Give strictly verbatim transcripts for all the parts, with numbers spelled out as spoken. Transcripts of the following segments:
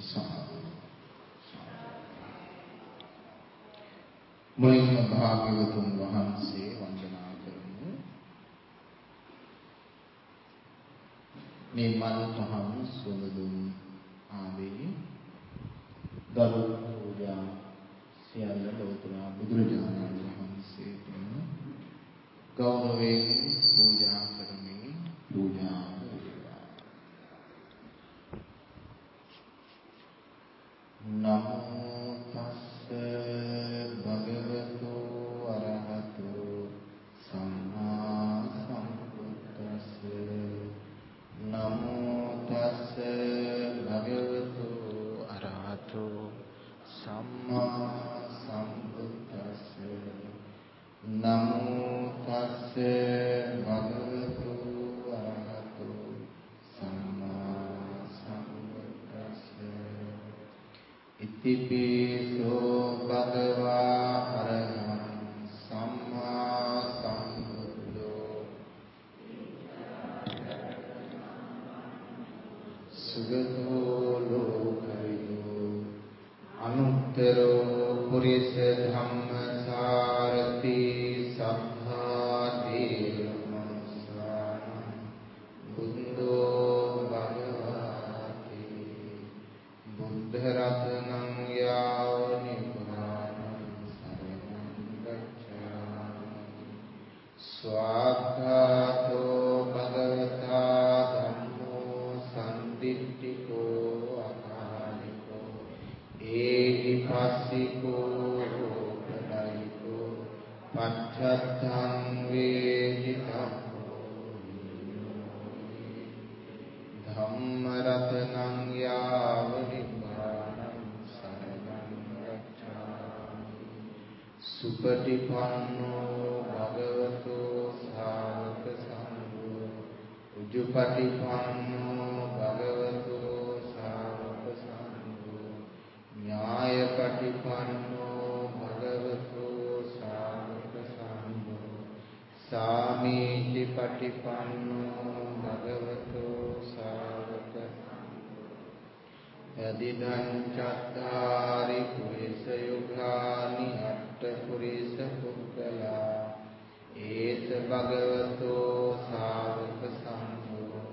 මුලින්ම භාග්‍යවතුන් වහන්සේ වන්දනා කරමු. මේ මල් පහන් සුවඳ දුන් ආවේ දරු පූජා සියල්ල ලෝතර බුදුරජාණන් වහන්සේට ගෞරවයෙන් පූජා කරමින් පූජා කරනවා. නමෝ තස්ස භගවතු අරහතු සම්මා සම්බුද්දස්ස. නමෝ තස්ස භගවතු අරහතු සම්මා සම්බුද්දස්ස. නමෝ තස්ස භගවතු අරහතු සම්මා සම්බුද්දස්ස. ඉතිපිසෝ භගවා අරහං සම්මා සම්බුද්ධෝ සුගතෝ ලෝකවිදෝ අනුත්තරෝ පුරිස ධම්මසාරති සද්ධා දේව මනුස්සානං බුද්ධෝ භගවාති. බුද්ධ රත්නං යාව නිබ්බානං සරණං ගච්ඡාමි. ස්වාක්ඛාතෝ භගවතා ධම්මෝ සම්දිට්ඨිකෝ අකාලිකෝ ඒහිපස්සිකෝ රෝපණයිකෝ පච්ඡත්තං වේදිතම්මෝ ධම්ම රතනං යාව නිබ්බානං සරණං ගච්ඡාමි. සුපටිපන්නෝ භගවතෝ සාවක සංඝෝ උජුපටිපන්නෝ භගවතෝ සාවක සංඝෝ ඥායපටිපන්නෝ භගවතෝ සාවක සංඝෝ සාමීචි පටිපන්නෝ භගවතෝ සාවක සංඝෝ යදිදං චත්තාරි පුරිස යුගානි අට්ඨ පුරිස පුද්ගලා ඒත භගවතෝ සාවක සංඝෝ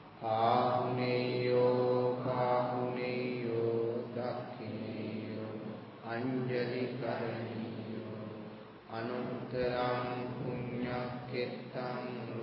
ආහුනේයෝ පාහුනේයෝ දක්ඛිනේයෝ අංජලි කරණීයෝ අනුත්තරං පුඤ්ඤක්ඛෙත්තං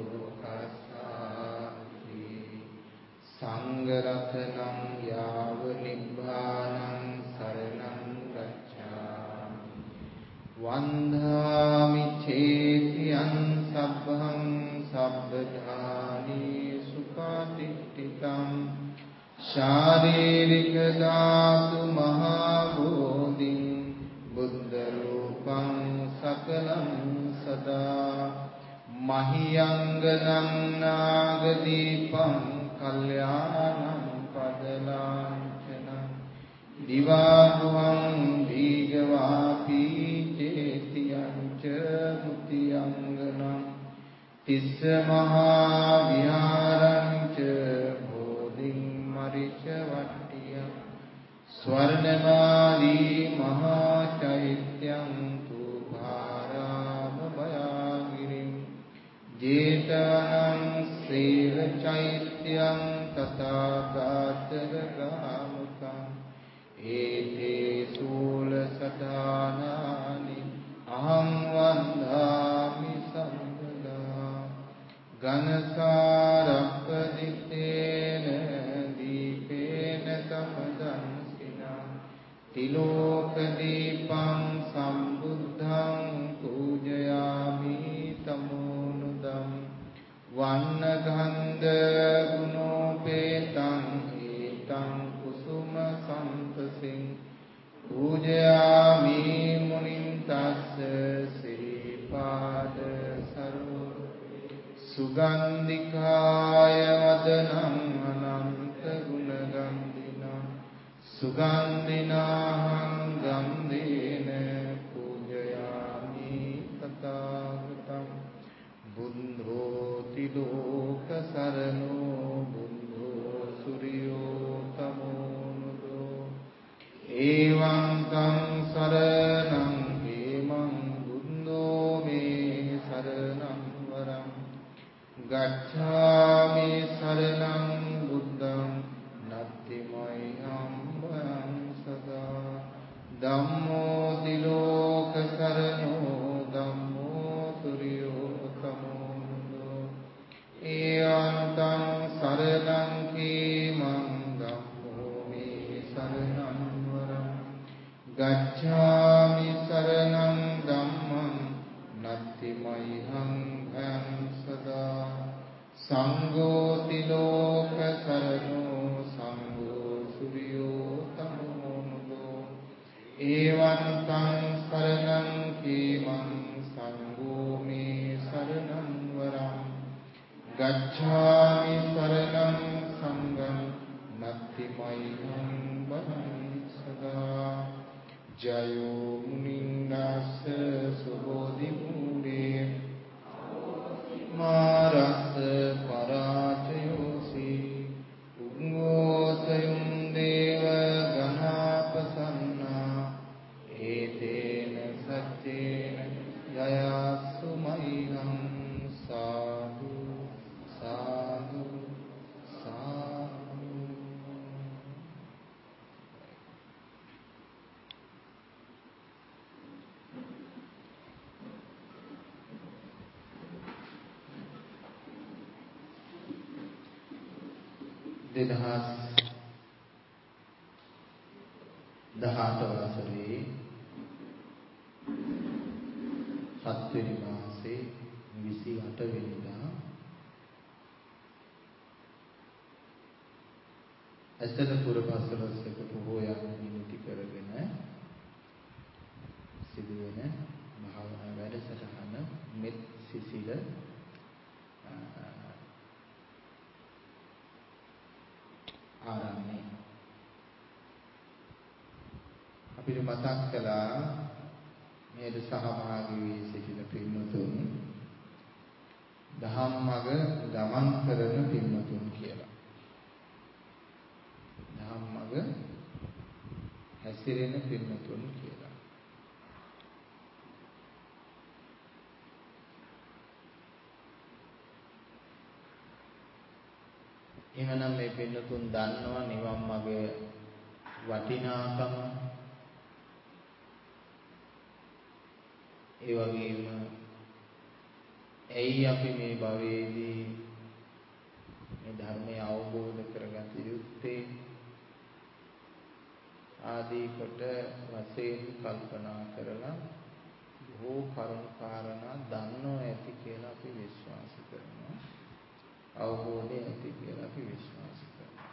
ලෝකස්සාති. සංඝ රත්නං යාව නිබ්බානං සරණං ගච්ඡාමි. වන්දාමි චේතියං සබ්බං සබ්බධානි සුඛාතිට්ඨිතං ශාරීරික ධාතු මහා බෝධිං බුද්ධ රූපං සකලං සදා මහියංගනං නාගදීපං කල්යාණං පදලාංචනං දිවාභවං දීඝවාපි චේතියං ච මුතියංගනං තිස්ස මහා විහාරං ච බෝධිං මරිච වට්ටියං ස්වර්ණමාලී මහා චෛත්‍යං තුභාරාම භයාගිරිං ජේතවනං සේව චෛත්‍යං තථාගතර ගාමුකං ඒතේ සූල සදානානි අහං වන්දාමි සම්පදා. ඝනසාරප්පදිත්තේන දීපේන සමදංසිනා තිලෝක දීපං සම්බුද්ධං පූජයාමි තමෝනුදං වන්නගන්ධ ගුණෝපේතං ඒතං කුසුම සම්පසින් පූජයාමි මුනිං තස්ස සිරිපාද සරෝ සුගන්ධිකාය වදනං අනන්ත ගුණගන්ධිනා සුගන්ධිනාහං ගන්ධේන පූජයාමි තථාගතං. බුද්ධෝ තිලෝක සරණෝ බුද්ධෝ සුරියෝ තමෝනුදෝ ජයෝ මුනිංගස්ස සුබෝධි මූලේ මාරස්ස පරාචයෝසි උංගෝසයුම් දේව ගණාපසන්නා ඒතේන සච්චේන ජයස්සු මයිහං සාදු සාදු සාදු. දෙදහස් දහඅට වසරේ සත්වෙනි මාසේ විසි අට වෙනිදා ඇසළ පුර පසළොස්වක පොහොයක් නිමිති කරගෙන සිදුවෙන භාවනා වැඩසටහන මෙත් සිසිල ආරම්භය අපිට මතක් කළා මේද සහභාගී වී සිටින පින්වතුන් ධම්මග ගමන් කරන පින්වතුන් කියලා. ධම්මග හැසිරෙන පින්වතුන් කියලා. එහෙනම් මේ පින්වතුන් දන්නවා නිවන් මාගේ වටිනාකම. ඒ වගේම ඇයි අපි මේ භවයේදී මේ ධර්මය අවබෝධ කරගත යුත්තේ ආදී කොට වශයෙන් කල්පනා කරලා බොහෝ කරුණු කාරණා දන්නෝ ඇති කියලා අපි විශ්වාස කරනවා. අවබෝධය ඇති කියලා අපි විශ්වාස කරනවා.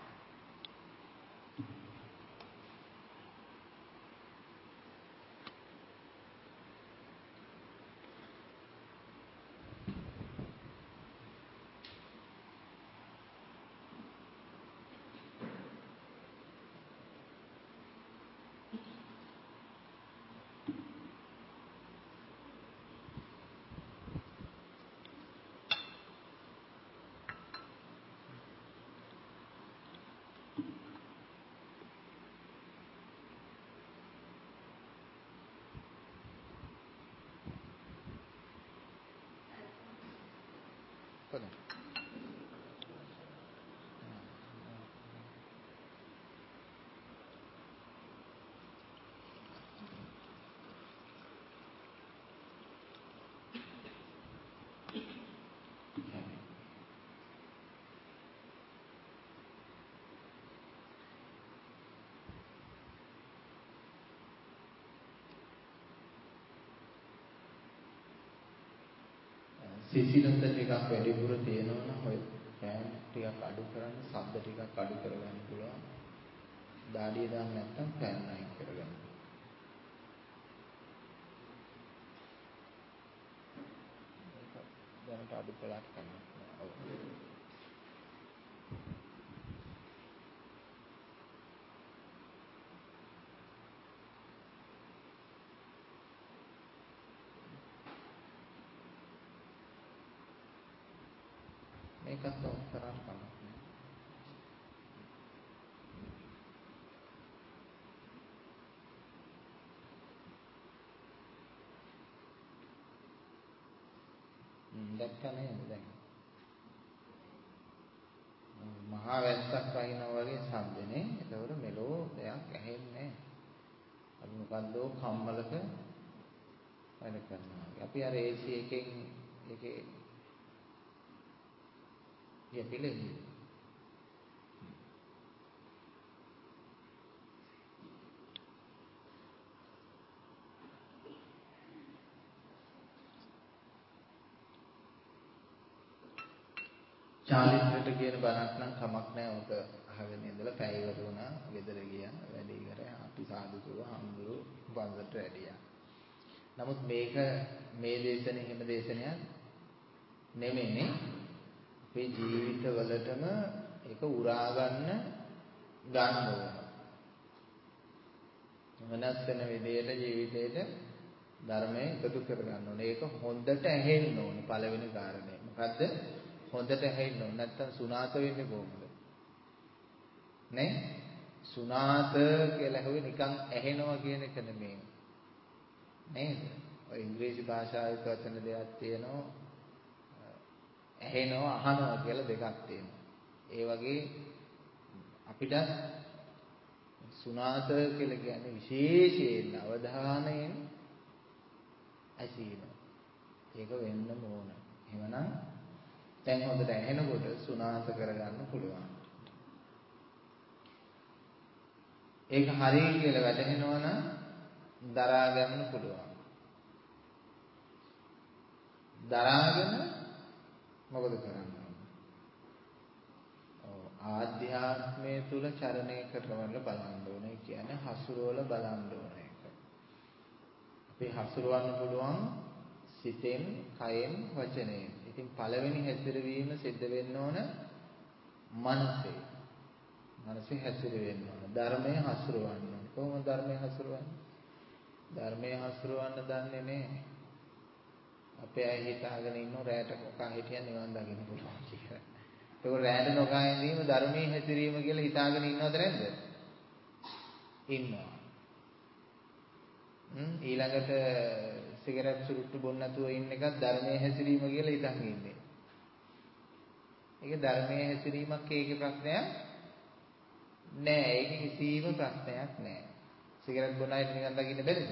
සිසිලස ටිකක් වැඩිපුර තියෙනවා නම් ඔය ෆෑන් ටිකක් අඩු කරන්න, ශබ්ද ටිකක් අඩු කරගන්න පුළුවන්. දාඩිය දාන්න නැත්නම් ෆෑන් අයින් කරගන්න. දැනට අඩු කළාට කමක් නැහැ. මේකත් ඔෆ් කරාට කමක් නැහැ. හ්ම් දැක්කනේ දැන්. මහා වැස්සක් වහිනා වගේ ශබ්දනේ. ඒකවල මෙලෝ දෙයක් ඇහෙන්නේ නැහැ. අපි මොකද්ද කම්මලක වැඩ කරනවා. අපි අර ඒ සී එකෙන් ඒකේ යපිලෙන්නේ චාලිත්‍රයට කියන බණක් නම් කමක් නැහැ. ඔක අහගෙන ඉඳලා පැය ඉවර වුණා. ගෙදර ගියා. වැඩේ ඉවරයි. අපි සාදු කිව්වා. හම්බුරු බන්දට වැඩියා. නමුත් මේක මේ දේශනේ හැම දේශනයක් නෙමෙයිනේ. අපේ ජීවිතවලටම ඒක උරා ගන්න ගන්න ඕන. වෙනස් වෙන විදිහට ජීවිතේට ධර්මය එකතු කරගන්න ඕනේ. ඒක හොඳට ඇහෙන්න ඕනේ පළවෙනි කාරණය. මොකද්ද? හොඳට ඇහෙන්න ඕනේ. නැත්තම් සුණාත වෙන්නේ කොහොමද? නේ? සුණාත කියලා ඇහුවේ නිකන් ඇහෙනවා කියන එක නෙමෙයි. නේද? ඔය ඉංග්‍රීසි භාෂාවේ වචන දෙකක් තියෙනවා. ඇහෙනවා අහනවා කියලා දෙකක් තියෙනවා. ඒ වගේ අපිට සුණාත කියලා කියන්නේ විශේෂයෙන් අවධානයෙන් ඇසීම. ඒක වෙන්න ඕන. එහෙමනම් දැන් හොඳට ඇහෙනකොට සුණාත කරගන්න පුළුවන්. ඒක හරිය කියලා වැටහෙනවා නම් දරා ගන්න පුළුවන්. දරාගෙන මොකද කරන්නේ? ඔව් ආධ්‍යාත්මය තුල චරණය කරවල බලන්න ඕනේ. කියන්නේ හසුරවල බලන්න ඕනේ. අපි හසුරවන්න පුළුවන් සිතෙන්, කයෙන්, වචනයෙන්. ඉතින් පළවෙනි හැසිරවීම සිද්ධ වෙන්න ඕන මනසේ. මනසේ හැසිරෙන්න ඕන. ධර්මයේ හසුරවන්න ඕන. කොහොමද ධර්මයේ හසුරවන්නේ? ධර්මයේ හසුරවන්න දන්නේ නැහැ. අපේ අය හිතාගෙන ඉන්න රැයට මොකක් හිටියන් නිවන් දකින්න පුළුවන් කියලා. ඒක රැයට නොකා ඉඳීම ධර්මයේ හැසිරීම කියලා හිතාගෙන ඉන්නවද නැද්ද? ඉන්නවා. හ්ම් ඊළඟට සිගරට් සුරුට්ටු බොන්න නැතුව ඉන්න එකත් ධර්මයේ හැසිරීම කියලා හිතන් ඉන්නේ. ඒක ධර්මයේ හැසිරීමක් ඒකේ ප්‍රශ්නයක් නෑ. ඒක කිසිම ප්‍රශ්නයක් නෑ. සිගරට් බොන අයට නිකන් දකින්න බැරිද?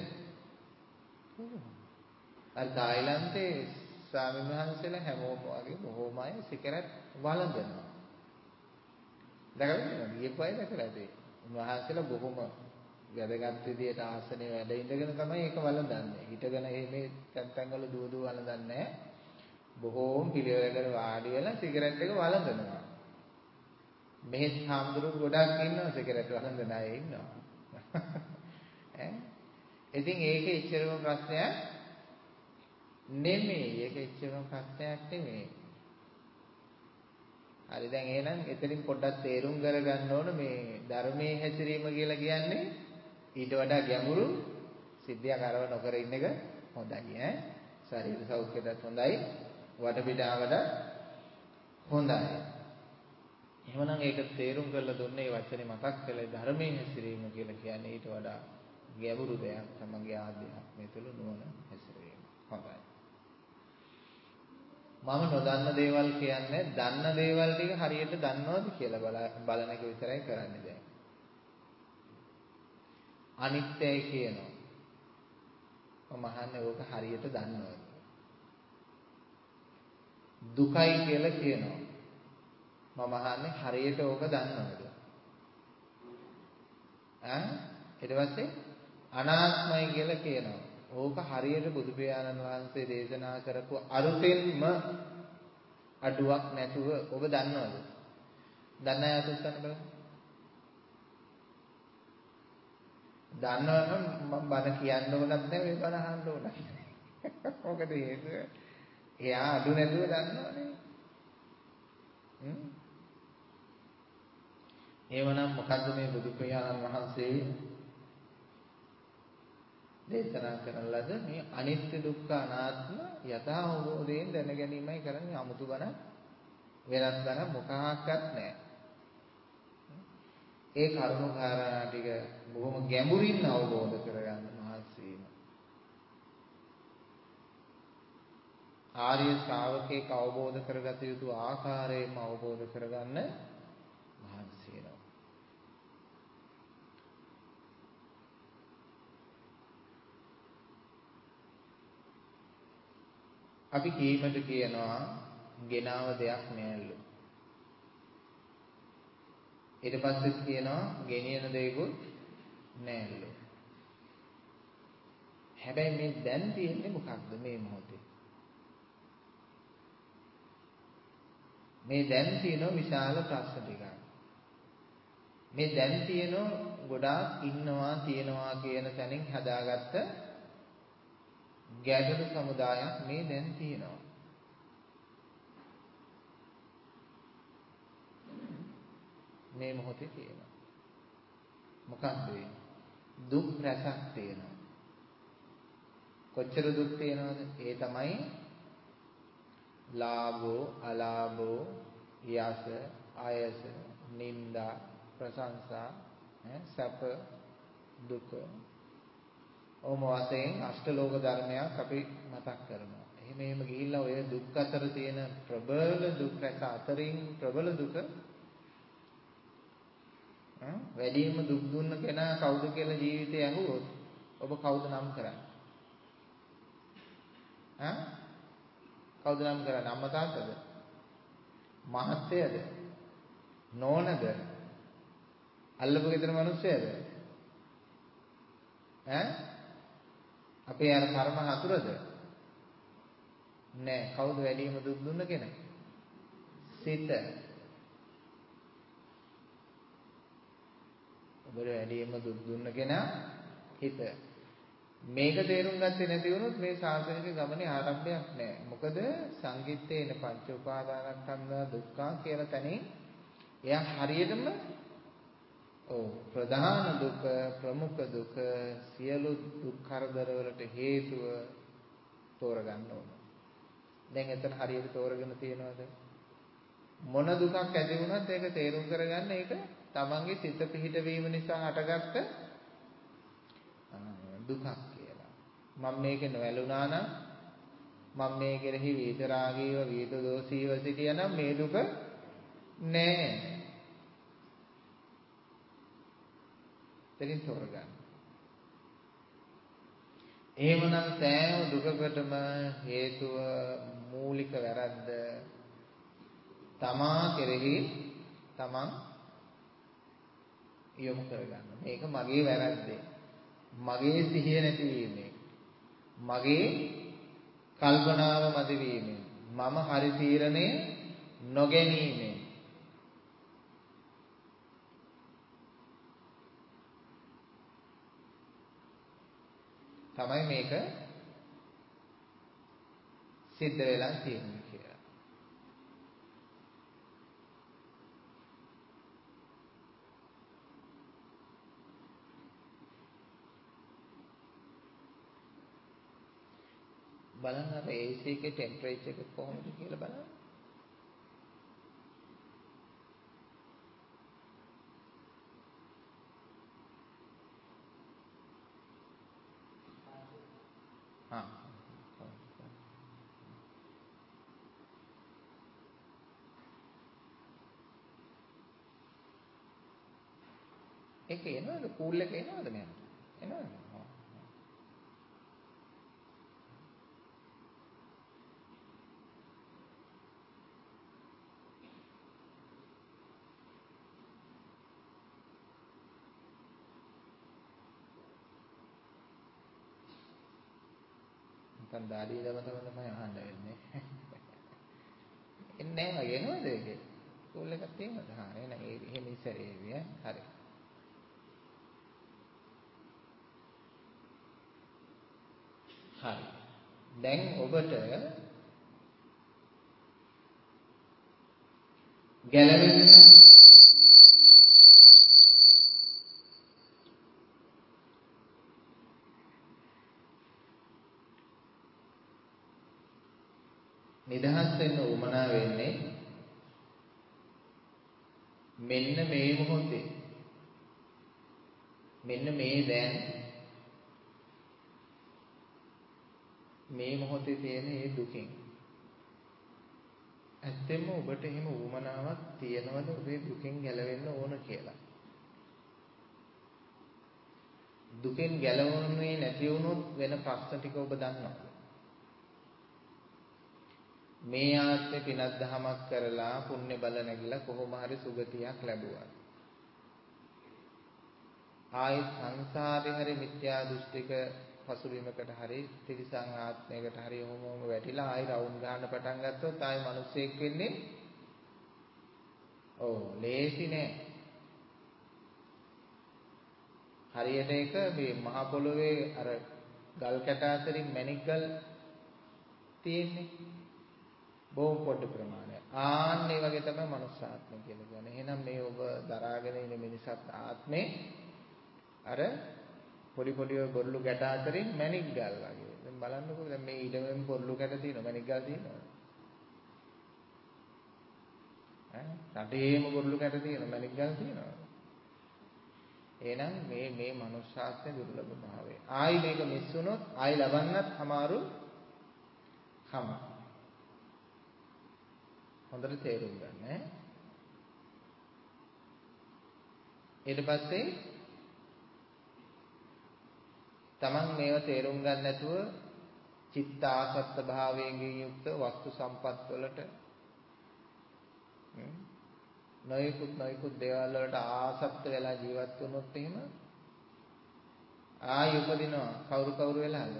අර තායිලන්තේ ස්වාමීන් වහන්සේලා හැමෝම වගේ බොහෝම අය සිගරට් වළඳනවා. දැකලා ගියපයි දැකලා ඇති. උන්වහන්සේලා බොහොම වැදගත් විදියට ආසනේ වැඩ ඉඳගෙන තමයි ඒක වළඳන්නේ. හිටගෙන මේ තැන් වල දුව දුව වළඳන්නේ නැහැ. බොහෝම පිළිවෙලකට වාඩි වෙලා සිගරට් එක වළඳනවා. මෙහෙත් හාමුදුරුවෝ ගොඩක් ඉන්නවා සිගරට් වළඳන අය ඉන්නවා. ඈ ඉතින් ඒක එච්චරම ප්‍රශ්නයක් නෙමෙයි. ඒක එච්චරම ප්‍රශ්නයක් නෙමෙයි. හරි දැන් එහෙනම් එතනින් පොඩ්ඩක් තේරුම් කරගන්න ඕන මේ ධර්මයේ හැසිරීම කියලා කියන්නේ ඊට වඩා ගැඹුරු සිද්ධියක් අරව නොකර ඉන්න එක හොඳයි ඈ. ශරීර සෞඛ්‍යයටත් හොඳයි. වටපිටාවට හොඳයි. එහෙමනම් ඒක තේරුම් කරලා දුන්නේ මේ වචනේ මතක් කළේ ධර්මයේ හැසිරීම කියලා කියන්නේ ඊට වඩා ගැඹුරු දෙයක්. තමන්ගේ ආධ්‍යාත්මය තුළ නුවණ හැසිරීම. හොඳයි. මම නොදන්න දේවල් කියන්නේ දන්න දේවල් ටික හරියට දන්නවද කියලා බලන එක විතරයි කරන්නේ දැන්. අනිත්‍යයි කියනවා. මම අහන්නේ ඕක හරියට දන්නවද? දුකයි කියලා කියනවා. මම අහන්නේ හරියට ඕක දන්නවද? ඈ ඊට පස්සේ අනාත්මයි කියලා කියනවා. ඕක හරියට බුදු පියාණන් වහන්සේ දේශනා කරපු අරුතෙන්ම අඩුවක් නැතුව ඔබ දන්නවද? දන්න අය අතුස්සන්න බලන්න. දන්නවනම් මම බණ කියන්න ඕනත් නැහැ මේ බණ අහන්න ඕනත් නැහැ. මොකද හේතුව? එයා අඩු නැතුව දන්නවනේ. හ්ම්. එවනම් මොකද්ද මේ බුදු පියාණන් වහන්සේ දේශනා කරන ලද මේ අනිත්‍ය දුක්ඛ අනාත්ම යථා අවබෝධයෙන් දැන ගැනීමයි කරන්නේ. 아무තු බණ වෙනස් බණ මොකක්වත් නැහැ. ඒ කරුණු කාරණා ටික බොහොම ගැඹුරින් අවබෝධ කරගන්න මහන්සි වෙන. ආර්ය ශ්‍රාවකෙක් අවබෝධ කරගත යුතු ආකාරයෙන්ම අවබෝධ කරගන්න මහන්සි වෙනවා. අපි කීමට කියනවා ගෙනාව දෙයක් නෑලු. ඊට පස්සේ කියනවා ගෙනියන දෙයක්වත් නෑලු. හැබැයි මේ දැන් තියෙන්නේ මොකක්ද මේ මොහොතේ? මේ දැන් තියෙන විශාල ප්‍රශ්න ටිකක්. මේ දැන් තියෙන ගොඩාක් ඉන්නවා තියනවා කියන තැනින් හදාගත්ත ගැටළු සමුදායක් මේ දැන් තියෙනවා. මේ මොහොතේ තියෙනවා. මොකක්ද වෙන්නේ? දුක් රැසක් තියෙනවා. කොච්චර දුක් තියෙනවද? ඒ තමයි ලාභෝ, අලාභෝ, යස, ආයස, නිന്ദා, ප්‍රශංසා, සැප, දුක. ඕම වශයෙන් අෂ්ටලෝක ධර්මයක් අපි මතක් කරනවා. එහෙම එහෙම ගිහිල්ලා ඔය දුක් අතර තියෙන ප්‍රබල දුක් රැස අතරින් ප්‍රබල දුක වැඩිම දුක් දුන්න කෙනා කවුද කියලා ජීවිතේ ඇහුවොත් ඔබ කවුද නම් කරන්නේ? ඈ? කවුද නම් කරන්නේ? අම්මා තාත්තද? මහත්තයද? නෝනද? අල්ලපු ගෙදර මිනිස්සයද? ඈ? අපේ අර කර්ම හතුරද? නෑ. කවුද වැඩිම දුක් දුන්න කෙනා? සිත. ඔබට වැඩිම දුක් දුන්න කෙනා හිත. මේක තේරුම් ගත්තේ නැති වුණොත් මේ සාසනික ගමනේ ආරම්භයක් නෑ. මොකද සංකිට්ඨේන පංච උපාදානස්කන්ධා දුක්ඛා කියලා තැනින් එයා හරියටම ඔව් ප්‍රධාන දුක, ප්‍රමුඛ දුක, සියලු දුක් කරදර වලට හේතුව තෝරගන්න ඕන. දැන් එතන හරියට තෝරගෙන තියෙනවද? මොන දුකක් ඇති වුණත් ඒක තේරුම් කරගන්න ඒක තමන්ගේ සිත පිහිට වීම නිසා හටගත්ත දුකක් කියලා. මම මේක නොඇලුනා නම් මම මේ කෙරෙහි විතරාගීව විත දෝෂීව සිටියනම් මේ දුක නෑ. දෙකින් තෝරගන්න. එහෙමනම් සෑම දුකකටම හේතුව මූලික වැරද්ද තමා කෙරෙහි තමන් යොමු කරගන්න. මේක මගේ වැරද්දේ. මගේ සිහිය නැතිවීමෙන්, මගේ කල්පනාව මදි වීමෙන්, මම හරි තීරණය නොගැනීමෙන් තමයි මේක සිද්ධ වෙලා තියෙන්නේ කියලා. බලන්න අර A C එකේ ටෙම්පරේචර් එක කොහොමද කියලා බලන්න. හා ඒක එනවද? කූල් එක එනවද මෙයාට? එනවද? නැත්නම් දාඩිය දම තම තමයි අහන්න වෙන්නේ. එන්නේ නැහැ වගේ නේද ඒකේ? කූල් එකක් තියෙනවද? හා එහෙනම් ඒ එහෙම ඉස්සරේවි ඈ. හරි. හරි. දැන් ඔබට ගැළවෙන්න නිදහස් වෙන්න උවමනා වෙන්නේ මෙන්න මේ මොහොතේ, මෙන්න මේ දැන් මේ මොහොතේ තියෙන මේ දුකෙන්. ඇත්තෙන්ම ඔබට එහෙම උවමනාවක් තියෙනවද ඔබේ දුකෙන් ගැලවෙන්න ඕන කියලා? දුකෙන් ගැලවෙන්නේ නැති වුණොත් වෙන ප්‍රශ්න ටික ඔබ දන්නවද? මේ ආත්මේ පිනක් දහමක් කරලා පුණ්‍ය බල නැගිලා කොහොම හරි සුගතියක් ලැබුවා. ආයි සංසාරේ හරි මිත්‍යා දෘෂ්ටික පසුබිමකට හරි තිරිසන් ආත්මයකට හරි ඔහොමම වැටිලා ආයි රවුම් ගන්න පටන් ගත්තොත් ආයි මිනිස්සෙක් වෙන්නේ ඔව් ලේසි නෑ. හරියට ඒක මේ මහ පොළොවේ අර ගල් කැට අතරින් මැණික් ගල් තියෙන්නේ බොහොම පොඩි ප්‍රමාණයක්. ආන්න ඒ වගේ තමයි මනුස්ස ආත්මය කියලා කියන්නේ. එහෙනම් මේ ඔබ දරාගෙන ඉන්න මිනිසත් ආත්මේ අර පොඩි පොඩි බොරළු ගැට අතරින් මැණික් ගල් වගේ. දැන් බලන්නකෝ දැන් මේ ඊළඟෙන් බොරළු ගැට තියෙනවා මැණික් ගල් තියෙනවා. ඈ රටේම බොරළු ගැට තියෙනවා මැණික් ගල් තියෙනවා. එහෙනම් මේ මේ මනුෂ්‍යාත්මේ දුර්ලභ භාවය. ආයි මේක මිස් වුණොත් ආයි ලබන්නත් අමාරු කම. හොඳට තේරුම් ගන්න ඈ. ඊට පස්සේ තමන් මේව තේරුම් ගන්න නැතුව චිත්ත ආසත්ත භාවයෙන් යුක්ත වස්තු සම්පත් වලට නොයෙකුත් නොයෙකුත් දේවල් වලට ආසක්ත වෙලා ජීවත් වුණොත් එහෙම ආයි උපදිනවා කවුරු කවුරු වෙලාද?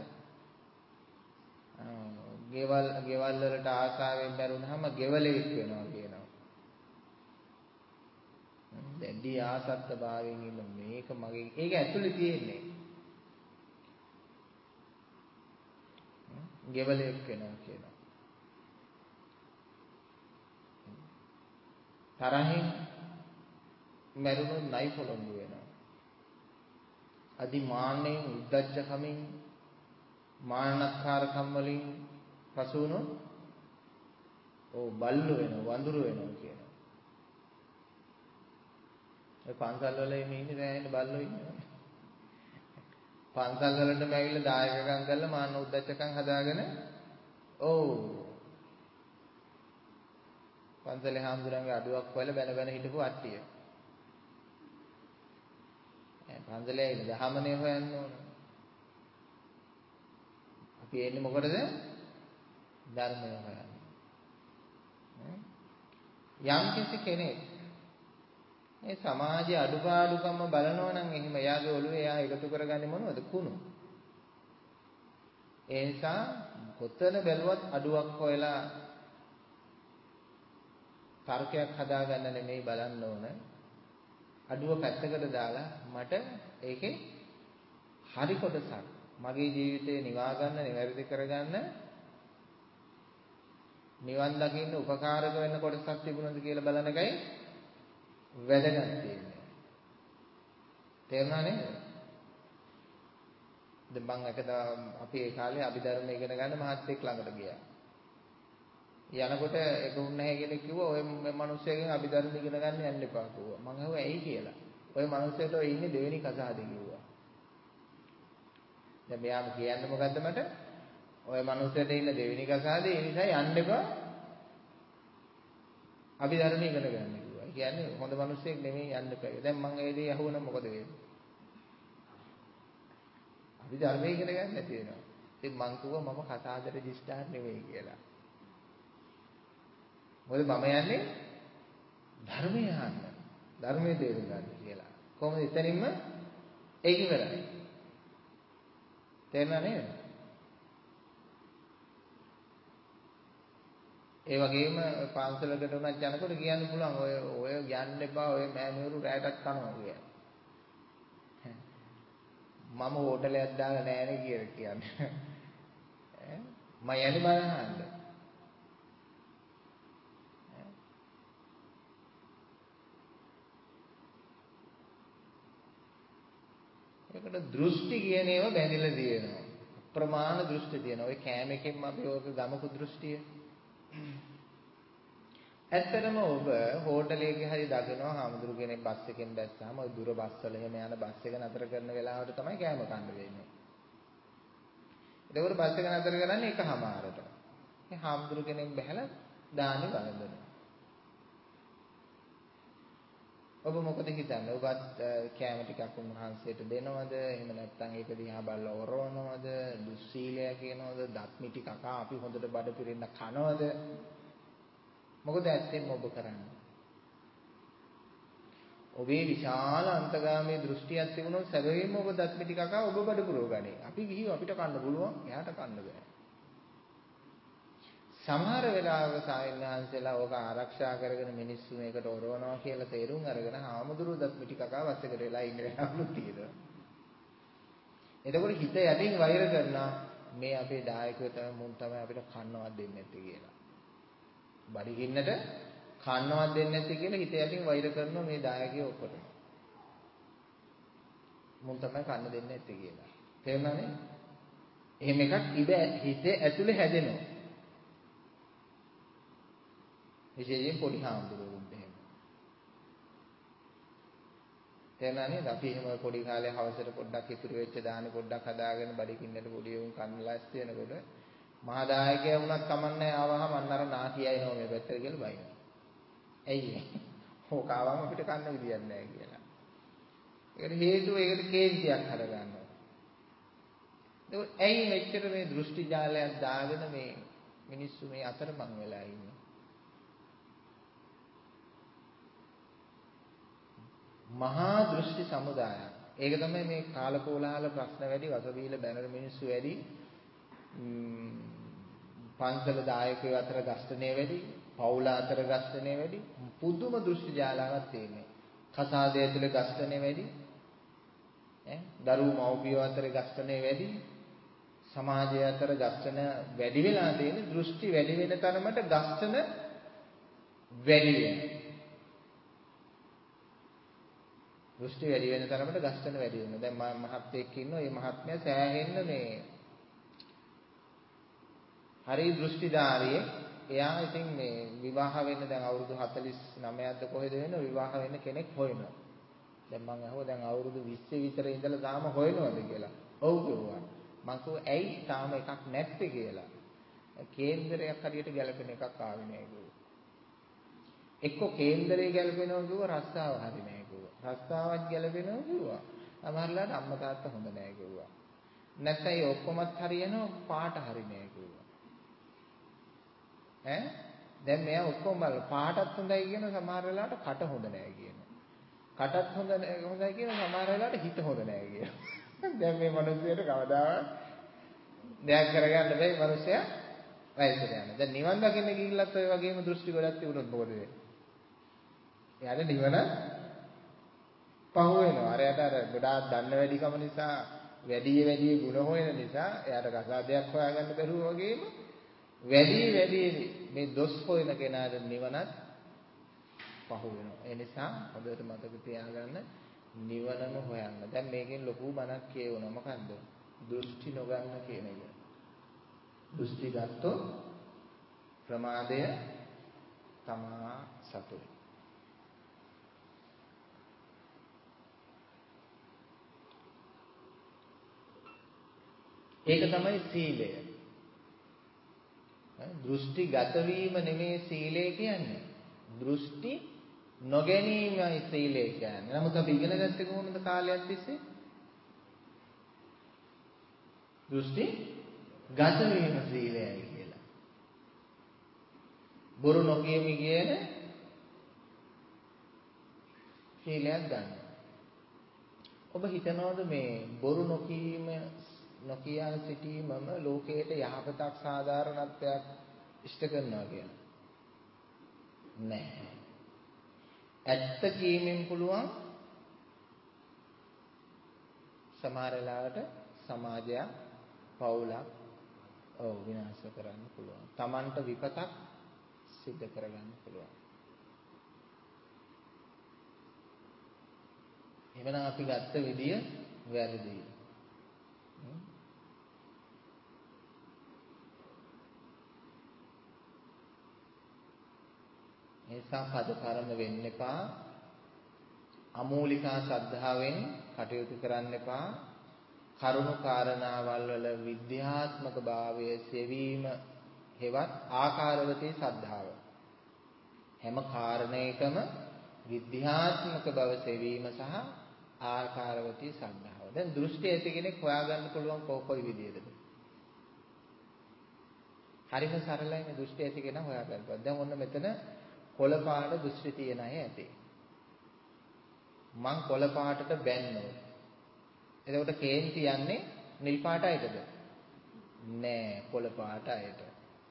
ගෙවල් ගෙවල් වලට ආසාවෙන් බැරුණාම ගෙවලෙක් වෙනවා කියනවා. දැඩි ආසත්ත භාවයෙන් ඉන්න මේක මගේ ඒක ඇතුලේ තියෙන්නේ. ගෙවලෙක් වෙනවා කියනවා. තරහින් මරුණොත් නයි පොළොංගු වෙනවා. අදිමාන්නයෙන් උද්දච්චකමින් මාන්නකාරකම් වලින් පසු වුණොත් ඕ බල්ලු වෙනවා වඳුරු වෙනවා කියනවා. ඒ පන්සල් වල ඉන්නේ දැන් බල්ලෝ ඉන්නවා. පන්සල් වලටම ඇවිල්ලා දායකකම් කරලා මාන්න උද්දච්චකම් හදාගෙන ඔව් පන්සලේ හාමුදුරන්ගේ අඩුවක් හොයලා බැන බැන හිටපු අට්ටිය. ඈ පන්සලේ ඉන්න දහමනේ හොයන්න ඕන. අපි එන්නේ මොකටද? ධර්මය හොයන්න. යම් කිසි කෙනෙක් මේ සමාජයේ අඩුපාඩුකම බලනවා නම් එහෙම එයාගේ ඔළුවේ එයා එකතු කරගන්නේ මොනවද? කුණු. ඒ නිසා කොතන බැලුවත් අඩුවක් හොයලා තර්කයක් හදාගන්න නෙමෙයි බලන්න ඕන. අඩුව පැත්තකට දාලා මට ඒකේ හරි කොටසක් මගේ ජීවිතේ නිවා ගන්න, නිවැරදි කරගන්න, නිවන් දකින්න උපකාරක වෙන්න කොටසක් තිබුණාද කියලා බලන එකයි වැදගත් තියෙන්නේ. තේරුණා නේද? දැන් මම එකදා අපි ඒ කාලේ අභිධර්ම ඉගෙන ගන්න මහත්තයෙක් ළඟට ගියා. යනකොට එක උන්නේ කෙනෙක් කිව්වා ඔය මිනිස්සුගෙන් අභිධර්ම ඉගෙන ගන්න යන්න එපා කිව්වා. මම අහුවා ඇයි කියලා. ඔය මිනිස්සුන්ට ඔය ඉන්නේ දෙවෙනි කසාදේ කිව්වා. දැන් මෙයාම කියන්නේ මොකද්ද මට? ඔය මිනිස්සුන්ට ඉන්න දෙවෙනි කසාදේ ඒ නිසා යන්න එපා. අභිධර්ම ඉගෙන ගන්න කිව්වා. ඒ කියන්නේ හොඳ මිනිස්සෙක් නෙමෙයි යන්න එපා. දැන් මම ඒ දේ අහුවනම් මොකද වෙන්නේ? අභිධර්ම ඉගෙන ගන්න නැති වෙනවා. ඉතින් මං කිව්වා මම කසාද රෙජිස්ටර් නෙමෙයි කියලා. මොකද මම යන්නේ ධර්මය අහන්න. ධර්මයේ තේරුම් ගන්න කියලා. කොහොමද එතනින්ම ඒක ඉවරයි. තේරුණා නේද? ඒ වගේම පාන්සලකට උනත් යනකොට කියන්න පුළුවන් ඔය ඔය යන්න එපා ඔය මෑණිවරු රැයටත් කනවා කියලා. මම හෝටලයක් දාලා නෑනේ කියලා කියන්නේ. ඈ මම යන්නේ බලන්න. ඒකට දෘෂ්ටි කියන ඒවා බැඳිලා තියෙනවා. ප්‍රමාණ දෘෂ්ටි තියෙනවා. ඔය කෑම එකෙන්ම අපි ඔක ගමකු දෘෂ්ටිය. ඇත්තටම ඔබ හෝටලයක හරි දකිනවා හාමුදුරු කෙනෙක් බස් එකෙන් බැස්සාම ඔය දුර බස් වල එහෙම යන බස් එක නතර කරන වෙලාවට තමයි කෑම කන්න වෙන්නේ. ඒකවල බස් එක නතර කරන්නේ එකමාරට. මේ හාමුදුරු කෙනෙක් බහැලා දානි වළඳනවා. ඔබ මොකද හිතන්නේ? ඔබත් කෑම ටිකක් උන්වහන්සේට දෙනවද? එහෙම නැත්නම් ඒක දිහා බලලා ඔරවනවද? දුස්සීලය කියනවද? දත් මිටි කකා අපි හොඳට බඩ පිරෙන්න කනවද? මොකද ඇත්තෙන්ම ඔබ කරන්නේ? ඔබේ විශාල අන්තගාමී දෘෂ්ටියක් තිබුණොත් සැබවින්ම ඔබ දත් මිටි කකා ඔබ බඩ පුරව ගනී. අපි ගිහිව අපිට කන්න පුළුවන්, එයාට කන්න බෑ. සමහර වෙලාවක සායනහන්සලා ඔක ආරක්ෂා කරගෙන මිනිස්සු මේකට ඔරවනවා කියලා තේරුම් අරගෙන හාමුදුරුවෝ දත් මිටි කකා වස්සකට වෙලා ඉන්න වෙලාවලු තියෙනවා. එතකොට හිත යටින් වෛර කරනවා මේ අපේ දායකයෝ තමයි මුන් තමයි අපිට කන්නවත් දෙන්නේ නැත්තේ කියලා. බඩගින්නට කන්නවත් දෙන්නේ නැත්තේ කියලා හිත යටින් වෛර කරනවා මේ දායකයෝ ඔක්කොටම. මුන් තමයි කන්න දෙන්නේ නැත්තේ කියලා. තේරුණානේ? එහෙම එකක් ඉබ හිතේ ඇතුලේ හැදෙනවා. විශේෂයෙන් පොඩි හාමුදුරුවෝන්ට එහෙම. තේරුණානේ? අපි එහෙම පොඩි කාලේ හවසට පොඩ්ඩක් ඉතුරු වෙච්ච දානේ පොඩ්ඩක් හදාගෙන බඩකින්නට පොඩි උන් කන්න ලෑස්ති වෙනකොට මහා දායකයා වුණත් කමන්නේ ආවහම අන්න අර නාකියයි නෝ මේ පැත්තට කියලා බයිනවා. ඇයි ඒ? ඕක ආවම අපිට කන්න විදියක් නැහැ කියලා. ඒකට හේතුව ඒකට කේන්තියක් හදගන්නවා. ඒක ඇයි මෙච්චර මේ දෘෂ්ටි ජාලයක් දාගෙන මේ මිනිස්සු මේ අතරමං වෙලා ඉන්නේ? මහා දෘෂ්ටි සමුදායක්. ඒක තමයි මේ කාලකෝලහල ප්‍රශ්න වැඩි, වගවීල බැනර මිනිස්සු වැඩි, පන්සල දායකයෝ අතර ගස්ඨණය වැඩි, පවුල අතර ගස්ඨණය වැඩි, පුදුම දෘෂ්ටි ජාලාවක් තියෙනවා. කසාදය ඇතුලේ ගස්ඨණය වැඩි, ඈ දරුවෝ මව්පියෝ අතර ගස්ඨණය වැඩි, සමාජය අතර ගස්ඨන වැඩි වෙලා තියෙන දෘෂ්ටි වැඩි වෙන තරමට ගස්ඨන වැඩි වෙනවා. දෘෂ්ටි වැඩි වෙන තරමට ගස්ඨන වැඩි වෙනවා. දැන් මම මහත්යෙක් ඉන්නවා. මේ මහත්මයා සෑහෙන්න මේ හරි දෘෂ්ටිධාරියෙක්. එයා ඉතින් මේ විවාහ වෙන්න දැන් අවුරුදු හතළිස් නවයක්ද කොහෙද වෙන විවාහ වෙන්න කෙනෙක් හොයනවා. දැන් මම අහුවා දැන් අවුරුදු විස්ස විතර ඉඳලා තාම හොයනවද කියලා. ඔව් කිව්වා. මං කිව්වා ඇයි තාම එකක් නැත්තේ කියලා. කේන්දරයක් හරියට ගැලපෙන එකක් ආවේ නෑ කිව්වා. එක්ක කේන්දරේ ගැලපෙනවා කිව්වා රස්සාව හරි නෑ කිව්වා. රස්සාවක් ගැලපෙනවා කිව්වා. සමහරලාට අම්මා තාත්තා හොඳ නෑ කිව්වා. නැත්නම් ඒ ඔක්කොමත් හරියනවා පාට හරි නෑ කිව්වා. ඈ දැන් මෙයා ඔක්කොම බල පාටත් හොඳයි කියන සමහර වෙලාවට කට හොඳ නෑ කියනවා. කටත් හොඳ නෑ හොඳයි කියන සමහර වෙලාවට හිත හොඳ නෑ කියනවා. දැන් මේ මිනිස්සුන්ට කවදාවත් දෙයක් කරගන්න බැයි මිනිස්සයා වයසට යනවා. දැන් නිවන් දකින්න ගිහිල්ලත් ඔය වගේම දෘෂ්ටි ගොඩක් තිබුණොත් මොකද වෙන්නේ? එයාට නිවන පහු වෙනවා. අරයට අර ගොඩාක් දන්න වැඩිකම නිසා වැඩි වැඩි ಗುಣ හොයන නිසා එයාට කසාදයක් හොයාගන්න බැරුව වගේම වැඩි වැඩි මේ දොස් හොයන කෙනාට නිවනත් පහු වෙනවා. ඒ නිසා හොඳට මතක තියාගන්න නිවනම හොයන්න. දැන් මේකෙන් ලොකු බණක් කියවනවා. මොකන්ද? දෘෂ්ටි නොගන්න කියන එක. දෘෂ්ටි ගත්තොත් ප්‍රමාදය තමා සතුයි. ඒක තමයි සීලය. දෘෂ්ටි ගත වීම නෙමේ සීලය කියන්නේ. දෘෂ්ටි නොගැනීමයි සීලය කියන්නේ. නමුත් අපි ඉගෙන ගත්තේ කොහොමද කාලයක් තිස්සේ? දෘෂ්ටි ගත වීම සීලයයි කියලා. බොරු නොකියමි කියන සීලයක් ගන්න. ඔබ හිතනවද මේ බොරු නොකීම නොකියා සිටීමම ලෝකයට යහපතක් සාධාරණත්වයක් ඉෂ්ට කරනවා කියලා? නැහැ. ඇත්ත කීමෙන් පුළුවන් සමහර වෙලාවට සමාජයක් පවුලක් ඔව් විනාශ කරන්න පුළුවන්. Tamanට විපතක් සිද්ධ කරගන්න පුළුවන්. එවනම් අපි ගත්ත විදිය වැරදි. ඒසා පද කර්ම වෙන්න එපා. අමූලිකා ශ්‍රද්ධාවෙන් කටයුතු කරන්න එපා. කරුණු කාරණාවල් වල විද්‍යාත්මක භාවය සෙවීම හෙවත් ආකාරවතී ශ්‍රද්ධාව. හැම කාරණයකම විද්‍යාත්මක බව සෙවීම සහ ආකාරවතී ශ්‍රද්ධාව. දැන් දෘෂ්ටි ඇති කෙනෙක් හොයාගන්න පුළුවන් කොයි විදියටද? හරිම සරලයි මේ දෘෂ්ටි ඇති කෙනා හොයාගන්න. දැන් ඔන්න මෙතන කොළ පාට දෘෂ්ටි තියන අය ඇති. මං කොළ පාටට බැන්නෝ. එතකොට කේන්ති යන්නේ නිල් පාට අයටද? නෑ කොළ පාට අයට.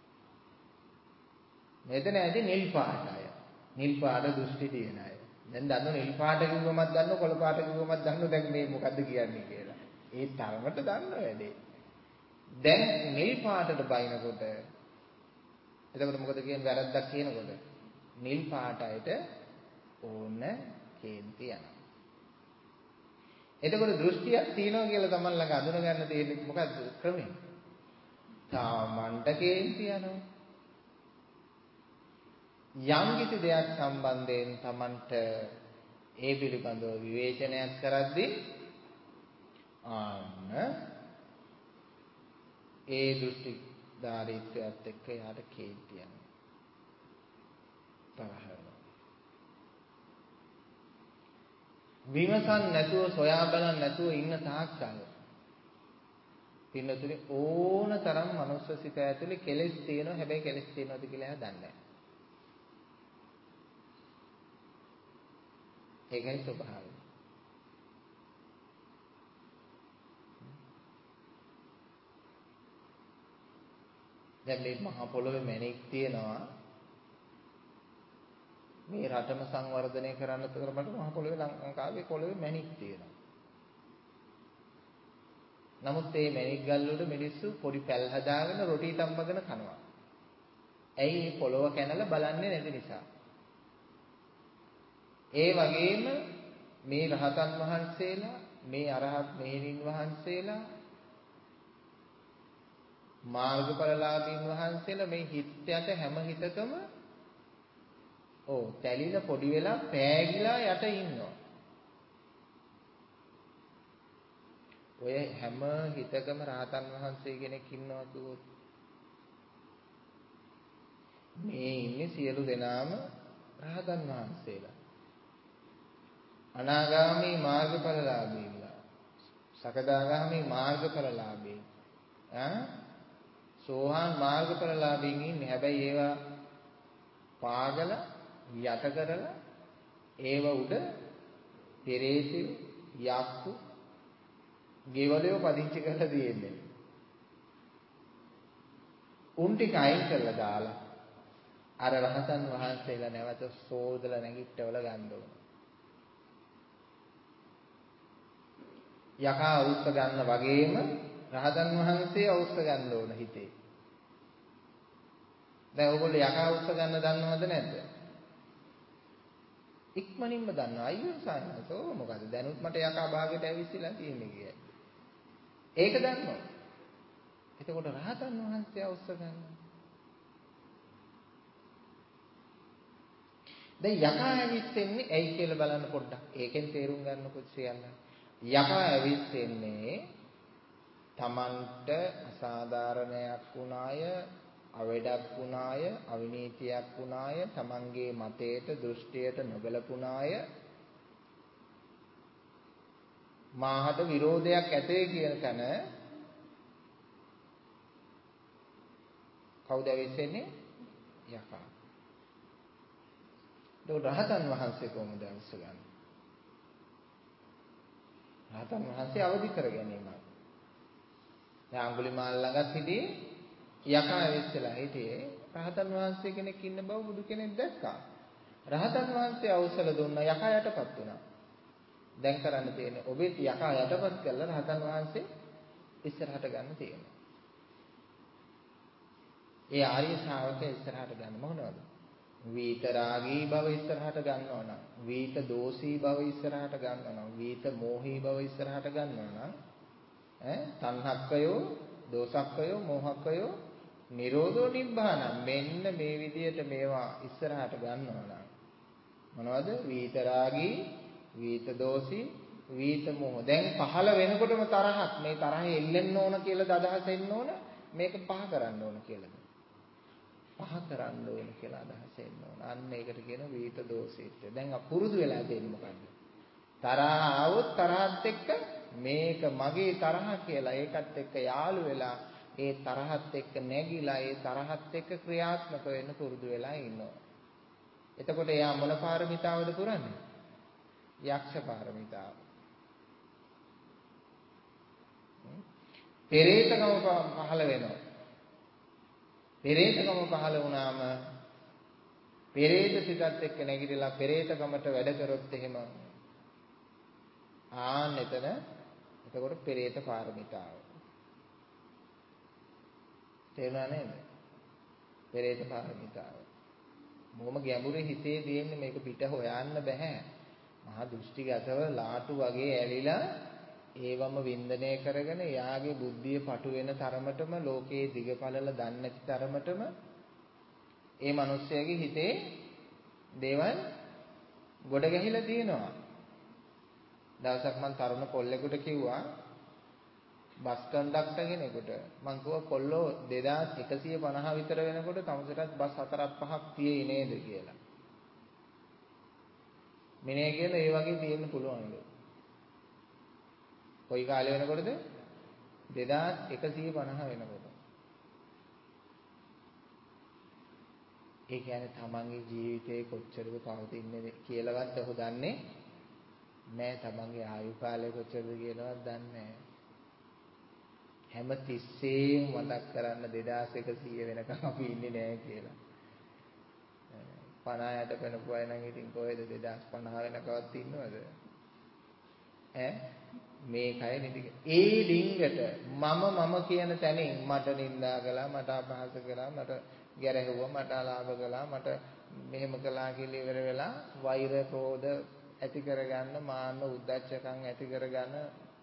මෙතන ඇති නිල් පාට අය. නිල් පාට දෘෂ්ටි තියන අය. දැන් දන්නව නිල් පාට කිව්වමත් දන්නව කොළ පාට කිව්වමත් දන්නව දැන් මේ මොකද්ද කියන්නේ කියලා. ඒ තරමට දන්නව වැඩේ. දැන් නිල් පාටට බයිනකොට එතකොට මොකද කියන්නේ වැරද්දක් කියනකොට? නිල් පාට අයට ඕන කේන්ති යනවා. එතකොට දෘෂ්ටියක් තියෙනවා කියලා තමන් ළඟ අඳුන ගන්න තියෙන්නේ මොකද්ද ක්‍රමය? තමන්ට කේන්ති යනවා. යම් කිසි දෙයක් සම්බන්ධයෙන් තමන්ට ඒ පිළිබඳව විවේචනයක් කරද්දී ආන්න ඒ දෘෂ්ටි ධාරීත්වයත් එක්ක යාට කේන්ති යනවා. තරහ යනවා. විමසන් නැතුව සොයා බලන් නැතුව ඉන්න තාක්කල් පින්නතුනේ ඕන තරම් මනුස්ස සිත ඇතුලේ කෙලෙස් තියෙනවා. හැබැයි කෙලෙස් තියෙනවද කියලා එයා දන්නේ නැහැ. ඒකයි ස්වභාවය. දැන් මේ මහා පොළොවේ මැණික් තියෙනවා. මේ රටම සංවර්ධනය කරන්න තරමට මහා පොළොවේ ලංකාවේ පොළොවේ මැණික් තියෙනවා. නමුත් මේ මැණික් ගල් වල මිනිස්සු පොඩි පැල් හදාගෙන රොටි තම්බගෙන කනවා. ඇයි මේ පොළොව කැනලා බලන්නේ නැති නිසා. ඒ වගේම මේ රහතන් වහන්සේලා මේ අරහත් මෙහෙණින් වහන්සේලා මාර්ගඵලලාභීන් වහන්සේලා මේ හිත යට හැම හිතකම ඔව් තැලිලා පොඩි වෙලා පෑගිලා යට ඉන්නවා. ඔය හැම හිතකම රහතන් වහන්සේ කෙනෙක් ඉන්නවා කිව්වොත් මේ ඉන්නේ සියලු දෙනාම රහතන් වහන්සේලා. අනාගාමී මාර්ගඵලලාභීලා. සකදාගාමී මාර්ගඵලලාභී. ඈ සෝහාන් මාර්ගඵලලාභීන් ඉන්නේ. හැබැයි ඒවා පාගල යට කරලා ඒව උඩ පෙරේතයෝ යක්කු ගෙවලියෝ පදිංචි කරලා තියෙන්නේ. උන් ටික අයින් කරලා දාලා අර රහතන් වහන්සේලා නැවත සෝදලා නැගිටවල ගන්න ඕන. යකා අවුස්ස ගන්න වගේම රහතන් වහන්සේ අවුස්ස ගන්න ඕන හිතේ. දැන් ඔයගොල්ලෝ යකා අවුස්ස ගන්න දන්නවද නැද්ද? ඉක්මනින්ම දන්නවා. අයියෝ සායනසෝ මොකද දැනුත් මට යකා භාගයට ඇවිස්සලා තියෙන්නේ කියයි. ඒක දන්නවා. එතකොට රහතන් වහන්සේ අවුස්ස ගන්නවා. දැන් යකා ඇවිස්සෙන්නේ ඇයි කියලා බලන්න පොඩ්ඩක්. ඒකෙන් තේරුම් ගන්නකොත් කියන්න. යකා ඇවිස්සෙන්නේ තමන්ට අසාධාරණයක් වුණාය, අවඩක් වුණාය, අවිනීතියක් වුණාය, තමන්ගේ මතයට, දෘෂ්ටියට නොබලපුණාය, මාහට විරෝධයක් ඇතේ කියන තැන කවුද ඇවිස්සෙන්නේ? යකා. ඒක රහතන් වහන්සේ කොහොමද අවශ්‍ය ගන්නේ? රහතන් වහන්සේ අවදි කර ගැනීම. දැන් අඟුලිමාල ළඟත් හිටියේ යකා ඇවිස්සලා හිටියේ රහතන් වහන්සේ කෙනෙක් ඉන්න බව බුදු කෙනෙක් දැක්කා. රහතන් වහන්සේ අවසල දුන්නා යකා යටපත් වුණා. දැන් කරන්න තියෙන්නේ ඔබේ යකා යටපත් කරලා රහතන් වහන්සේ ඉස්සරහට ගන්න තියෙනවා. ඒ ආර්ය ශ්‍රාවකයා ඉස්සරහට ගන්න මොනවද? වීතරාගී බව ඉස්සරහට ගන්නවා නම්, වීත දෝෂී බව ඉස්සරහට ගන්නවා නම්, වීත මෝහී බව ඉස්සරහට ගන්නවා නම්, ඈ තණ්හක්කයෝ, දෝසක්කයෝ, මෝහක්කයෝ නිරෝධෝ නිබ්බාන මෙන්න මේ විදියට මේවා ඉස්සරහට ගන්නවා නම් මොනවද? වීතරාගී, වීත දෝෂී, වීත මෝහ. දැන් පහළ වෙනකොටම තරහක් මේ තරහේ එල්ලෙන්න ඕන කියලා අදහස එන්න ඕන මේක පහ කරන්න ඕන කියලාද? පහ කරන්න ඕන කියලා අදහස එන්න ඕන. අන්න ඒකට කියන වීත දෝෂීත්වය. දැන් අපුරුදු වෙලා තියෙන්නේ මොකද්ද? තරහ આવොත් තරහත් එක්ක මේක මගේ තරහ කියලා ඒකත් එක්ක යාළු වෙලා ඒ තරහත් එක්ක නැగిලා ඒ තරහත් එක්ක ක්‍රියාත්මක වෙන්න පුරුදු වෙලා ඉන්නවා. එතකොට එයා මොන පාරමිතාවද පුරන්නේ? යක්ෂ පාරමිතාව. පෙරේතකම පහළ වෙනවා. පෙරේතකම පහළ වුණාම පෙරේත සිතත් එක්ක නැගිටලා පෙරේතකමට වැඩ කරොත් එහෙම ආන්න එතන එතකොට පෙරේත පාරමිතාව. තේරුණා නේද? පෙරේත පාරමිතාව. මොහොම ගැඹුරේ හිතේ තියෙන්නේ මේක පිට හොයන්න බෑ. මහා දෘෂ්ටිගතව ලාටු වගේ ඇලිලා ඒවම වින්දනය කරගෙන යාගේ බුද්ධිය පටු වෙන තරමටම ලෝකයේ දිගපළල දන්නේ නැති තරමටම ඒ මිනිස්යාගේ හිතේ දේවල් ගොඩ ගැහිලා තියෙනවා. දවසක් මම තරුණ කොල්ලෙකුට කිව්වා බස් කන්ඩක්ටර් කෙනෙකුට මං කිව්වා කොල්ලෝ දෙදාස් එකසිය පනහ විතර වෙනකොට තමුසෙටත් බස් හතරක් පහක් තියෙයි නේද කියලා. මිනේ කියලා ඒ වගේ තියෙන්න පුළුවන්ලු. කොයි කාලේ වෙනකොටද? දෙදාස් එකසිය පනහ වෙනකොට. ඒ කියන්නේ තමන්ගේ ජීවිතේ කොච්චරද පවතින්නේ කියලාවත් ඔහු දන්නේ නෑ. තමන්ගේ ආයු කාලය කොච්චරද කියලාවත් දන්නේ නෑ. හැම තිස්සෙම මතක් කරන්න දෙදාස් එකසිය වෙනකම් අපි ඉන්නේ නෑ කියලා. පනහයට වෙනපු අය නම් ඉතින් කොහෙද දෙදාස් පනහ වෙනකවත් ඉන්නවද? ඈ මේ කය නිදි. ඒ ඩිංගට මම මම කියන තැනින් මට නිඳා කළා, මට අපහාස කළා, මට ගැරහුවා, මට අලාභ කළා, මට මෙහෙම කළා කියලා ඉවර වෙලා වෛර ක්‍රෝධ ඇති කරගන්න, මාන්න උද්දච්චකම් ඇති කරගන්න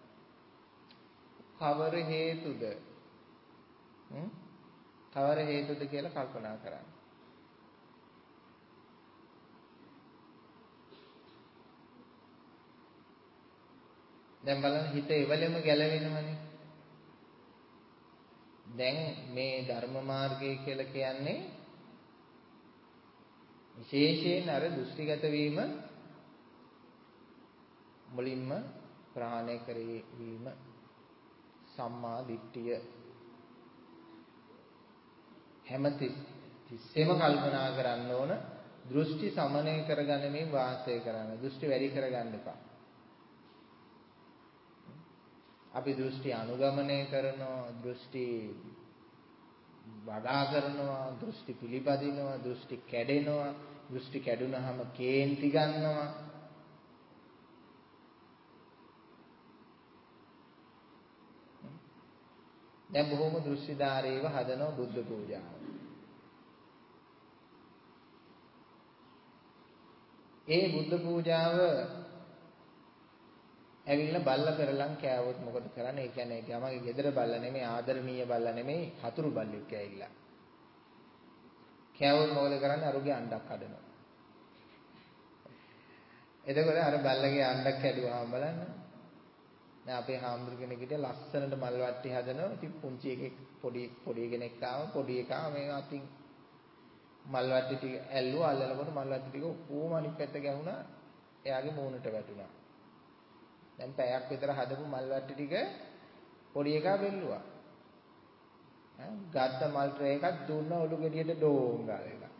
කවර හේතුද? හ්ම්? කවර හේතුද කියලා කල්පනා කරන්න. දැන් බලන්න හිත එවලෙම ගැලවෙනවනේ. දැන් මේ ධර්ම මාර්ගය කියලා කියන්නේ විශේෂයෙන් අර දෘෂ්ටිගත වීම මුලින්ම ප්‍රහාණය කරවීම, සම්මා දිට්ඨිය හැම තිස්සෙම කල්පනා කරන්න ඕන දෘෂ්ටි සමනය කරගැනීමේ වාසය කරන්න. දෘෂ්ටි වැඩි කරගන්න එපා. අපි දෘෂ්ටි අනුගමනය කරනවා, දෘෂ්ටි වඩා කරනවා, දෘෂ්ටි පිළිපදිනවා, දෘෂ්ටි කැඩෙනවා, දෘෂ්ටි කැඩුනහම කේන්ති ගන්නවා. දැන් බොහොම දෘෂ්ටිධාරීව හදනවා බුද්ධ පූජාව. ඒ බුද්ධ පූජාව ඇවිල්ලා බල්ලා පෙරලන් කෑවොත් මොකද කරන්නේ? ඒ කියන්නේ ගමගේ ගෙදර බල්ලා නෙමෙයි, ආදරණීය බල්ලා නෙමෙයි, හතුරු බල්ලෙක් ඇවිල්ලා. කෑවොත් මොකද කරන්නේ? අරුගේ අණ්ඩක් කඩනවා. එතකොට අර බල්ලගේ අණ්ඩක් කැඩුවාම බලන්න. දැන් අපේ හාමුදුරු කෙනෙක් හිටිය ලස්සනට මල් වට්ටි හදනවා. ඉතින් පුංචි එකෙක් පොඩි පොඩි කෙනෙක් ආව. පොඩි එකා මේ අතින් මල් වට්ටි ටික ඇල්ලුවා. අල්ලනකොට මල් වට්ටි ටික ඔක්කොම අනිත් පැත්ත ගැහුණා. එයාගේ මූණට වැටුණා. දැන් පැයක් විතර හදපු මල් වට්ටි ටික පොඩි එකා බෙල්ලුවා. ඈ ගත්ත මල් ට්‍රේ එකක් දුන්න ඔලු ගෙඩියට ඩෝං ගාලා.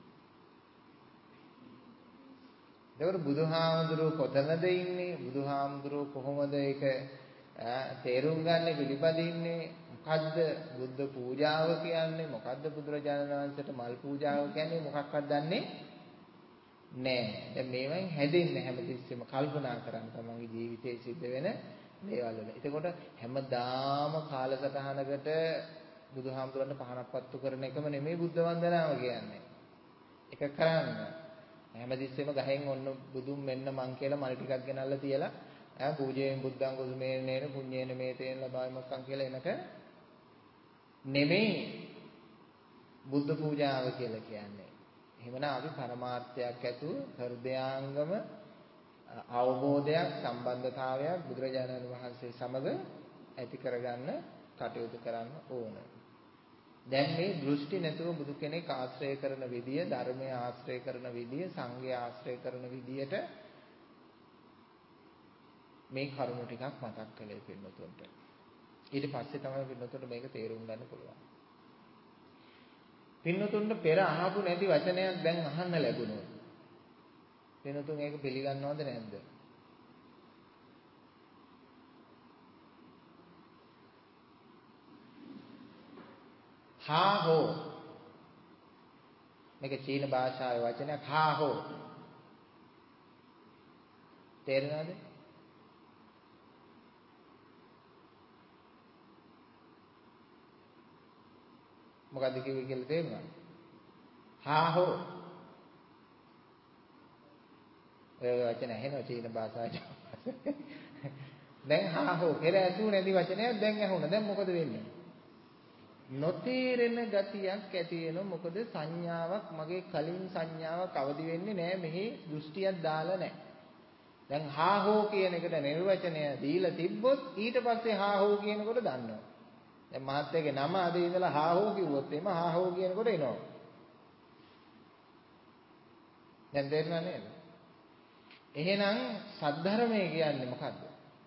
ඒකට බුදුහාමුදුරුවෝ කොතනද ඉන්නේ? බුදුහාමුදුරුවෝ කොහොමද ඒක තේරුම් ගන්න පිළිපදින්නේ? මොකද්ද බුද්ධ පූජාව කියන්නේ? මොකද්ද බුදුරජාණන් වහන්සේට මල් පූජාව කියන්නේ? මොකක්වත් දන්නේ නෑ. දැන් මේවෙන් හැදෙන්නේ හැමතිස්සෙම කල්පනා කරන්න තමන්ගේ ජීවිතයේ සිද්ධ වෙන දේවල් වල. එතකොට හැමදාම කාලසටහනකට බුදුහාමුදුරන්ට පහනක් පත්තු කරන එකම නෙමෙයි බුද්ධ වන්දනාව කියන්නේ. ඒක කරන්න. හැමතිස්සෙම ගහෙන් ඔන්න බුදුන් මෙන්න මං කියලා මල් ටිකක් ගෙනල්ලා තියලා ඈ පූජයෙන් බුද්ධං කුසුමේනේන පුඤ්ඤේන මේතේන ලබායමක්කම් කියලා එනක නෙමෙයි බුද්ධ පූජාව කියලා කියන්නේ. එහෙමනම් අපි පරමාර්ථයක් ඇතුව හෘදයාංගම අවබෝධයක් සම්බන්ධතාවයක් බුදුරජාණන් වහන්සේ සමග ඇති කරගන්න කටයුතු කරන්න ඕන. දැන් මේ දෘෂ්ටි නැතුව බුදු කෙනෙක් ආශ්‍රය කරන විදිය, ධර්මය ආශ්‍රය කරන විදිය, සංඝය ආශ්‍රය කරන විදියට මේ කරුණු ටිකක් මතක් කළේ පින්නතුන්ට. ඊට පස්සේ තමයි පින්නතුන්ට මේක තේරුම් ගන්න පුළුවන්. පින්නතුන්ට පෙර අහපු නැති වචනයක් දැන් අහන්න ලැබුණා. පින්නතුන් ඒක පිළිගන්නවද නැද්ද? හා හෝ මේක චීන භාෂාවේ වචනයක්. හා හෝ තේරෙනවද? මොකද්ද කිව්වේ කියලා තේරුණාද? හා හෝ ඔය වචන ඇහෙනවා චීන භාෂාවේ. දැන් හා හෝ පෙර ඇසු නැති වචනයක් දැන් ඇහුණා. දැන් මොකද වෙන්නේ? නොතේරෙන ගතියක් ඇති වෙනවා. මොකද සංඥාවක් මගේ කලින් සංඥාවක් අවදි වෙන්නේ නැහැ. මෙහි දෘෂ්ටියක් දාලා නැහැ. දැන් හා හෝ කියන එකට නිර්වචනය දීලා තිබ්බොත් ඊට පස්සේ හා හෝ කියනකොට දන්නවා. දැන් මහත්යගේ නම අද ඉඳලා හා හෝ කිව්වොත් එimhe හා හෝ කියනකොට එනවා. දැන් තේරුණා නේද? එහෙනම් සද්ධර්මය කියන්නේ මොකද්ද?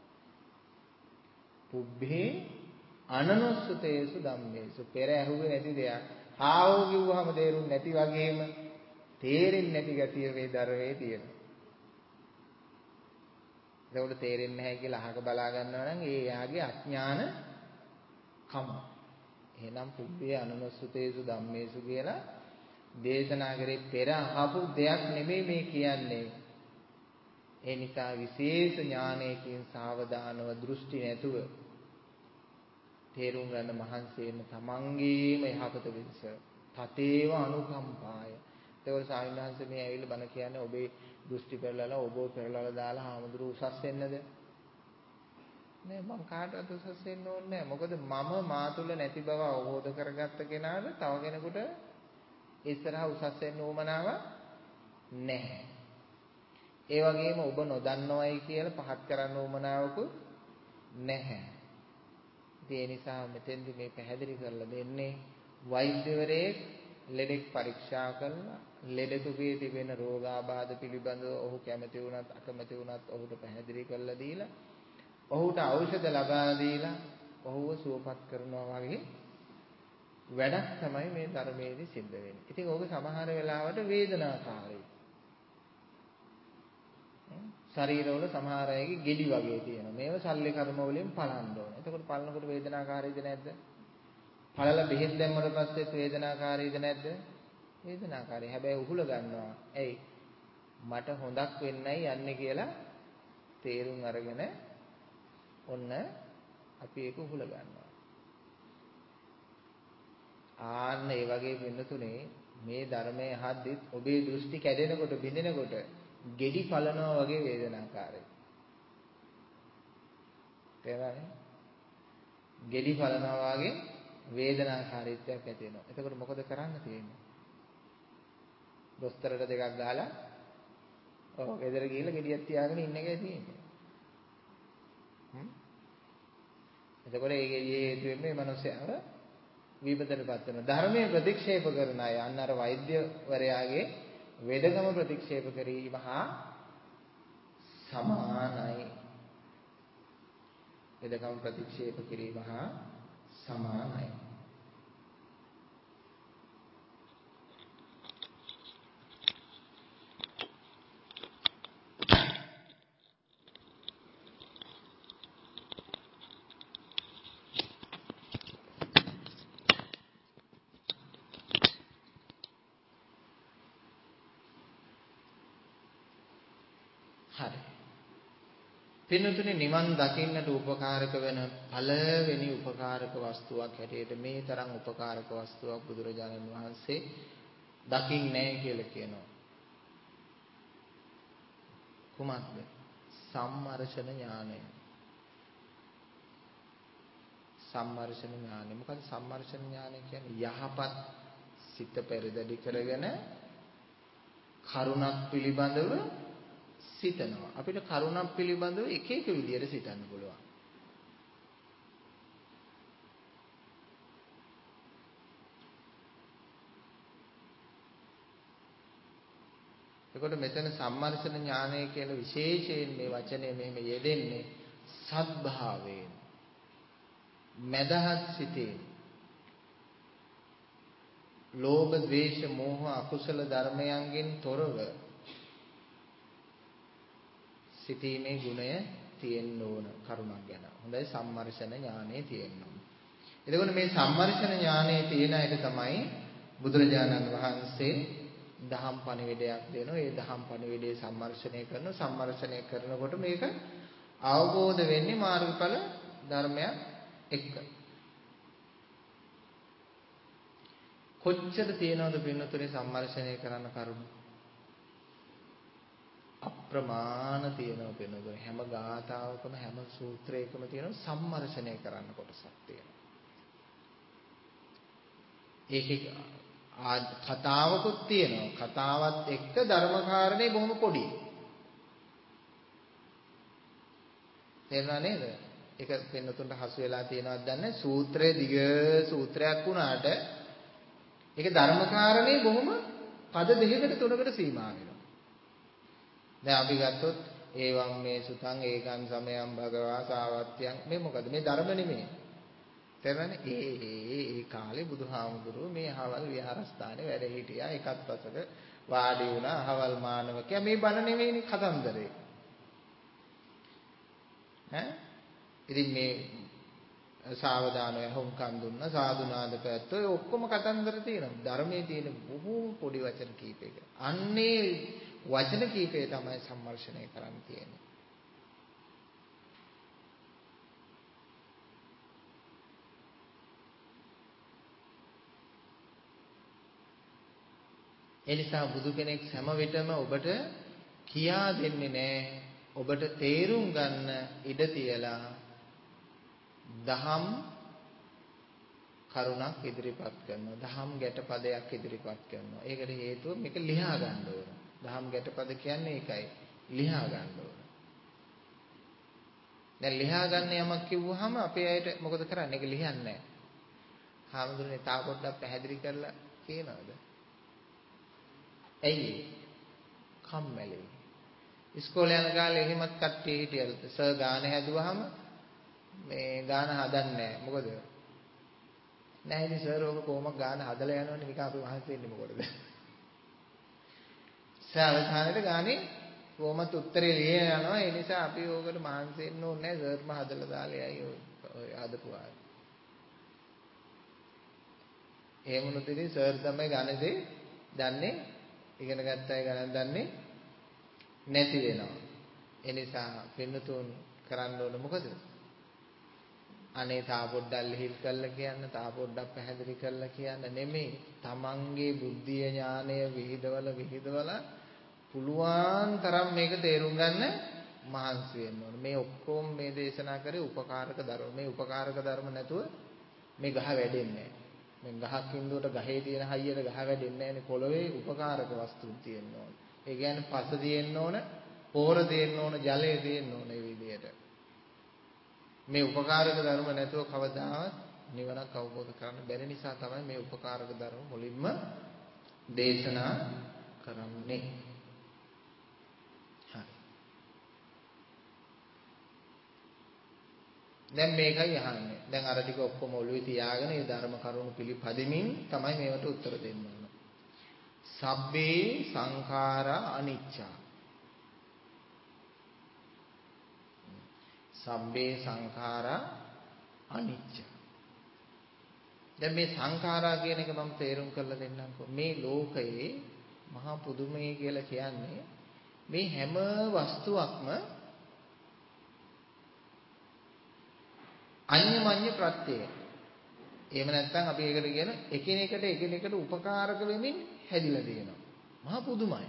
පුබ්බේ අනනුස්සතේසු ධම්මේසු පෙර ඇහුවේ නැති දෙයක්. හා හෝ කිව්වහම තේරුන්නේ නැති වගේම තේරෙන්නේ නැති ගතිය මේ ධර්මයේ තියෙනවා. ඒකට තේරෙන්නේ නැහැ කියලා අහක බලා ගන්නවා නම් ඒ යාගේ අඥාන කම. එහෙනම් පුබ්බේ අනනුස්සතේසු ධම්මේසු කියලා දේශනා කරේ පෙර අහපු දෙයක් නෙමෙයි මේ කියන්නේ. ඒ නිසා විශේෂ ඥානයකින් සාවධානව දෘෂ්ටි නැතුව තේරුම් ගන්න මහන්සි වෙන තමන්ගේම යහපත පිණිස තතේව අනුකම්පාය. ඒකවල ස්වාමීන් වහන්සේ මේ ඇවිල්ලා බණ කියන්නේ ඔබේ දෘෂ්ටි පෙරලලා ඔබව පෙරලලා දාලා හාමුදුරු උසස් වෙන්නද? නෑ මං කාටවත් උසස් වෙන්න ඕනේ නෑ. මොකද මම මා තුල නැති බව අවබෝධ කරගත්ත කෙනාට තව කෙනෙකුට ඉස්සරහා උසස් වෙන්න උවමනාව නැහැ. ඒ වගේම ඔබ නොදන්නවයි කියලා පහත් කරන්න උවමනාවකුත් නැහැ. ඒ නිසා මෙතෙන්දි මේ පැහැදිලි කරලා දෙන්නේ වෛද්‍යවරයෙක් ලෙඩෙක් පරීක්ෂා කරලා ලෙඩෙකුගේ තිබෙන රෝගාබාධ පිළිබඳව ඔහු කැමති වුණත් අකමැති වුණත් ඔහුට පැහැදිලි කරලා දීලා ඔහුට ඖෂධ ලබා දීලා ඔහුව සුවපත් කරනවා වගේ වැඩක් තමයි මේ ධර්මයේදී සිද්ධ වෙන්නේ. ඉතින් ඕක සමහර වෙලාවට වේදනාකාරී. ශරීරවල සමහර අයගේ ගෙඩි වගේ තියෙනවා. මේව ශල්‍ය කර්ම වලින් පලන්න ඕනේ. එතකොට පලනකොට වේදනාකාරීද නැද්ද? පළල බෙහෙත් දැම්මට පස්සෙත් වේදනාකාරීද නැද්ද? වේදනාකාරී. හැබැයි උහුල ගන්නවා. ඇයි? මට හොඳක් වෙන්නයි යන්නේ කියලා තේරුම් අරගෙන ඔන්න අපි ඒක උහුල ගන්නවා. ආන්න ඒ වගේ වෙනතුනේ මේ ධර්මයේ අහද්දිත් ඔබේ දෘෂ්ටි කැඩෙනකොට බිඳෙනකොට ගෙඩි පලනවා වගේ වේදනාකාරයි. තේරුණානේ? ගෙඩි පලනවා වගේ වේදනාකාරීත්වයක් ඇති වෙනවා. එතකොට මොකද කරන්න තියෙන්නේ? දොස්තරට දෙකක් ගහලා ඔව් ගෙදර ගිහිල්ලා ගෙඩියක් තියාගෙන ඉන්න එකයි තියෙන්නේ. හ්ම්. එතකොට ඒ ගෙඩියේ හේතුවෙන් මේ මිනිස්යාව විපතටපත් වෙනවා. ධර්මයේ ප්‍රතික්ෂේප කරන අය අන්න අර වෛද්‍යවරයාගේ වේදකම ප්‍රතික්ෂේප කිරීම හා සමානයි. වේදකම ප්‍රතික්ෂේප කිරීම හා සමානයි. හරි. පින්නතුනේ නිවන් දකින්නට උපකාරක වෙන පළවෙනි උපකාරක වස්තුවක් හැටියට මේ තරම් උපකාරක වස්තුවක් බුදුරජාණන් වහන්සේ දකින්නේ නැහැ කියලා කියනවා. කුමක්ද? සම්මර්ෂණ ඥානය. සම්මර්ෂණ ඥානය. මොකද සම්මර්ෂණ ඥානය කියන්නේ යහපත් සිත පෙරදරි කරගෙන කරුණක් පිළිබඳව සිතනවා. අපිට කරුණක් පිළිබඳව එක එක විදිහට සිතන්න පුළුවන්. එතකොට මෙතන සම්මර්ෂණ ඥානය කියන විශේෂයෙන් මේ වචනේ මෙහෙම යෙදෙන්නේ සත්භාවයෙන්. මදහත් සිතේ. ලෝභ, ද්වේෂ, මෝහ අකුසල ධර්මයන්ගෙන් තොරව සිතීමේ ගුණය තියෙන්න ඕන කරුණක් ගැන. හොඳයි සම්මර්ෂණ ඥානෙ තියෙන්න ඕන. එතකොට මේ සම්මර්ෂණ ඥානෙ තියෙන අයට තමයි බුදුරජාණන් වහන්සේ දහම් පණිවිඩයක් දෙනවා. ඒ දහම් පණිවිඩයේ සම්මර්ෂණය කරන සම්මර්ෂණය කරනකොට මේක අවබෝධ වෙන්නේ මාර්ගඵල ධර්මයක් එක්ක. කොච්චර තියෙනවද පින්නතුනේ සම්මර්ෂණය කරන්න කරුණු? අප්‍රමාණ තියෙනවා වෙනකොට හැම ගාථාවකම හැම සූත්‍රයකම තියෙන සම්මර්ෂණය කරන්න කොටසක් තියෙනවා. ඒකේ කතාවකුත් තියෙනවා. කතාවත් එක්ක ධර්මකාරණේ බොහොම පොඩි. තේරුණා නේද? ඒක වෙනතුන්ට හසු වෙලා තියෙනවද දන්නේ? සූත්‍රයේ දිග සූත්‍රයක් වුණාට ඒක ධර්මකාරණේ බොහොම පද දෙකකට තුනකට සීමා වෙනවා. දැන් අපි ගත්තොත් ඒවම් මේ සුතං ඒකං සමයං භගවා සාවත්‍යං මේ මොකද මේ ධර්ම නෙමෙයි. තේරෙනවනේ? ඒ ඒ ඒ කාලේ බුදුහාමුදුරුවෝ මේ අහවල් විහාරස්ථානේ වැඩ හිටියා. එකත් පසක වාඩි වුණා. අහවල් මානවකයා මේ බණ නෙමෙයිනේ කතන්දරේ. ඈ ඉතින් මේ සාවධානව හුම්කන් දුන්න සාදුනාද පැත්ත ඔය ඔක්කොම කතන්දර තියෙනවා. ධර්මයේ තියෙන බොහෝ පොඩි වචන කීපයක. අන්නේ වචන කීපය තමයි සම්මර්ෂණය කරන්න තියෙන්නේ. ඒ නිසා බුදු කෙනෙක් හැම විටම ඔබට කියා දෙන්නේ නැහැ. ඔබට තේරුම් ගන්න ඉඩ තියලා දහම් කරුණක් ඉදිරිපත් කරනවා. දහම් ගැටපදයක් ඉදිරිපත් කරනවා. ඒකට හේතුව මේක ලියා ගන්න ඕන. දහම් ගැටපද කියන්නේ ඒකයි. ලියා ගන්න ඕන. දැන් ලියා ගන්න යමක් කිව්වහම අපේ අයට මොකද කරන්නේ? ඒක ලියන්නේ නැහැ. හාමුදුරනේ තා පොඩ්ඩක් පැහැදිලි කරලා කියනවාද? ඇයි? කම්මැලි. ඉස්කෝලේ යන කාලේ එහෙමත් කට්ටිය හිටියලු. සර් ගාන හැදුවාම මේ ගාන හදන්නේ නැහැ. මොකද? නැහැ ඉතින් සර් ඔක කොහොමද ගාන හදලා යනවනේ නිකන් අපි මහන්සි වෙන්නේ මොකටද? සර් අවසානයේ ගානේ කොහොමද උත්තරේ ලියලා යනවා. ඒ නිසා අපි ඕකට මහන්සි වෙන්න ඕනේ නැහැ. සර්ම හදලා දාලා යයි ඔය හදපුවා. එහෙම වුණොත් ඉතින් සර් තමයි ගණිතේ දන්නේ ඉගෙන ගත්ත අය ගණන් දන්නේ නැති වෙනවා. ඒ නිසා පින්නතුන් කරන්න ඕන මොකද? අනේ තා පොඩ්ඩක් ලිහිල් කරලා කියන්න, තා පොඩ්ඩක් පැහැදිලි කරලා කියන්න නෙමෙයි. තමන්ගේ බුද්ධිය ඥානය විහිදවල විහිදවල පුළුවන් තරම් මේක තේරුම් ගන්න මහන්සි වෙන්න ඕන. මේ ඔක්කොම මේ දේශනා කරේ උපකාරක ධර්ම. මේ උපකාරක ධර්ම නැතුව මේ ගහ වැඩෙන්නේ නැහැ. මේ ගහක් ඉන්දුවට ගහේ තියෙන හයියට ගහ වැඩෙන්නේ නැහැනේ. පොළවේ උපකාරක වස්තු තියෙන්න ඕන. ඒ කියන්නේ පස තියෙන්න ඕන, පොහොර තියෙන්න ඕන, ජලය තියෙන්න ඕන මේ විදිහට. මේ උපකාරක ධර්ම නැතුව කවදාවත් නිවනක් අවබෝධ කරගන්න බැරි නිසා තමයි මේ උපකාරක ධර්ම මුලින්ම දේශනා කරන්නේ. හරි. දැන් මේකයි අහන්නේ. දැන් අර ටික ඔක්කොම ඔළුවේ තියාගෙන මේ ධර්ම කරුණු පිළිපදිමින් තමයි මේවට උත්තර දෙන්න ඕන. සබ්බේ සංඛාරා අනිච්චා. සබ්බේ සංඛාරා අනිච්ච. දැන් මේ සංඛාරා කියන එක මම තේරුම් කරලා දෙන්නම්කෝ. මේ ලෝකයේ මහා පුදුමයි කියලා කියන්නේ මේ හැම වස්තුවක්ම අඤ්ඤමඤ්ඤ ප්‍රත්‍යය. එහෙම නැත්නම් අපි ඒකට කියන එකිනෙකට එකිනෙකට උපකාරක වෙමින් හැදිලා තියෙනවා. මහා පුදුමයි.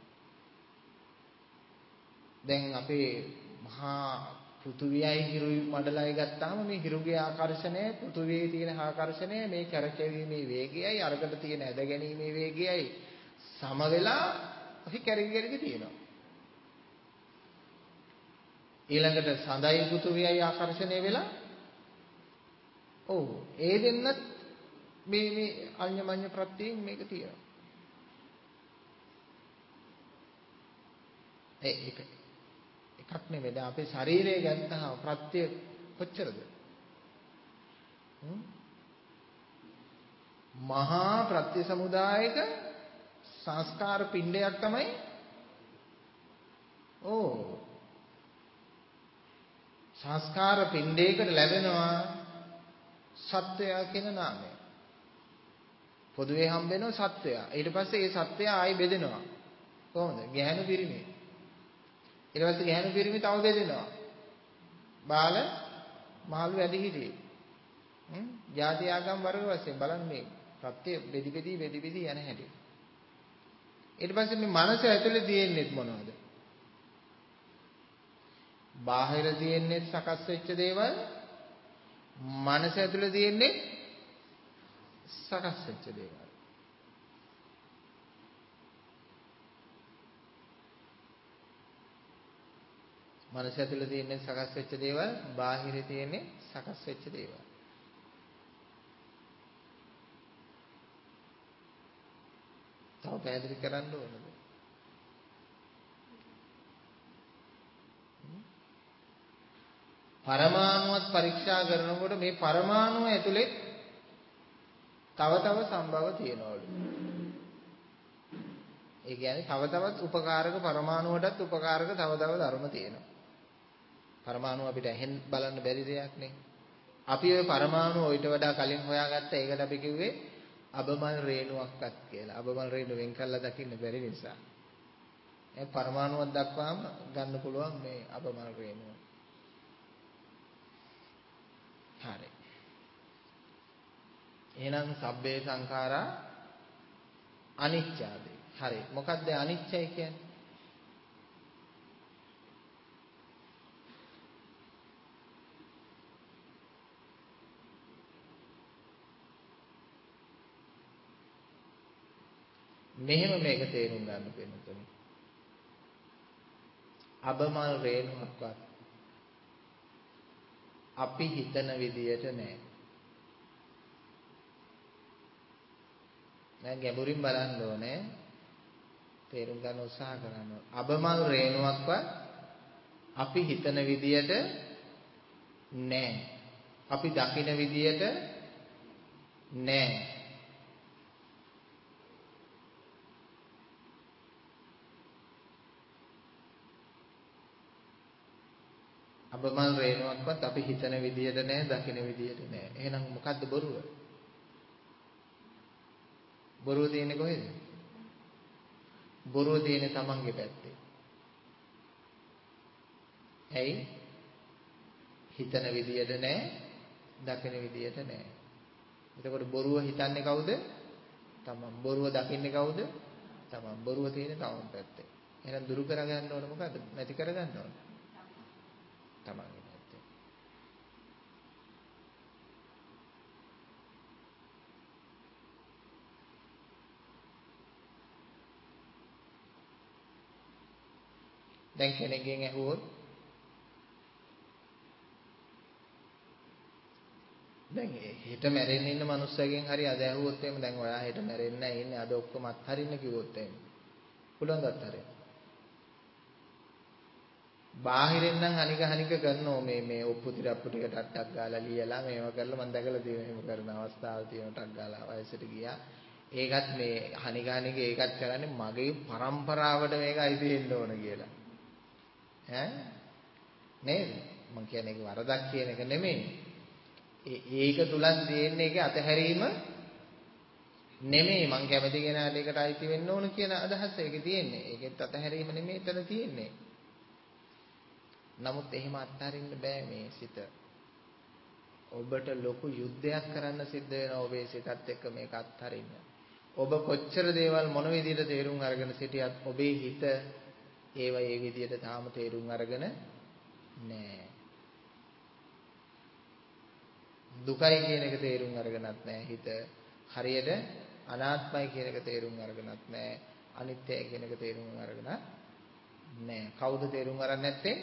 දැන් අපේ මහා පෘථුවියයි හිරුයි මඩලයි ගත්තාම මේ හිරුගේ ආකර්ෂණය පෘථුවියේ තියෙන ආකර්ෂණය මේ කැරකෙවීමේ වේගයයි අරකට තියෙන ඇද ගැනීමේ වේගයයි සම වෙලා අපි කැරකි කැරකි තියෙනවා. ඊළඟට සඳයි පෘථුවියයි ආකර්ෂණය වෙලා ඔව් ඒ දෙන්නත් මේ මේ අඤ්ඤමඤ්ඤ ප්‍රත්‍යයෙන් මේක තියෙනවා. ඒ එක එකක් නෙමෙයි. දැන් අපේ ශරීරය ගත්තාම ප්‍රත්‍ය කොච්චරද? මහා ප්‍රත්‍ය සමුදායක සංස්කාර පිණ්ඩයක් තමයි. ඕ සංස්කාර පිණ්ඩයකට ලැබෙනවා සත්වයා කියන නාමය. පොදුවේ හම්බ වෙනවා සත්වයා. ඊට පස්සේ ඒ සත්වයා ආයි බෙදෙනවා. කොහොමද? ගැහැණු පිරිමි. ඊට පස්සේ ගැහැණු පිරිමි තව බෙදෙනවා. බාල මහලු වැඩිහිටි. හ්ම් ಜಾති ආගම් වර්ග වශයෙන් බලන්න මේ ප්‍රත්‍ය බෙදි බෙදි බෙදි බෙදි යන හැටි. ඊට පස්සේ මේ මනස ඇතුලේ තියෙන්නේ මොනවද? බාහිර තියෙන්නේ සකස් වෙච්ච දේවල්, මනස ඇතුලේ තියෙන්නේ සකස් වෙච්ච දේවල්. මනස ඇතුලේ තියෙන්නේ සකස් වෙච්ච දේවල්, බාහිරේ තියෙන්නේ සකස් වෙච්ච දේවල්. තව පැහැදිලි කරන්න ඕනද? පරමාණුවත් පරීක්ෂා කරනකොට මේ පරමාණුව ඇතුලේ තව තව සම්භව තියෙනවලු. ඒ කියන්නේ තව තවත් උපකාරක පරමාණුවටත් උපකාරක තව තව ධර්ම තියෙනවා. පරමාණු අපිට ඇහෙන් බලන්න බැරි දෙයක් නේ. අපි ওই පරමාණු ඊට වඩා කලින් හොයාගත්ත ඒකට අපි කිව්වේ අබමල් රේණුවක්වත් කියලා. අබමල් රේණුව වෙන් කළා දකින්න බැරි නිසා. ඒ පරමාණුවක් දක්වාම ගන්න පුළුවන් මේ අබමල් රේණුව. හරි. එහෙනම් සබ්බේ සංඛාරා අනිච්චාදී. හරි. මොකද්ද අනිච්චයි කියන්නේ? මෙහෙම මේක තේරුම් ගන්න වෙනතුනේ. අබමල් රේණුවක්වත් අපි හිතන විදියට නෑ. දැන් ගැඹුරින් බලන්න ඕනේ. තේරුම් ගන්න උත්සාහ කරන්න ඕනේ. අබමල් රේණුවක්වත් අපි හිතන විදියට නෑ. අපි දකින විදියට නෑ. අබමල් රේණුවක්වත් අපි හිතන විදියට නෑ, දකින විදියට නෑ. එහෙනම් මොකද්ද බොරුව? බොරුව තියෙන්නේ කොහෙද? බොරුව තියෙන්නේ තමන්ගේ පැත්තේ. ඇයි? හිතන විදියට නෑ, දකින විදියට නෑ. එතකොට බොරුව හිතන්නේ කවුද? තමන්. බොරුව දකින්නේ කවුද? තමන්. බොරුව තියෙන්නේ තමන් පැත්තේ. එහෙනම් දුරු කරගන්න ඕන මොකද්ද? නැති කරගන්න ඕන. තමන්ගේ පැත්තේ. දැන් කෙනෙක්ගෙන් ඇහුවොත් දැන් හෙට මැරෙන්න ඉන්න මනුස්සයගෙන් හරි අද ඇහුවොත් එහෙම දැන් ඔයා හෙට මැරෙන්න නැහැ ඉන්නේ අද ඔක්කොම අත්හරින්න කිව්වොත් එහෙම පුළුවන් අත්හරින්න. බාහිරින් නම් අනික අනික කරනෝ මේ මේ ඔප්පු තිරප්පු ටික ටට්ටක් ගාලා ලියලා මේව කරලා මම දැකලා තියෙනවා එහෙම කරන අවස්ථාවල් තියෙනවා ටක් ගාලා වයසට ගියා. ඒකත් මේ අනික අනික ඒකත් කරන්නේ මගේ પરම්පරාවට මේක අයිති වෙන්න ඕන කියලා. ඈ නේද? මම කියන්නේ ඒක වරදක් කියන එක නෙමෙයි. ඒක තුලන් තියෙන්නේ ඒකේ අතහැරීම නෙමෙයි. මම කැමති කෙනාට ඒකට අයිති වෙන්න ඕන කියන අදහස ඒකේ තියෙන්නේ. ඒකෙත් අතහැරීම නෙමෙයි එතන තියෙන්නේ. නමුත් එහෙම අත්හරින්න බෑ මේ සිත. ඔබට ලොකු යුද්ධයක් කරන්න සිද්ධ වෙනවා ඔබේ සිතත් එක්ක මේක අත්හරින්න. ඔබ කොච්චර දේවල් මොන විදිහට තේරුම් අරගෙන සිටියත් ඔබේ හිත ඒව ඒ විදිහට තාම තේරුම් අරගෙන නෑ. දුකයි කියන එක තේරුම් අරගෙනත් නෑ හිත. හරියට අනාත්මයි කියන එක තේරුම් අරගෙනත් නෑ. අනිත්‍යයි කියන එක තේරුම් අරගෙන නෑ. කවුද තේරුම් අරන් නැත්තේ?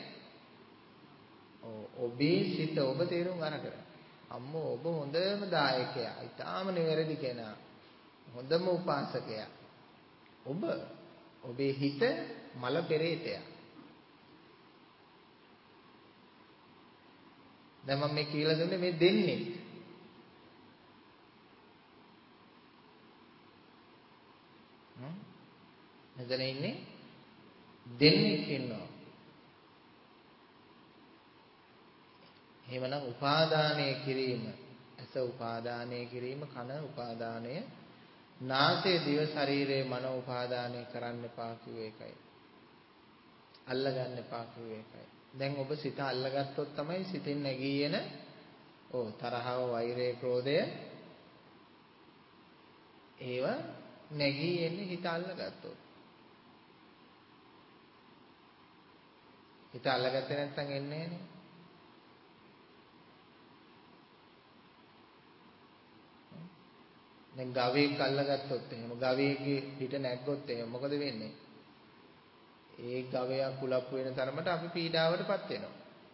ඔබේ සිත ඔබ තේරුම් අරගෙන. අම්මෝ ඔබ හොඳම දායකයා. ඊටාම නිවැරදි කෙනා. හොඳම උපාසකයා. ඔබ ඔබේ හිත මල පෙරේතයා. දැන් මම මේ කියලා දුන්නේ මේ දෙන්නේ. හ්ම්. මෙතන ඉන්නේ දෙන්නෙක් ඉන්නවා. එහෙමනම් උපාදානය කිරීම, ඇස උපාදානය කිරීම, කන උපාදානය, නාසය දිව ශරීරයේ මන උපාදානය කරන්න එපා කිව්ව එකයි. අල්ලගන්න එපා කිව්ව එකයි. දැන් ඔබ සිත අල්ලගත්තොත් තමයි සිතින් නැගී එන ඕ තරහව, වෛරය, ක්‍රෝධය ඒව නැගී එන්නේ හිත අල්ලගත්තොත්. හිත අල්ලගත්තේ නැත්නම් එන්නේ නෑනේ. දැන් ගවයෙක් අල්ලගත්තොත් එහෙම ගවයෙක්ගේ පිට නැග්ගොත් එහෙම මොකද වෙන්නේ? ඒ ගවයා කුලප්පු වෙන තරමට අපි පීඩාවටපත් වෙනවා.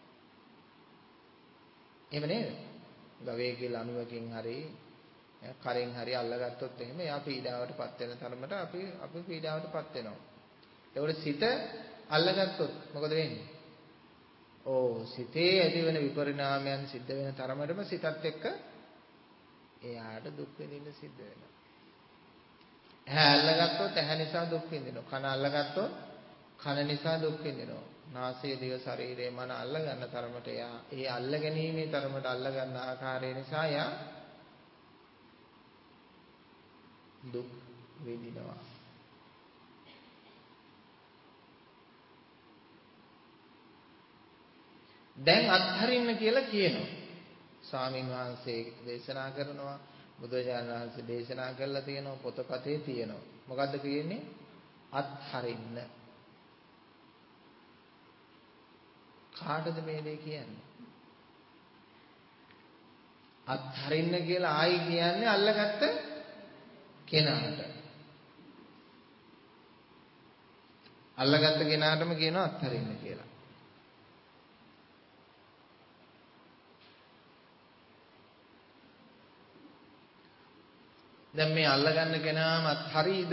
එහෙම නේද? ගවයෙක්ගේ ලණුවකින් හරි කරෙන් හරි අල්ලගත්තොත් එහෙම එයා පීඩාවටපත් වෙන තරමට අපි අපි පීඩාවටපත් වෙනවා. ඒවල සිත අල්ලගත්තොත් මොකද වෙන්නේ? ඕ සිතේ ඇතිවන විපරිණාමයන් සිද්ධ වෙන තරමටම සිතත් එක්ක එයාට දුක් විඳින්න සිද්ධ වෙනවා. ඇහැ අල්ලගත්තොත් ඇහැ නිසා දුක් විඳිනවා. කන අල්ලගත්තොත් කන නිසා දුක් විඳිනවා. නාසය දිව ශරීරය මන අල්ල ගන්න තරමට එයා ඒ අල්ල ගැනීමේ තරමට අල්ල ගන්න ආකාරය නිසා එයා දුක් විඳිනවා. දැන් අත්හරින්න කියලා කියනවා. ස්වාමීන් වහන්සේ දේශනා කරනවා, බුදුරජාණන් වහන්සේ දේශනා කරලා තියෙනවා, පොතපතේ තියෙනවා. මොකද්ද කියන්නේ? අත්හරින්න. කාටද මේ දේ කියන්නේ? අත්හරින්න කියලා ආයි කියන්නේ අල්ලගත්ත කෙනාට. අල්ලගත්ත කෙනාටම කියනවා අත්හරින්න කියලා. දැන් මේ අල්ලගන්න කෙනාම අත්හරීද?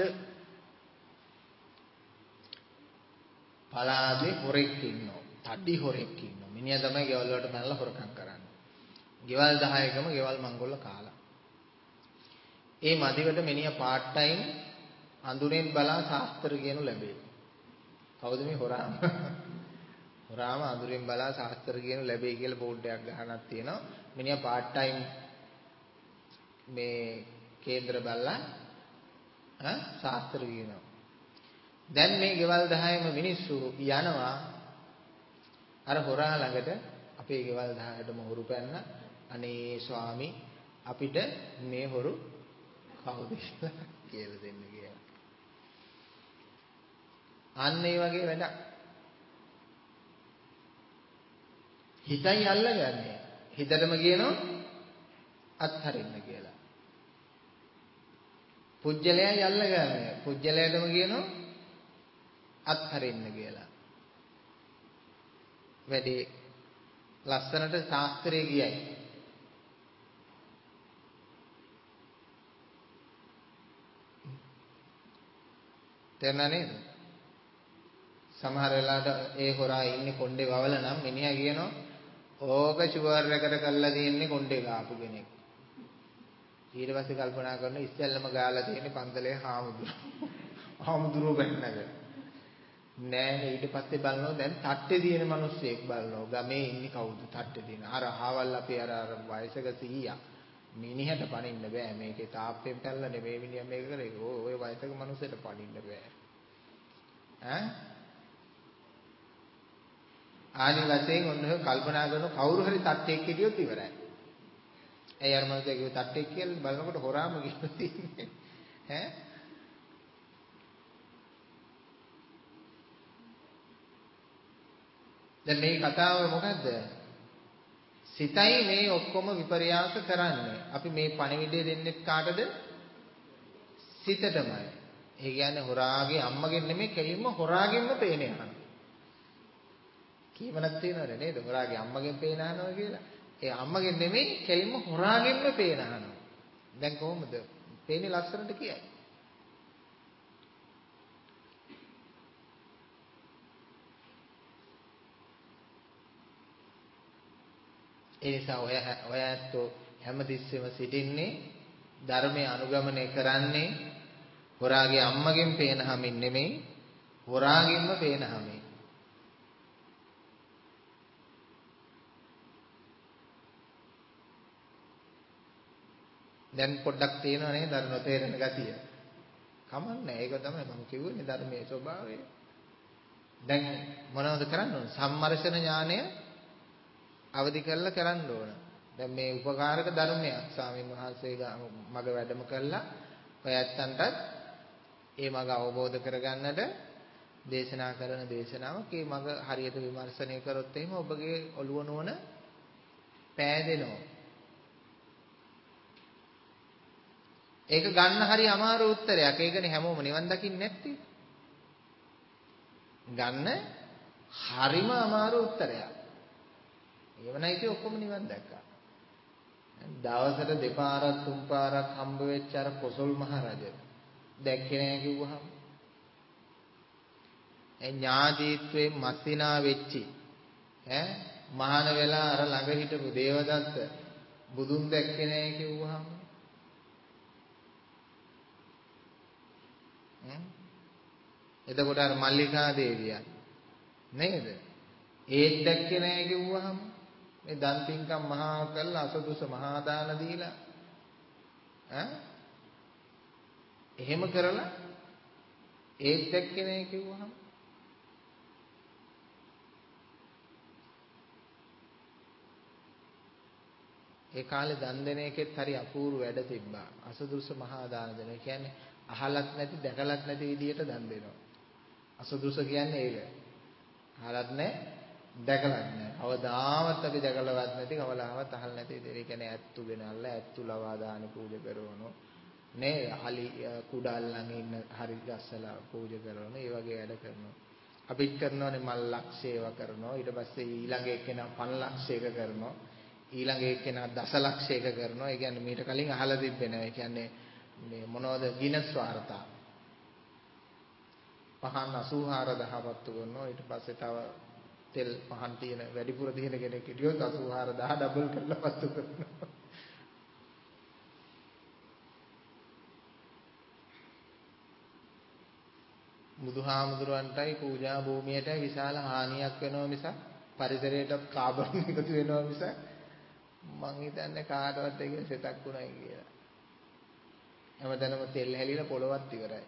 පලාදේ හොරෙක් ඉන්නවා. තඩි හොරෙක් ඉන්නවා. මිනිහා තමයි ගෙවල් වලට මැනලා හොරකම් කරන්නේ. ගෙවල් දහයකම ගෙවල් මංගොල්ල කාලා. ඒ මදිවට මිනිහා පාර්ට් ටයිම් අඳුරෙන් බලා ශාස්ත්‍ර කියනු ලැබේ. කවුද මේ හොරාම? හොරාම අඳුරෙන් බලා ශාස්ත්‍ර කියනු ලැබේ කියලා බෝඩ් එකක් ගහනක් තියෙනවා. මිනිහා පාර්ට් ටයිම් මේ කේන්දර බල්ලා ඈ ශාස්ත්‍ර කියනවා. දැන් මේ ගෙවල් දහයම මිනිස්සු යනවා අර හොරා ළඟට. අපේ ගෙවල් දහයටම හොරු පැන්න. අනේ ස්වාමි අපිට මේ හොරු කවුද කියලා දෙන්න කියලා. අන්න ඒ වගේ වැඩක්. හිතයි අල්ලගන්නේ. හිතටම කියනවා අත්හරින්න කියලා. පුජ්‍යලයයි අල්ලගන්නේ. පුජ්‍යලයටම කියනවා අත්හරින්න කියලා. වැඩි ලස්සනට ශාස්ත්‍රයේ ගියයි. තේරුණා නේද? සමහර වෙලාවට ඒ හොරා ඉන්නේ කොණ්ඩේ වවල නම් මිනිහා කියනවා ඕක ෂුවර් එකට කරලා තියෙන්නේ කොණ්ඩේ ගාපු කෙනෙක්. ඊට පස්සේ කල්පනා කරනවා ඉස්සෙල්ලම ගාලා තියෙන්නේ පන්තලේ හාමුදුරුවෝ. හාමුදුරුවෝ බැන්නක. නෑ ඊට පස්සේ බලනවා දැන් තට්ටේ තියෙන මිනිස්සෙක් බලනවා. ගමේ ඉන්නේ කවුද තට්ටේ තියෙන. අර හාවල් අපේ අර අර වයසක සීයා. මිනිහට පණින්න බෑ. මේකේ තාප්පෙන් පැල්ලා නෙමෙයි මිනිහා මේක කරේ. ඔය වයසක මිනිස්සෙට පණින්න බෑ. ඈ ආදි වශයෙන් ඔන්න ඔය කල්පනා කරන කවුරු හරි තට්ටෙක් හිටියොත් ඉවරයි. ඒ අර මනුස්සයා කිව්ව තට්ටෙක් කියලා බලනකොට හොරාම කියලා තියෙන්නේ. ඈ දැන් මේ කතාව මොකද්ද? සිතයි මේ ඔක්කොම විපර්යාස කරන්නේ. අපි මේ පණිවිඩය දෙන්නේ කාටද? සිතටමයි. ඒ කියන්නේ හොරාගේ අම්මගෙන් නෙමෙයි කෙලින්ම හොරාගෙන්ම පේන යනවා. කීමනක් තියෙනවද නේද? හොරාගේ අම්මගෙන් පේන යනවා කියලා. ඒ අම්මගෙන් නෙමෙයි කෙලින්ම හොරාගෙන්ම පේන යනවා. දැන් කොහොමද? පේන්නේ ලස්සනට කියයි. ඒ නිසා ඔය ඔය ඇත්තෝ හැමතිස්සෙම සිටින්නේ ධර්මයේ අනුගමනය කරන්නේ හොරාගේ අම්මගෙන් පේන හැමින් නෙමෙයි හොරාගෙන්ම පේන හැමින්. දැන් පොඩ්ඩක් තියෙනව නේද ධර්ම නොතේරෙන ගතිය. කමන්නේ ඒක තමයි මම කිව්වේ ධර්මයේ ස්වභාවය. දැන් මොනවද කරන්න ඕන? සම්මර්ෂණ ඥානය අවදි කරලා කරන්න ඕන. දැන් මේ උපකාරක ධර්මයක් ස්වාමීන් වහන්සේ මග වැඩම කළා. ඔය ඇත්තන්ටත් ඒ මග අවබෝධ කරගන්නට දේශනා කරන දේශනාවක් ඒ මග හරියට විමර්ශනය කරොත් එහෙම ඔබගේ ඔළුව නොවන පෑදෙනවා. ඒක ගන්න හරි අමාරු උත්තරයක්. ඒකනේ හැමෝම නිවන් දකින්නේ නැත්තේ. ගන්න හරිම අමාරු උත්තරයක්. ඒවනයි ඉතින් ඔක්කොම නිවන් දැක්කා. දවසට දෙපාරක් තුන් පාරක් හම්බ වෙච්ච අර කොසල් මහ රජ දැක්කේ නැහැ කිව්වහම ඒ ඥාතිත්වයේ මස්සිනා වෙච්චි ඈ මහාන වෙලා අර ළඟ හිටපු දේවදත්ත බුදුන් දැක්කේ නැහැ කිව්වහම එතකොට අර මල්ලිකා දේවිය නේද ඒත් දැක්කේ නැහැ කිව්වහම මේ දන් පින්කම් මහා කළා අසදුස මහා දාන දීලා ඈ එහෙම කරලා ඒත් දැක්කේ නැහැ කිව්වහම ඒ කාලේ දන් දෙන එකෙත් හරි අපූර්ව වැඩ තිබ්බා අසදුස මහා දාන දෙන. ඒ කියන්නේ අහලත් නැති දැකලත් නැති විදියට දන් දෙනවා. අසදුස කියන්නේ ඒක. අහලත් නැහැ දැකලත් නැහැ. අවදාවත් අපි දැකලවත් නැති කවලාවත් අහල නැති විදියට. ඒ කියන්නේ ඇත්තු ගෙනල්ලා ඇත්තු ලවා දාන පූජා කරනවා. නේ අලි කුඩල්ලන් ඉන්න හරි ගස්සලා පූජා කරනවා. ඒ වගේ වැඩ කරනවා. අපිත් කරනවානේ මල් ලක්ෂේව කරනවා. ඊට පස්සේ ඊළඟ එක්කෙනා පන්ලක්ෂයක කරනවා. ඊළඟ එක්කෙනා දසලක්ෂයක කරනවා. ඒ කියන්නේ මීට කලින් අහලා තිබ්බේ නැහැ. ඒ කියන්නේ මේ මොනවද ගිනස් වාර්තා පහන් අසූ හාරදාහ පත්තු කරනවා. ඊට පස්සේ තව තෙල් පහන් තියෙන වැඩිපුර තියෙන කෙනෙක් හිටියොත් අසූ හාරදාහ ඩබල් කරලා පත්තු කරනවා. බුදුහාමුදුරන්ටයි පූජා භූමියටයි විශාල හානියක් වෙනවා මිසක් පරිසරයට කාබන් එකතු වෙනවා මිසක් මං හිතන්නේ කාටවත් ඒක සෙතක් උනායි කියලා. හැමතැනම තෙල් හැලිලා පොළවත් ඉවරයි.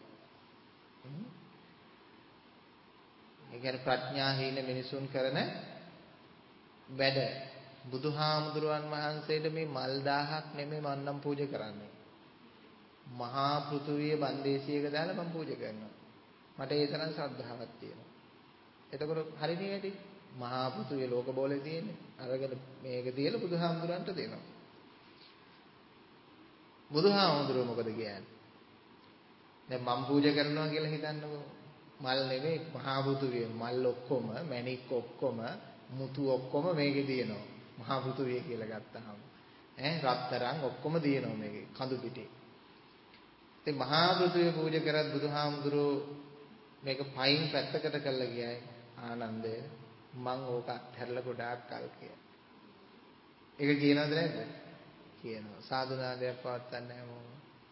ඒ කියන්නේ ප්‍රඥාහීන මිනිසුන් කරන වැඩ. බුදුහාමුදුරුවන් වහන්සේට මේ මල් දහහක් නෙමෙයි මන්නම් පූජා කරන්නේ. මහා පෘථුවිය බන්දේසියක දාලා මම පූජා කරනවා. මට ඒ තරම් ශ්‍රද්ධාවක් තියෙනවා. එතකොට හරිනේ ඇති. මහා පෘථුවිය ලෝක බෝලේ තියෙන්නේ. අරගෙන මේක තියලා බුදුහාමුදුරන්ට දෙනවා. බුදුහාමුදුරුවෝ මොකද කියන්නේ? දැන් මම පූජා කරනවා කියලා හිතන්නකෝ. මල් නෙවෙයි මහා පෘථුවිය මල් ඔක්කොම මණික් ඔක්කොම මුතු ඔක්කොම මේකේ තියෙනවා. මහා පෘථුවිය කියලා ගත්තාම ඈ රත්තරන් ඔක්කොම තියෙනවා මේකේ කඳු පිටේ. ඉතින් මහා පෘථුවිය පූජා කරත් බුදුහාමුදුරුවෝ මේක පයින් පැත්තකට කරලා ගියයි ආනන්දය මං ඕක අත්හැරලා ගොඩාක් කල් කියලා. ඒක කියනවද නැද්ද? කියනවා. සාදුනාදයක් පවත්න්නේ නැහැ මොම.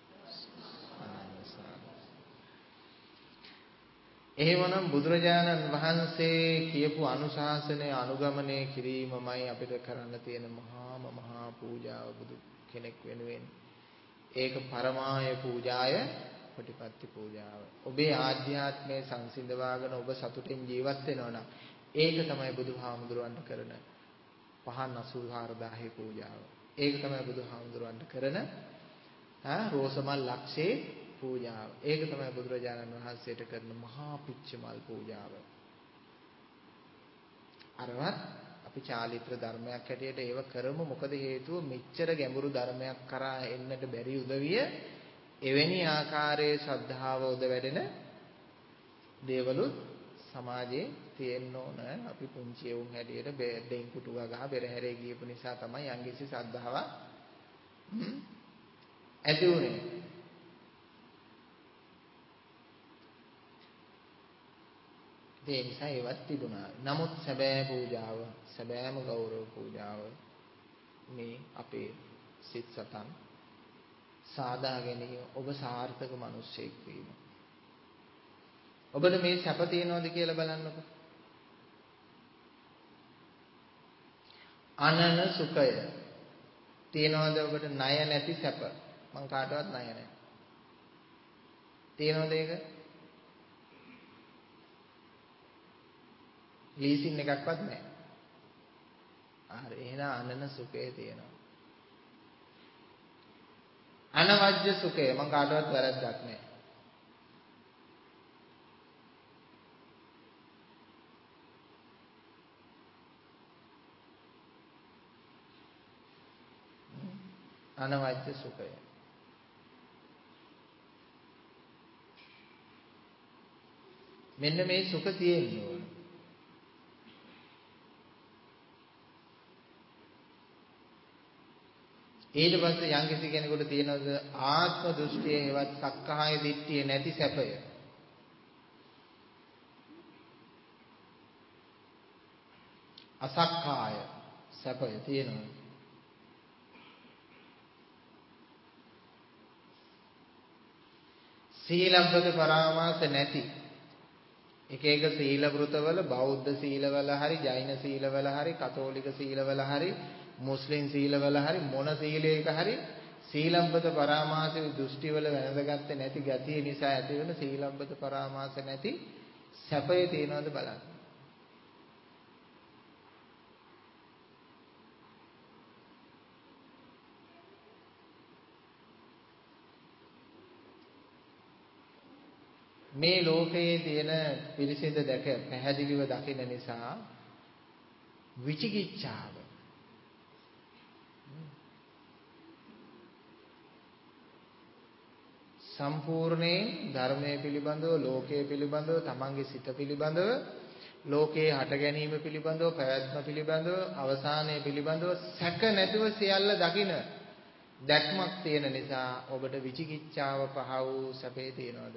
එහෙමනම් බුදුරජාණන් වහන්සේ කියපු අනුශාසනය අනුගමනය කිරීමමයි අපිට කරන්න තියෙන මහාම මහා පූජාව බුදු කෙනෙක් වෙනුවෙන්. ඒක පරමාය පූජාය ප්‍රතිපත්ති පූජාව. ඔබේ ආධ්‍යාත්මයේ සංසිඳවාගෙන ඔබ සතුටින් ජීවත් වෙනවා නම් ඒක තමයි බුදුහාමුදුරන්ට කරන පහන් අසූ හාරදාහේ පූජාව. ඒක තමයි බුදුහාමුදුරන්ට කරන ආ රෝසමල් ලක්ෂේ පූජාව. ඒක තමයි බුදුරජාණන් වහන්සේට කරන මහා පිච්චමල් පූජාව. අරවත් අපි චාලිත්‍ර ධර්මයක් හැටියට ඒව කරමු. මොකද හේතුව මෙච්චර ගැඹුරු ධර්මයක් කරා එන්නට බැරි උදවිය එවැනි ආකාරයේ ශ්‍රද්ධාව උද වැඩෙන දේවලුත් සමාජයේ තියෙන්න ඕන. අපි පුංචි වුන් හැටියට දෙයින් කුටුව ගහ පෙරහැරේ ගියපු නිසා තමයි යංගිසි ශ්‍රද්ධාවක් ඇති වුනේ. ඒ නිසා ඒවත් තිබුණා. නමුත් සැබෑ පූජාව, සැබෑම ගෞරව පූජාව මේ අපේ සිත් සතන් සාදා ගැනීම ඔබ සාර්ථක මිනිසෙක් වීම. ඔබට මේ සැප තියනවද කියලා බලන්නකෝ. අනන සුඛය තියනවද ඔබට? ණය නැති සැප. මං කාටවත් ණය නැහැ. තියනවද ඒක? ලීසින් එකක්වත් නැහැ. හරි එහෙනම් අනන සුඛය තියෙනවා. අනවජ්‍ය සුඛය මං කාටවත් වැරද්දක් නැහැ. අනවශ්‍ය සුඛය. මෙන්න මේ සුඛ තියෙන්න ඕන. ඊට පස්සේ යම්කිසි කෙනෙකුට තියෙනවද ආත්ම දෘෂ්ටිය හේවත් සක්කාය දිට්ඨිය නැති සැපය. අසක්කාය සැපය තියෙනවා. සීලබ්බත පරාමාස නැති එක එක සීල වෘතවල බෞද්ධ සීලවල හරි ජෛන සීලවල හරි කතෝලික සීලවල හරි මුස්ලිම් සීලවල හරි මොන සීලයක හරි සීලබ්බත පරාමාසයේ දෘෂ්ටිවල වැළඳගත්තේ නැති ගතිය නිසා ඇතිවෙන සීලබ්බත පරාමාස නැති සැපය තියනවද බලන්න. මේ ලෝකයේ තියෙන පිරිසිඳ දැක පැහැදිලිව දකින නිසා විචිකිච්ඡාව සම්පූර්ණයෙන් ධර්මයේ පිළිබඳව ලෝකයේ පිළිබඳව තමන්ගේ සිත පිළිබඳව ලෝකයේ හට ගැනීම පිළිබඳව පැවැත්ම පිළිබඳව අවසානයේ පිළිබඳව සැක නැතුව සියල්ල දකින දැක්මක් තියෙන නිසා ඔබට විචිකිච්ඡාව පහ වූ සැපේ තියනවද?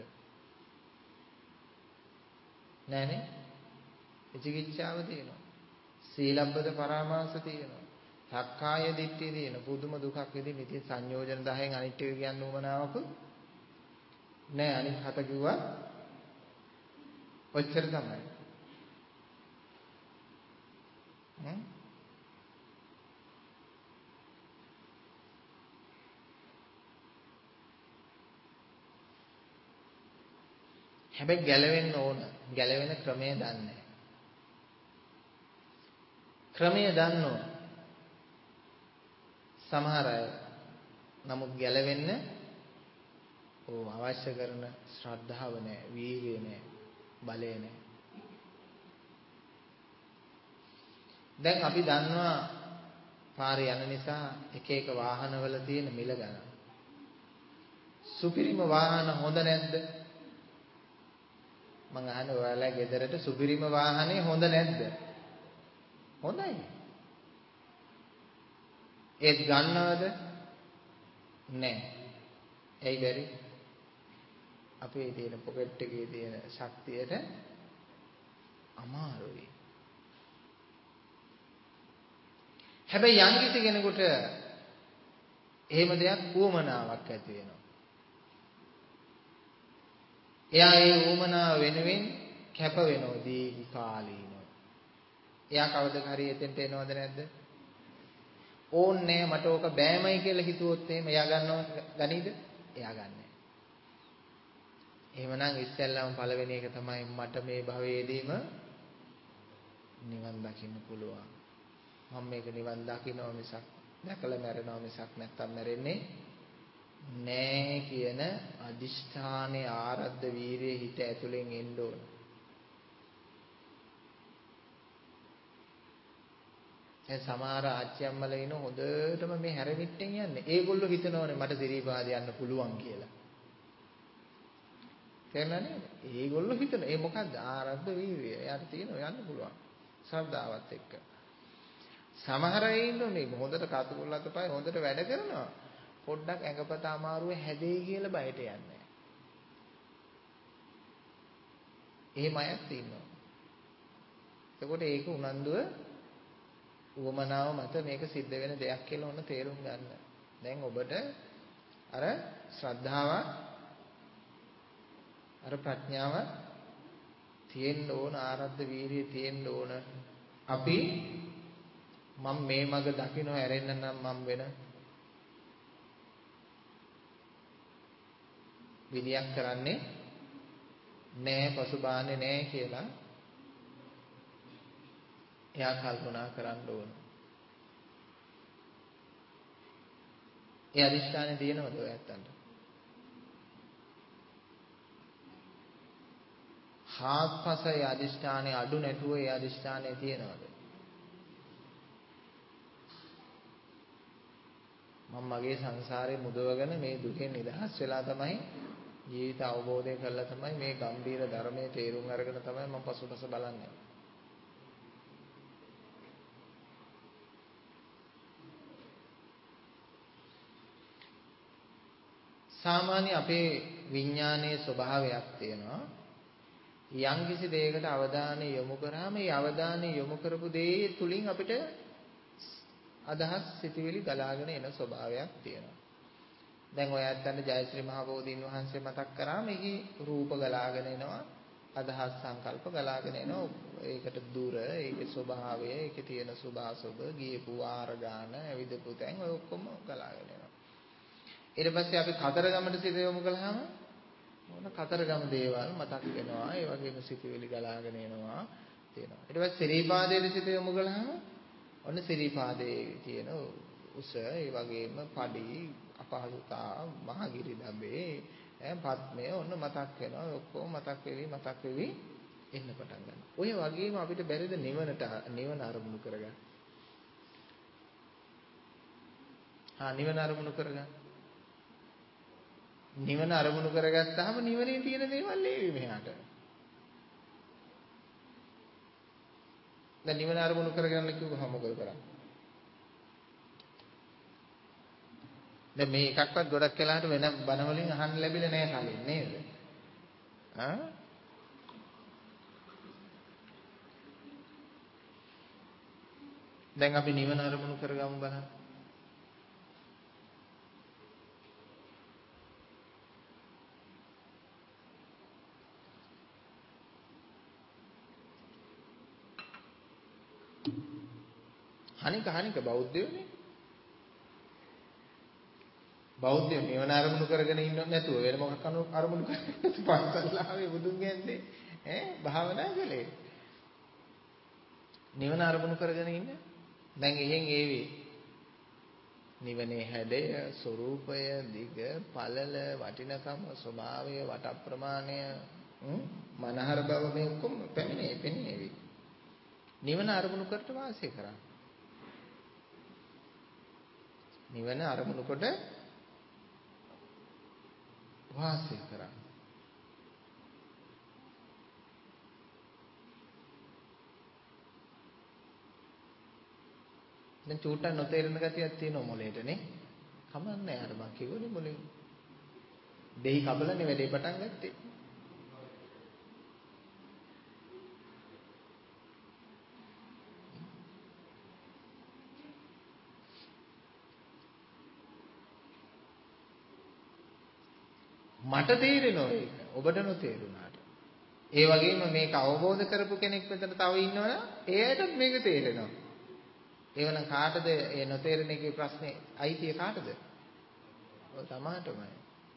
නෑනේ. විචිකිච්ඡාව තියෙනවා. සීලබ්බත පරාමාස තියෙනවා. සක්කාය දිට්ඨිය තියෙනවා. පුදුම දුකක් විදිහින් ඉතින් සංයෝජන දහයෙන් අනිත් එක කියන්නේ උමනාවක නෑ. අනිත් හත කිව්වා ඔච්චර තමයි. හ්ම් හැබැයි ගැලවෙන්න ඕන. ගැලවෙන ක්‍රමය දන්නේ. ක්‍රමය දන්නෝ සමහර අය. නමුත් ගැලවෙන්න ඕ අවශ්‍ය කරන ශ්‍රද්ධාව නැහැ, වීර්යය නැහැ, බලය නැහැ. දැන් අපි දන්නවා පාරේ යන නිසා එක එක වාහනවල තියෙන මිල ගණන්. සුපිරිම වාහන හොඳ නැද්ද? මං අහන්නේ ඔයාලා ගෙදරට සුපිරිම වාහනේ හොඳ නැද්ද? හොඳයි. ඒත් ගන්නවද? නැහැ. ඇයි බැරි? අපේ තියෙන පොකට් එකේ තියෙන ශක්තියට අමාරුයි. හැබැයි යම්කිසි කෙනෙකුට එහෙම දෙයක් උවමනාවක් ඇති වෙනවා. එයා ඒ උවමනාව වෙනුවෙන් කැප වෙනවා දීර්ඝ කාලීනව. එයා කවදද හරි එතෙන්ට එනවද නැද්ද? ඕන්නේ මට ඕක බෑමයි කියලා හිතුවොත් එහෙම එයා ගන්නව ගනීද? එයා ගන්නෑ. එහෙමනම් ඉස්සෙල්ලාම පළවෙනි එක තමයි මට මේ භවයේදීම නිවන් දකින්න පුළුවන්. මම මේක නිවන් දකින්නවා මිසක් දැකලා මැරෙනවා මිසක් නැත්තම් මැරෙන්නේ නෑ කියන අදිෂ්ඨානයේ ආරද්ධ වීරිය හිත ඇතුලෙන් එන්න ඕන. දැන් සමහර ආච්චියම්මලා ඉන්න හොඳටම මේ හැරමිට්ටෙන් යන්නේ. ඒගොල්ලෝ හිතනවනේ මට සිරීපාද යන්න පුළුවන් කියලා. තේරුණා නේද? ඒගොල්ලෝ හිතන ඒ මොකද්ද? ආරද්ධ වීරිය. එයාට තියෙනවා යන්න පුළුවන්. ශ්‍රද්ධාවත් එක්ක. සමහර අය ඉන්නෝනේ හොඳට කතුකුල්ලත් පයි හොඳට වැඩ කරනවා. පොඩ්ඩක් ඇඟපත අමාරුවේ හැදෙයි කියලා බයට යන්නේ. එහෙම අයත් ඉන්නවා. එතකොට ඒක උනන්දුව උවමනාව මත මේක සිද්ධ වෙන දෙයක් කියලා ඔන්න තේරුම් ගන්න. දැන් ඔබට අර ශ්‍රද්ධාව අර ප්‍රඥාව තියෙන්න ඕන, ආරද්ධ වීරිය තියෙන්න ඕන. අපි මම මේ මඟ දකින්න හැරෙන්න නම් මම වෙන විදියක් කරන්නේ නෑ, පසුබාන්නේ නෑ කියලා එයා කල්පනා කරන්න ඕන. ඒ අදිෂ්ඨානෙ තියෙනවද ඔයත්තන්ට? හාත්පසයේ අදිෂ්ඨානෙ අඩු නැතුව ඒ අදිෂ්ඨානෙ තියෙනවද? මම මගේ සංසාරේ මුදවගෙන මේ දුකෙන් නිදහස් වෙලා තමයි ජීවිත අවබෝධය කරලා තමයි මේ ගම්බීර ධර්මයේ තේරුම් අරගෙන තමයි මම පසුපස බලන්නේ. සාමාන්‍ය අපේ විඥානයේ ස්වභාවයක් තියෙනවා. යම්කිසි දෙයකට අවධානය යොමු කරාම ඒ අවධානය යොමු කරපු දේ තුලින් අපිට අදහස් සිතුවිලි ගලාගෙන එන ස්වභාවයක් තියෙනවා. දැන් ඔය ඇත්තන්ට ජයශ්‍රී මහ බෝධීන් වහන්සේ මතක් කරාම ඒකේ රූප ගලාගෙන එනවා, අදහස් සංකල්ප ගලාගෙන එනවා. ඒකට දුර, ඒකේ ස්වභාවය, ඒකේ තියෙන සුභාසුභ, ගියපු වාර ගාන, ඇවිදපු තැන් ඔය ඔක්කොම ගලාගෙන එනවා. ඊට පස්සේ අපි කතරගමට සිත යොමු කළාම මොන කතරගම දේවල් මතක් වෙනවා. ඒ වගේම සිතුවිලි ගලාගෙන එනවා තියෙනවා. ඊට පස්සේ සිරීපාදයේ සිත යොමු කළාම ඔන්න සිරීපාදයේ තියෙන උස, ඒ වගේම පඩි, අපහසුතා, මහගිරි දඹේ, ඈ පත්මය ඔන්න මතක් වෙනවා. ඔක්කොම මතක් වෙවි මතක් වෙවි එන්න පටන් ගන්නවා. ඔය වගේම අපිට බැරිද නිවනට නිවන අරමුණු කරගන්න? හා නිවන අරමුණු කරගන්න. නිවන අරමුණු කරගත්තාම නිවනේ තියෙන දේවල් ඒවි මෙහාට. දැන් නිවන අරමුණු කරගන්න කිව්වහම මොකද කරන්නේ? දැන් මේ එකක්වත් ගොඩක් වෙලාට වෙන බණ වලින් අහන්න ලැබිලා නැහැ කලින් නේද? ආ? දැන් අපි නිවන අරමුණු කරගමු බලන්න. අනික අනික බෞද්ධයෝනේ. බෞද්ධයෝ නිවන අරමුණු කරගෙන ඉන්නව නැතුව වෙන මොකක් අරමුණු කරන්නේ? පන්සල්ලාවේ බුදුන් ගැන්නේ ඈ භාවනා කළේ. නිවන අරමුණු කරගෙන ඉන්නේ. දැන් එහෙන් ඒවි. නිවනේ හැඩය, ස්වરૂපය, දිග, පළල, වටිනකම, ස්වභාවය, වට ප්‍රමාණය, මනහර බව මේ ඔක්කොම පැමිණේ පෙනේවි. නිවන අරමුණු කරට වාසය කරා. නිවන අරමුණු කොට වාසය කරා. දැන් චූට්ටක් නොතේරෙන ගතියක් තියෙනවා මොලේට නේ. කමන්නේ අර මං කිව්වනේ මොලේ. දෙහි කබලනේ වැඩේ පටන් ගත්තේ. මට තේරෙනවා ඒක. ඔබට නොතේරුණාට. ඒ වගේම මේක අවබෝධ කරපු කෙනෙක් මෙතන තව ඉන්නවනම් එයාටත් මේක තේරෙනවා. ඒවනම් කාටද ඒ නොතේරෙන එකේ ප්‍රශ්නේ අයිතිය කාටද? ඔය තමාටමයි.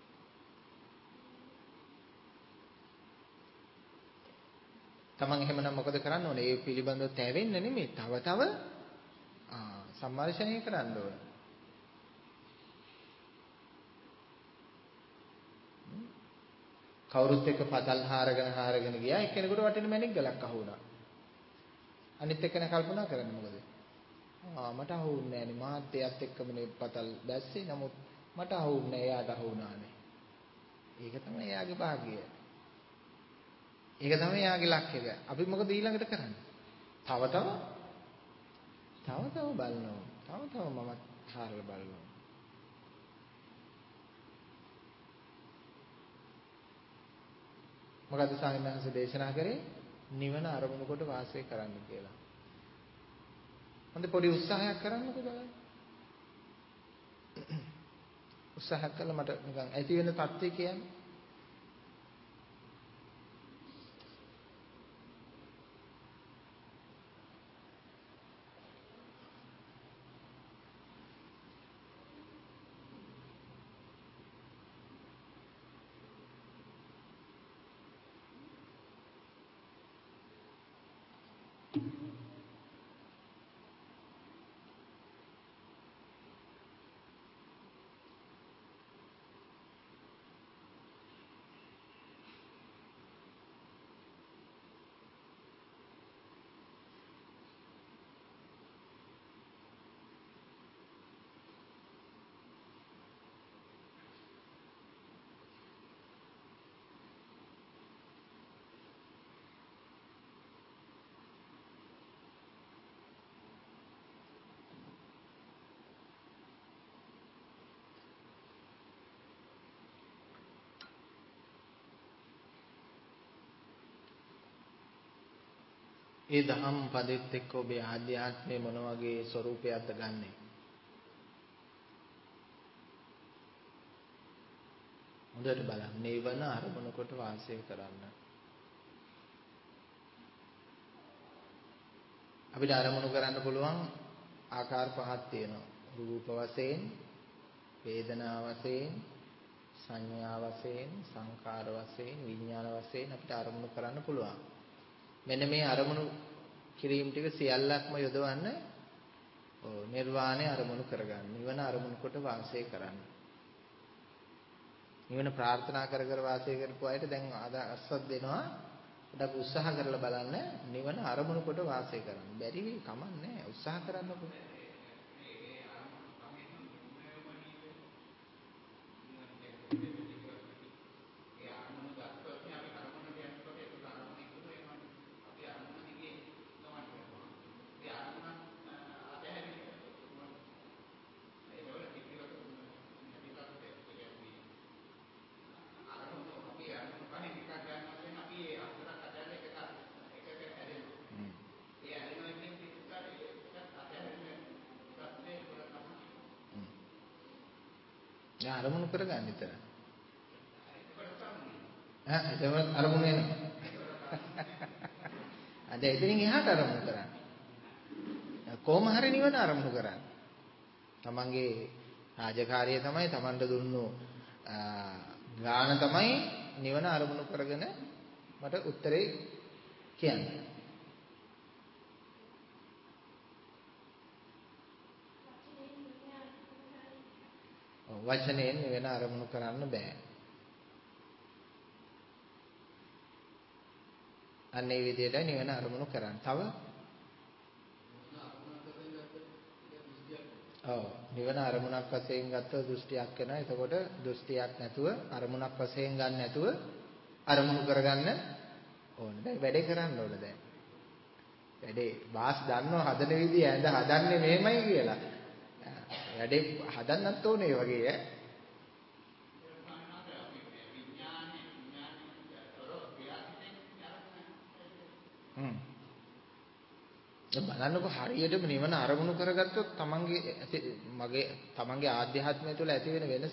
තමන් එහෙමනම් මොකද කරන්න ඕනේ? ඒ පිළිබඳව තැවෙන්න නෙමෙයි. තව තව ආ සම්මර්ෂණය කරන්න ඕනේ. කවුරුත් එක්ක පතල් හාරගෙන හාරගෙන ගියා. එක්කෙනෙකුට වටින මැණික් ගලක් අහු වුණා. අනිත් එක්කෙනා කල්පනා කරන්නේ මොකද? ආ මට අහු වුණේ නෑනේ. මාත් එයත් එක්කමනේ පතල් දැස්සේ. නමුත් මට අහු වුණේ එයාට අහු වුණානේ. ඒක තමයි එයාගේ භාග්‍යය. ඒක තමයි එයාගේ ලක්ෂ්‍යය. අපි මොකද ඊළඟට කරන්නේ? තව තව තව තව බලනවා. තව තව මම හාරලා බලනවා. මොකද සාමිනහස දේශනා කරේ නිවන අරමුණු කොට වාසය කරන්න කියලා. හොඳ පොඩි උත්සාහයක් කරන්නකෝ බලන්න. උත්සාහයක් කළා මට නිකන් ඇති වෙන தත්ත්වය කියන්නේ. ඒ දහම් පදෙත් එක්ක ඔබේ ආධ්‍යාත්මයේ මොන වගේ ස්වરૂපයක්ද ගන්නෙ? හොඳට බලන්න. නිවන අරමුණු කොට වාසය කරන්න. අපිට අරමුණු කරන්න පුළුවන් ආකාර පහක් තියෙනවා. රූප වශයෙන්, වේදනා වශයෙන්, සංඥා වශයෙන්, සංකාර වශයෙන්, විඥාන වශයෙන් අපිට අරමුණු කරන්න පුළුවන්. මෙන්න මේ අරමුණු කිරීම ටික සියල්ලක්ම යොදවන්න නිර්වාණය අරමුණු කරගන්න. නිවන අරමුණු කොට වාසය කරන්න. නිවන ප්‍රාර්ථනා කර කර වාසය කරපු අයට දැන් අදහසක් දෙනවා. ඩක් උත්සාහ කරලා බලන්න නිවන අරමුණු කොට වාසය කරන්න. බැරි වෙයි කමන්නේ උත්සාහ කරන්නකො. දැන් අරමුණු කරගන්න විතර. ඈ ඒක අරමුණු වෙනවා. අද එතනින් එහාට අරමුණු කරන්න. කොහොම හරි නිවන අරමුණු කරන්න. තමන්ගේ රාජකාරිය තමයි තමන්ට දුන්නු ගාන තමයි නිවන අරමුණු කරගෙන මට උත්තරේ කියන්නේ. වචනයෙන් නිවන අරමුණු කරන්න බෑ. අන්න ඒ විදිහට නිවන අරමුණු කරන්න. තව ඔව් නිවන අරමුණක් වශයෙන් ගත්ත දෘෂ්ටියක් වෙනවා. එතකොට දෘෂ්ටියක් නැතුව අරමුණක් වශයෙන් ගන්න නැතුව අරමුණු කරගන්න ඕනේ. දැන් වැඩේ කරන්න ඕනේ දැන්. වැඩේ වාස් දන්නව හදන විදිය ඇඳ හදන්නේ මෙහෙමයි කියලා. වැඩේ හදන්නත් ඕනේ වගේ ඈ. හ්ම්. බලන්නකො හරියටම නිවන අරමුණු කරගත්තොත් තමන්ගේ මගේ තමන්ගේ ආධ්‍යාත්මය තුළ ඇති වෙන වෙනස.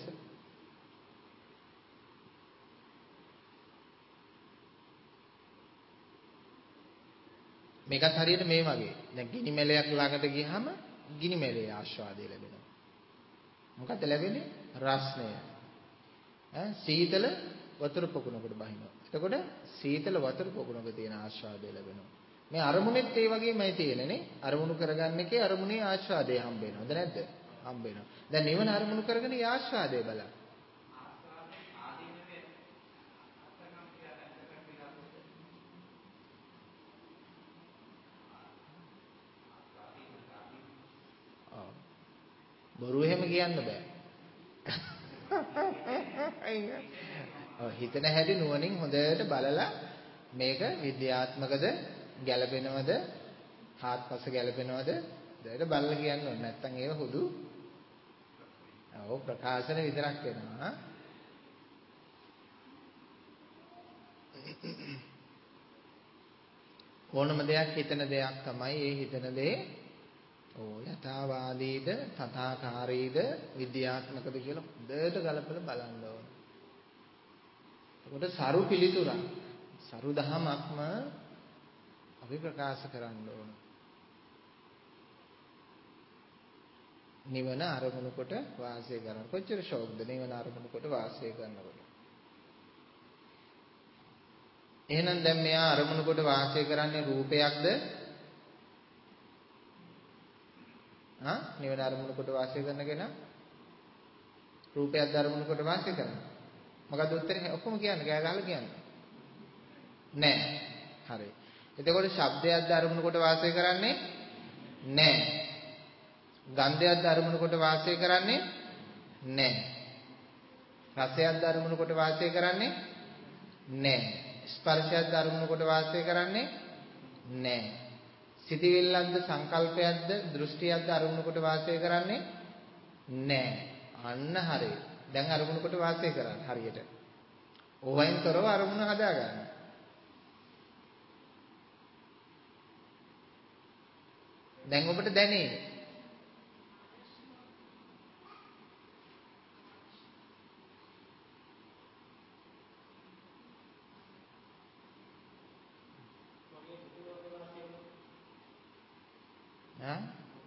මේකත් හරියට මේ වගේ. දැන් ගිනි මැලයක් ළඟට ගියහම ගිනි මැලේ ආස්වාදය ලැබෙනවා. මොකක්ද ලැබෙන්නේ? රස්නය. ඈ සීතල වතුර පොකුණකට බහිනවා. එතකොට සීතල වතුර පොකුණක තියෙන ආස්වාදය ලැබෙනවා. මේ අරමුණෙත් ඒ වගේමයි තියෙන්නේ. අරමුණු කරගන්න එකේ අරමුණේ ආස්වාදය හම්බ වෙනවද නැද්ද? හම්බ වෙනවා. දැන් නිවන අරමුණු කරගෙන ඒ ආස්වාදය බලන්න. බොරු එහෙම කියන්න බෑ. ඔව් හිතන හැටි නුවණින් හොඳට බලලා මේක විද්‍යාත්මකද ගැළපෙනවද හාත්පස ගැළපෙනවද දැන් බලලා කියන්න ඕනේ. නැත්තම් ඒව හුදු ඔව් ප්‍රකාශන විතරක් වෙනවා. ඕනම දෙයක් හිතන දෙයක් තමයි ඒ හිතන දේ ඕ යථාවාදීද තථාකාරීද විද්‍යාත්මකද කියලා හොඳට ගලපලා බලන්න ඕන. එතකොට සරු පිළිතුරක් සරු දහමක්ම අපි ප්‍රකාශ කරන්න ඕන. නිවන අරමුණු කොට වාසය කරන කොච්චර ශෝක්ද නිවන අරමුණු කොට වාසය කරනකොට. එහෙනම් දැන් මෙයා අරමුණු කොට වාසය කරන්නේ රූපයක්ද? හා නිවන අරමුණු කොට වාසය කරන කෙනා රූපයක් අරමුණු කොට වාසය කරනවා. මොකද උත්තරේ ඔක්කොම කියන්නේ ගෑ ගහලා කියන්නේ. නෑ. හරි. එතකොට ශබ්දයක් අරමුණු කොට වාසය කරන්නේ නෑ. ගන්ධයක් අරමුණු කොට වාසය කරන්නේ නෑ. රසයක් අරමුණු කොට වාසය කරන්නේ නෑ. ස්පර්ශයක් අරමුණු කොට වාසය කරන්නේ නෑ. සිතවිල්ලක්ද සංකල්පයක්ද දෘෂ්ටියක්ද අරමුණු කොට වාසය කරන්නේ නෑ. අන්න හරිය. දැන් අරමුණු කොට වාසය කරන්නේ හරියට. ඕවයින් තොරව අරමුණ හදා ගන්න. දැන් ඔබට දැනේ. ඈ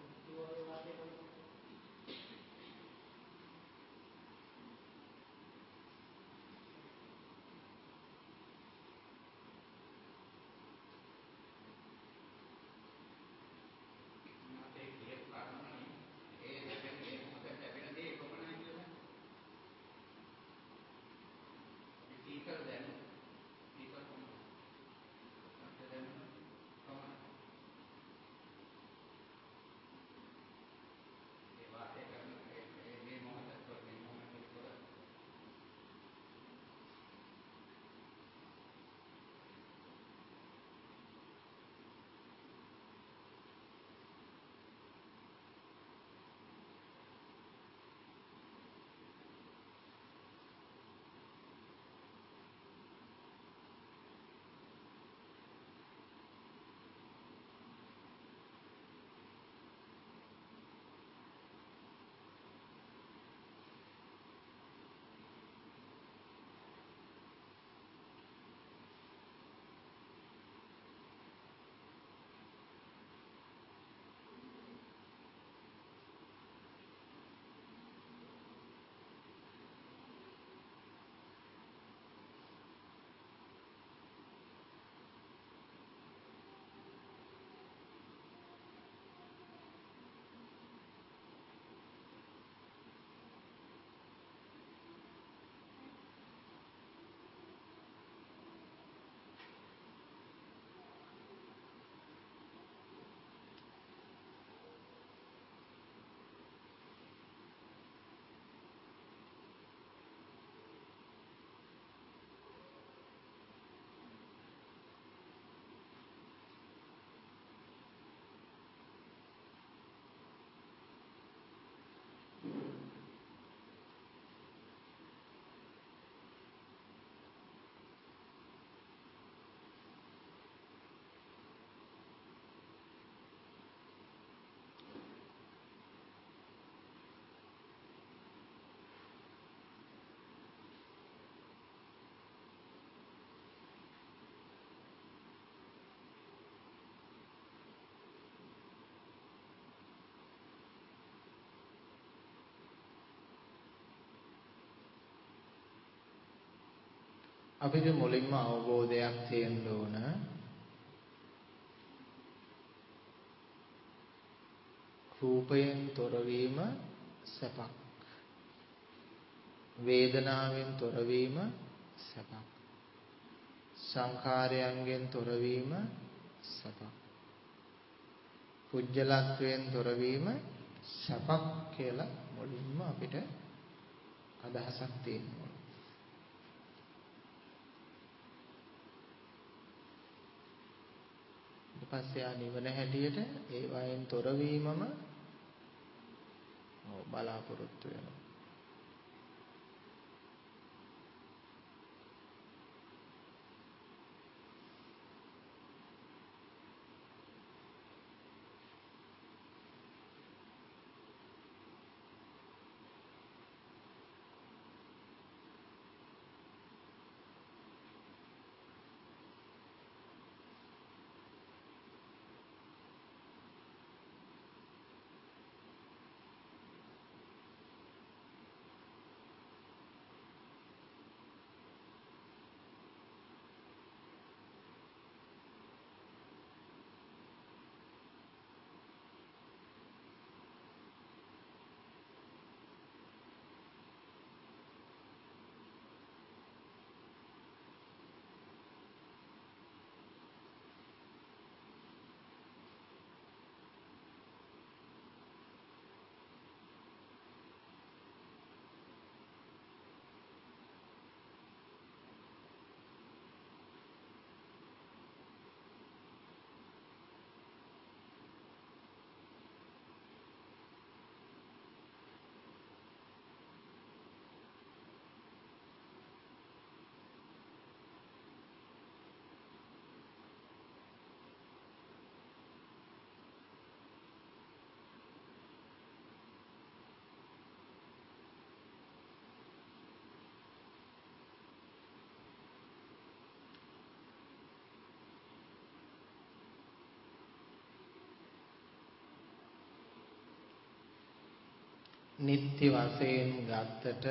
අපිට මුලින්ම අවබෝධයක් තියෙන්න ඕන රූපයෙන් තොරවීම සැපක්, වේදනාවෙන් තොරවීම සැපක්, සංඛාරයන්ගෙන් තොරවීම සැපක්, කුජලත්වයෙන් තොරවීම සැපක් කියලා මුලින්ම අපිට අදහසක් තියෙනවා. පස්සේ ආ නිවන හැටියට ඒ වයින් තොරවීමම බලාපොරොත්තු වෙනවා. නිත්‍ය වශයෙන් ගත්තට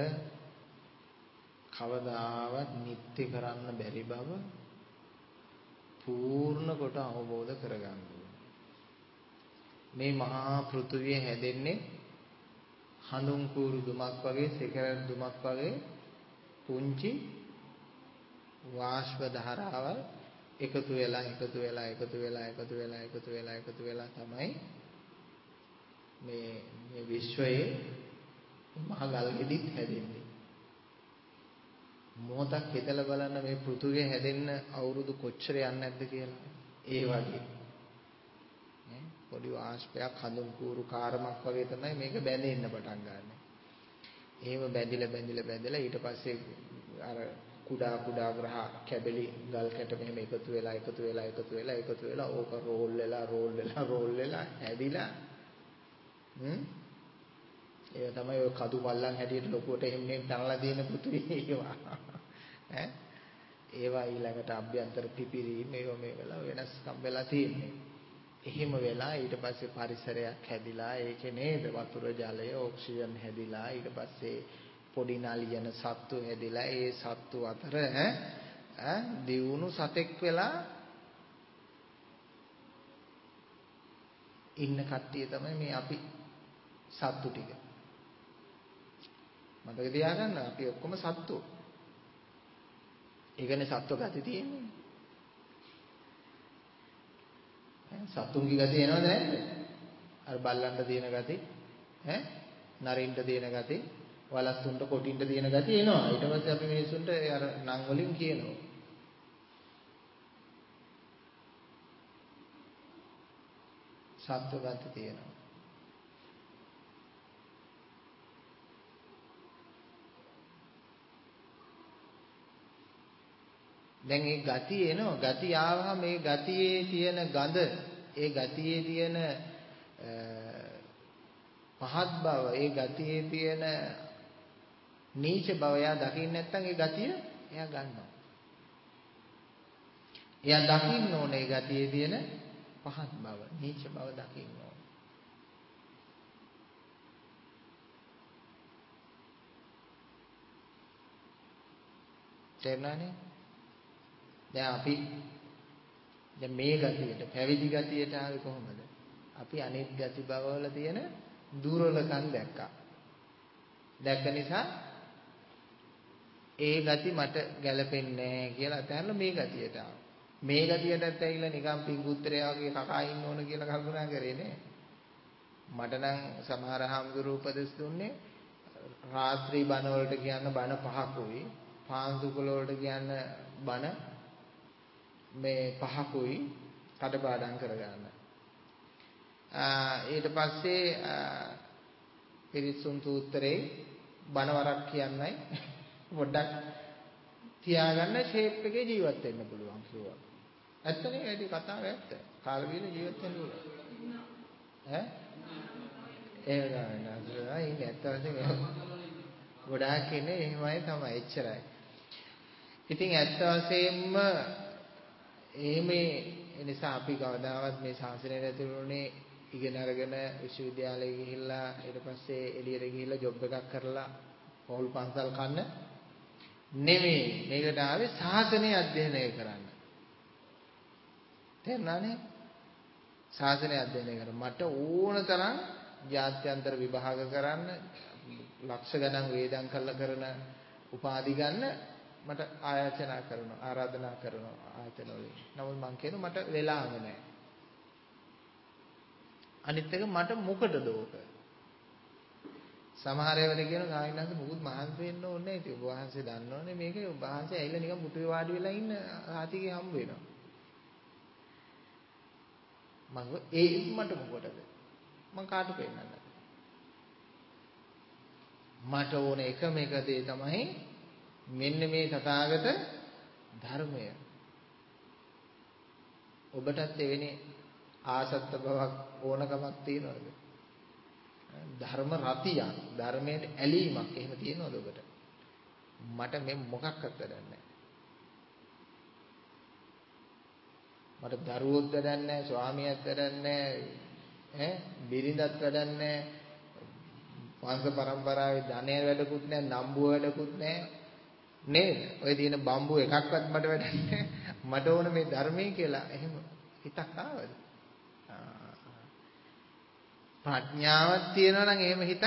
කවදාවත් නිත්‍ය කරන්න බැරි බව පූර්ණ කොට අවබෝධ කරගන්න ඕනේ. මේ මහා පෘථුවිය හැදෙන්නේ හඳුන් කූරු දුමක් වගේ, සිකරට් දුමක් වගේ පුංචි වාෂ්ප ධාරාවල් එකතු වෙලා එකතු වෙලා එකතු වෙලා එකතු වෙලා එකතු වෙලා එකතු වෙලා තමයි මේ මේ විශ්වයේ මහ ගල් ගෙඩිත් හැදෙන්නේ. මොහොතක් හිතලා බලන්න මේ පෘථුවිය හැදෙන්න අවුරුදු කොච්චර යන්නේ නැද්ද කියලා. ඒ වගේ නේ පොඩි වාෂ්පයක් හඳුන් කූරු කාරමක් වගේ තමයි මේක බැඳෙන්න පටන් ගන්න. එහෙම බැඳිලා බැඳිලා බැඳිලා ඊට පස්සේ අර කුඩා කුඩා ග්‍රහ කැබලි ගල් කැට මෙහෙම එකතු වෙලා එකතු වෙලා එකතු වෙලා එකතු වෙලා ඕක රෝල් වෙලා රෝල් වෙලා රෝල් වෙලා හැදිලා හ්ම් ඒ තමයි ඔය කදු පල්ලන් හැටියට ලොකුවට එහෙම මෙහෙම තනලා තියෙන පෘථිවිය ඒවා ඈ ඒවා ඊළඟට අභ්‍යන්තර පිපිරීම ඒව මේ වෙලා වෙනස්කම් වෙලා තියෙන්නේ. එහෙම වෙලා ඊට පස්සේ පරිසරයක් හැදිලා ඒකේ නේද වතුර ජලය ඔක්සිජන් හැදිලා ඊට පස්සේ පොඩි නලියන සත්තු හැදිලා ඒ සත්තු අතර ඈ දියුණු සතෙක් වෙලා ඉන්න කට්ටිය තමයි මේ අපි සත්තු ටික. මතක තියාගන්න අපි ඔක්කොම සත්තු. ඒකනේ සත්ව ගති තියෙන්නේ. සත්තුන්ගේ ගති එනවද නැද්ද? අර බල්ලන්ට තියෙන ගති ඈ නරින්ට තියෙන ගති වලස්සුන්ට කොටින්ට තියෙන ගති එනවා. ඊට පස්සේ අපි මිනිස්සුන්ට අර නම් වලින් කියනවා. සත්ව ගති තියෙනවා. දැන් මේ ගති එනවා. ගති ආවම මේ ගතියේ තියෙන ගඳ, ඒ ගතියේ තියෙන පහත් බව, ඒ ගතියේ තියෙන නීච බව එයා දකින්න නැත්නම් ඒ ගතිය එයා ගන්නවා. එයා දකින්න ඕනේ ඒ ගතියේ තියෙන පහත් බව, නීච බව දකින්න ඕනේ. තේරුණානේ? දැන් අපි දැන් මේ ගතියට පැවිදි ගතියට ආවේ කොහොමද? අපි අනිත් ගති බවවල තියෙන දුර්වලකම් දැක්කා. දැක්ක නිසා ඒ ගති මට ගැලපෙන්නේ නැහැ කියලා අතහැරලා මේ ගතියට ආවා. මේ ගතියටත් ඇවිල්ලා නිකන් පිංගුත්තරයා වගේ කකා ඉන්න ඕන කියලා කල්පනා කරේ නේ. මට නම් සමහර හාමුදුරුවෝ උපදෙස් දුන්නේ රාත්‍රී බණ වලට කියන්න බණ පහකුයි, පාන්දුකල වලට කියන්න බණ මේ පහකුයි කඩපාඩම් කරගන්න. ඊට පස්සේ පිරිසුන් සූත්‍රේ බණ වරක් කියන්නයි පොඩ්ඩක් තියාගන්න ෂේප් එකේ ජීවත් වෙන්න පුළුවන් කිව්වා. ඇත්තනේ ඒටි කතාව ඇත්ත. කාලවිල ජීවත් වෙන්න පුළුවන්. ඈ? ඒ නෑ ඉන්නේ ඇත්ත වශයෙන් ගොඩාක් ඉන්නේ එහෙමයි තමයි එච්චරයි. ඉතින් ඇත්ත වශයෙන්ම එහෙමේ නිසා අපි කවදාවත් මේ ශාසනයට ඇතුළුනේ ඉගෙන අරගෙන විශ්වවිද්‍යාලේ ගිහිල්ලා ඊට පස්සේ එළියට ගිහිල්ලා ජොබ් එකක් කරලා පොල් පන්සල් කන්න නෙමෙයි. මේකට ආවේ ශාසනය අධ්‍යයනය කරන්න. තේරුණානේ? ශාසනය අධ්‍යයනය කරන්න මට ඕන තරම් ජාත්‍යන්තර විභාග කරන්න ලක්ෂ ගණන් වේදම් කරලා කරන උපාධි ගන්න මට ආයාචනා කරනවා ආරාධනා කරනවා ආයතන වලින්. නමුත් මං කියනවා මට වෙලාව නැහැ. අනිත් එක මට මොකටද ඕක? සමහර ඒවාට කියනවා ගායනාන්ත මොකුත් මහන්සි වෙන්න ඕනේ නැහැ. ඉතින් ඔබ වහන්සේ දන්නවනේ මේක ඔබ වහන්සේ ඇවිල්ලා නිකන් පුටුවේ වාඩි වෙලා ඉන්න ආතිගේ හම්බ වෙනවා. මම ඒ මට මොකටද? මං කාට පෙන්නන්නද? මට ඕන එකම එක දේ තමයි මෙන්න මේ තථාගත ධර්මය. ඔබටත් එවැනි ආසත්ත බවක් ඕනකමක් තියෙනවද? ධර්ම රතියක්, ධර්මයට ඇලීමක් එහෙම තියෙනවද ඔබට? මට මේ මොකක්වත් වැඩක් නැහැ. මට දරුවොත් වැඩක් නැහැ, ස්වාමියාත් වැඩක් නැහැ, ඈ බිරිඳත් වැඩක් නැහැ, වංශ පරම්පරාවේ ධනය වැඩකුත් නැහැ, නම්බුව වැඩකුත් නැහැ. නේද? ඔය තියෙන බම්බු එකක්වත් මට වැඩන්නේ මට ඕන මේ ධර්මයේ කියලා එහෙම හිතක් ආවද? ප්‍රඥාවක් තියෙනවා නම් එහෙම හිතක්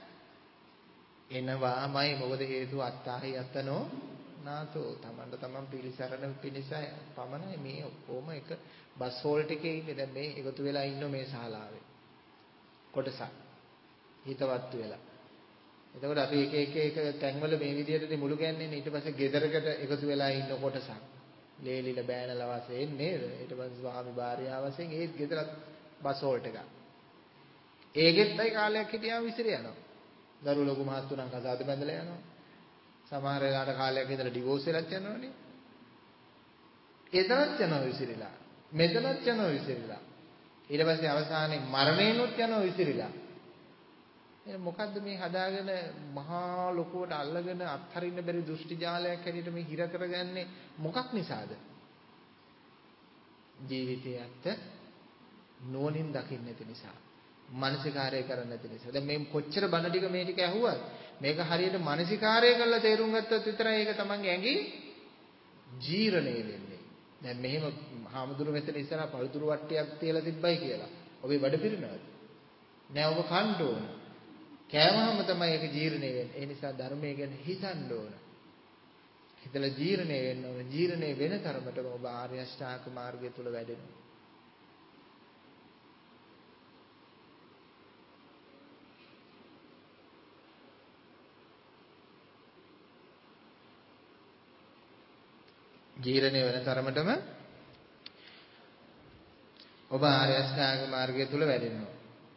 එනවාමයි. මොකද හේතුව අත්තාහි අත්තනෝ නාතෝ. තමන්ට තමන් පිළිසරණ පිණිස පමණයි මේ ඔක්කොම එක බස් හෝල්ට් එකේ ඉන්නේ. දැන් මේ එකතු වෙලා ඉන්න මේ ශාලාවේ කොටසක් හිතවත් වෙලා. එතකොට අපි එක එක එක තැන්වල මේ විදිහට මුළු ගෑන්නේ. ඊට පස්සේ ගෙදරකට එකතු වෙලා ඉන්න කොටසක් ලේලිල බෑනලා වශයෙන් නේද? ඊට පස්සේ ස්වාමි භාර්යාව වශයෙන් ඒත් ගෙදරත් බස් හෝල්ට් එකක්. ඒකෙත්යි කාලයක් හිටියාම විසිර යනවා. දරුවෝ ලොකු මහත් උනන් කසාද බැඳලා යනවා. සමහර වෙලාවට කාලයක් ඉඳලා ඩිවෝස් වෙලත් යනවනේ. එතනත් යනවා විසිරලා. මෙතනත් යනවා විසිරලා. ඊට පස්සේ අවසානයේ මරණයනොත් යනවා විසිරලා. එහෙනම් මොකද්ද මේ හදාගෙන මහා ලොකුවට අල්ලගෙන අත්හරින්න බැරි දෘෂ්ටි ජාලයක් හැටියට මේ හිර කරගන්නේ මොකක් නිසාද? ජීවිතයේ ඇත්ත නුවණින් දකින්න නැති නිසා. මානසිකාරය කරන්න නැති නිසා. දැන් මේ කොච්චර බණ ටික මේ ටික ඇහුවත් මේක හරියට මානසිකාරය කරලා තේරුම් ගත්තොත් විතරයි ඒක තමන්ගේ ඇඟි ජීර්ණය වෙන්නේ. දැන් මෙහෙම හාමුදුරු මෙතන ඉස්සරහා පළතුරු වට්ටියක් තියලා තිබ්බයි කියලා. ඔබේ බඩ පිරෙනවද? නෑ ඔබ කන්න ඕන. කෑමම තමයි ඒක ජීර්ණය වෙන්නේ. ඒ නිසා ධර්මය ගැන හිතන්න ඕන. හිතලා ජීර්ණය වෙන්න ඕන. ජීර්ණය වෙන තරමට ඔබ ආර්ය අෂ්ටාංග මාර්ගය තුල වැඩෙනවා. ජීර්ණය වෙන තරමටම ඔබ ආර්ය අෂ්ටාංග මාර්ගය තුල වැඩෙනවා.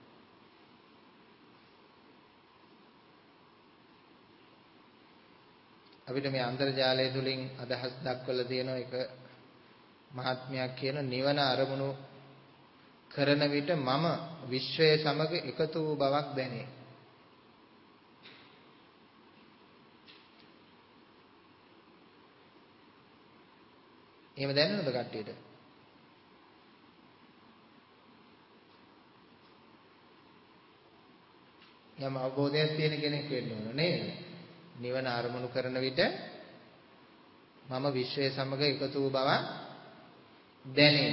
අපිට මේ අන්තර්ජාලය තුලින් අදහස් දක්වලා තියෙන එක මහත්මයක් කියන නිවන අරමුණු කරන විට මම විශ්වය සමග එකතු වූ බවක් දැනේ. එහෙම දැනෙනවද කට්ටියට? යම් අවබෝධයක් තියෙන කෙනෙක් වෙන්න ඕන නේද? නිවන අරමුණු කරන විට මම විශ්වය සමග එකතු වූ බව දැනේ.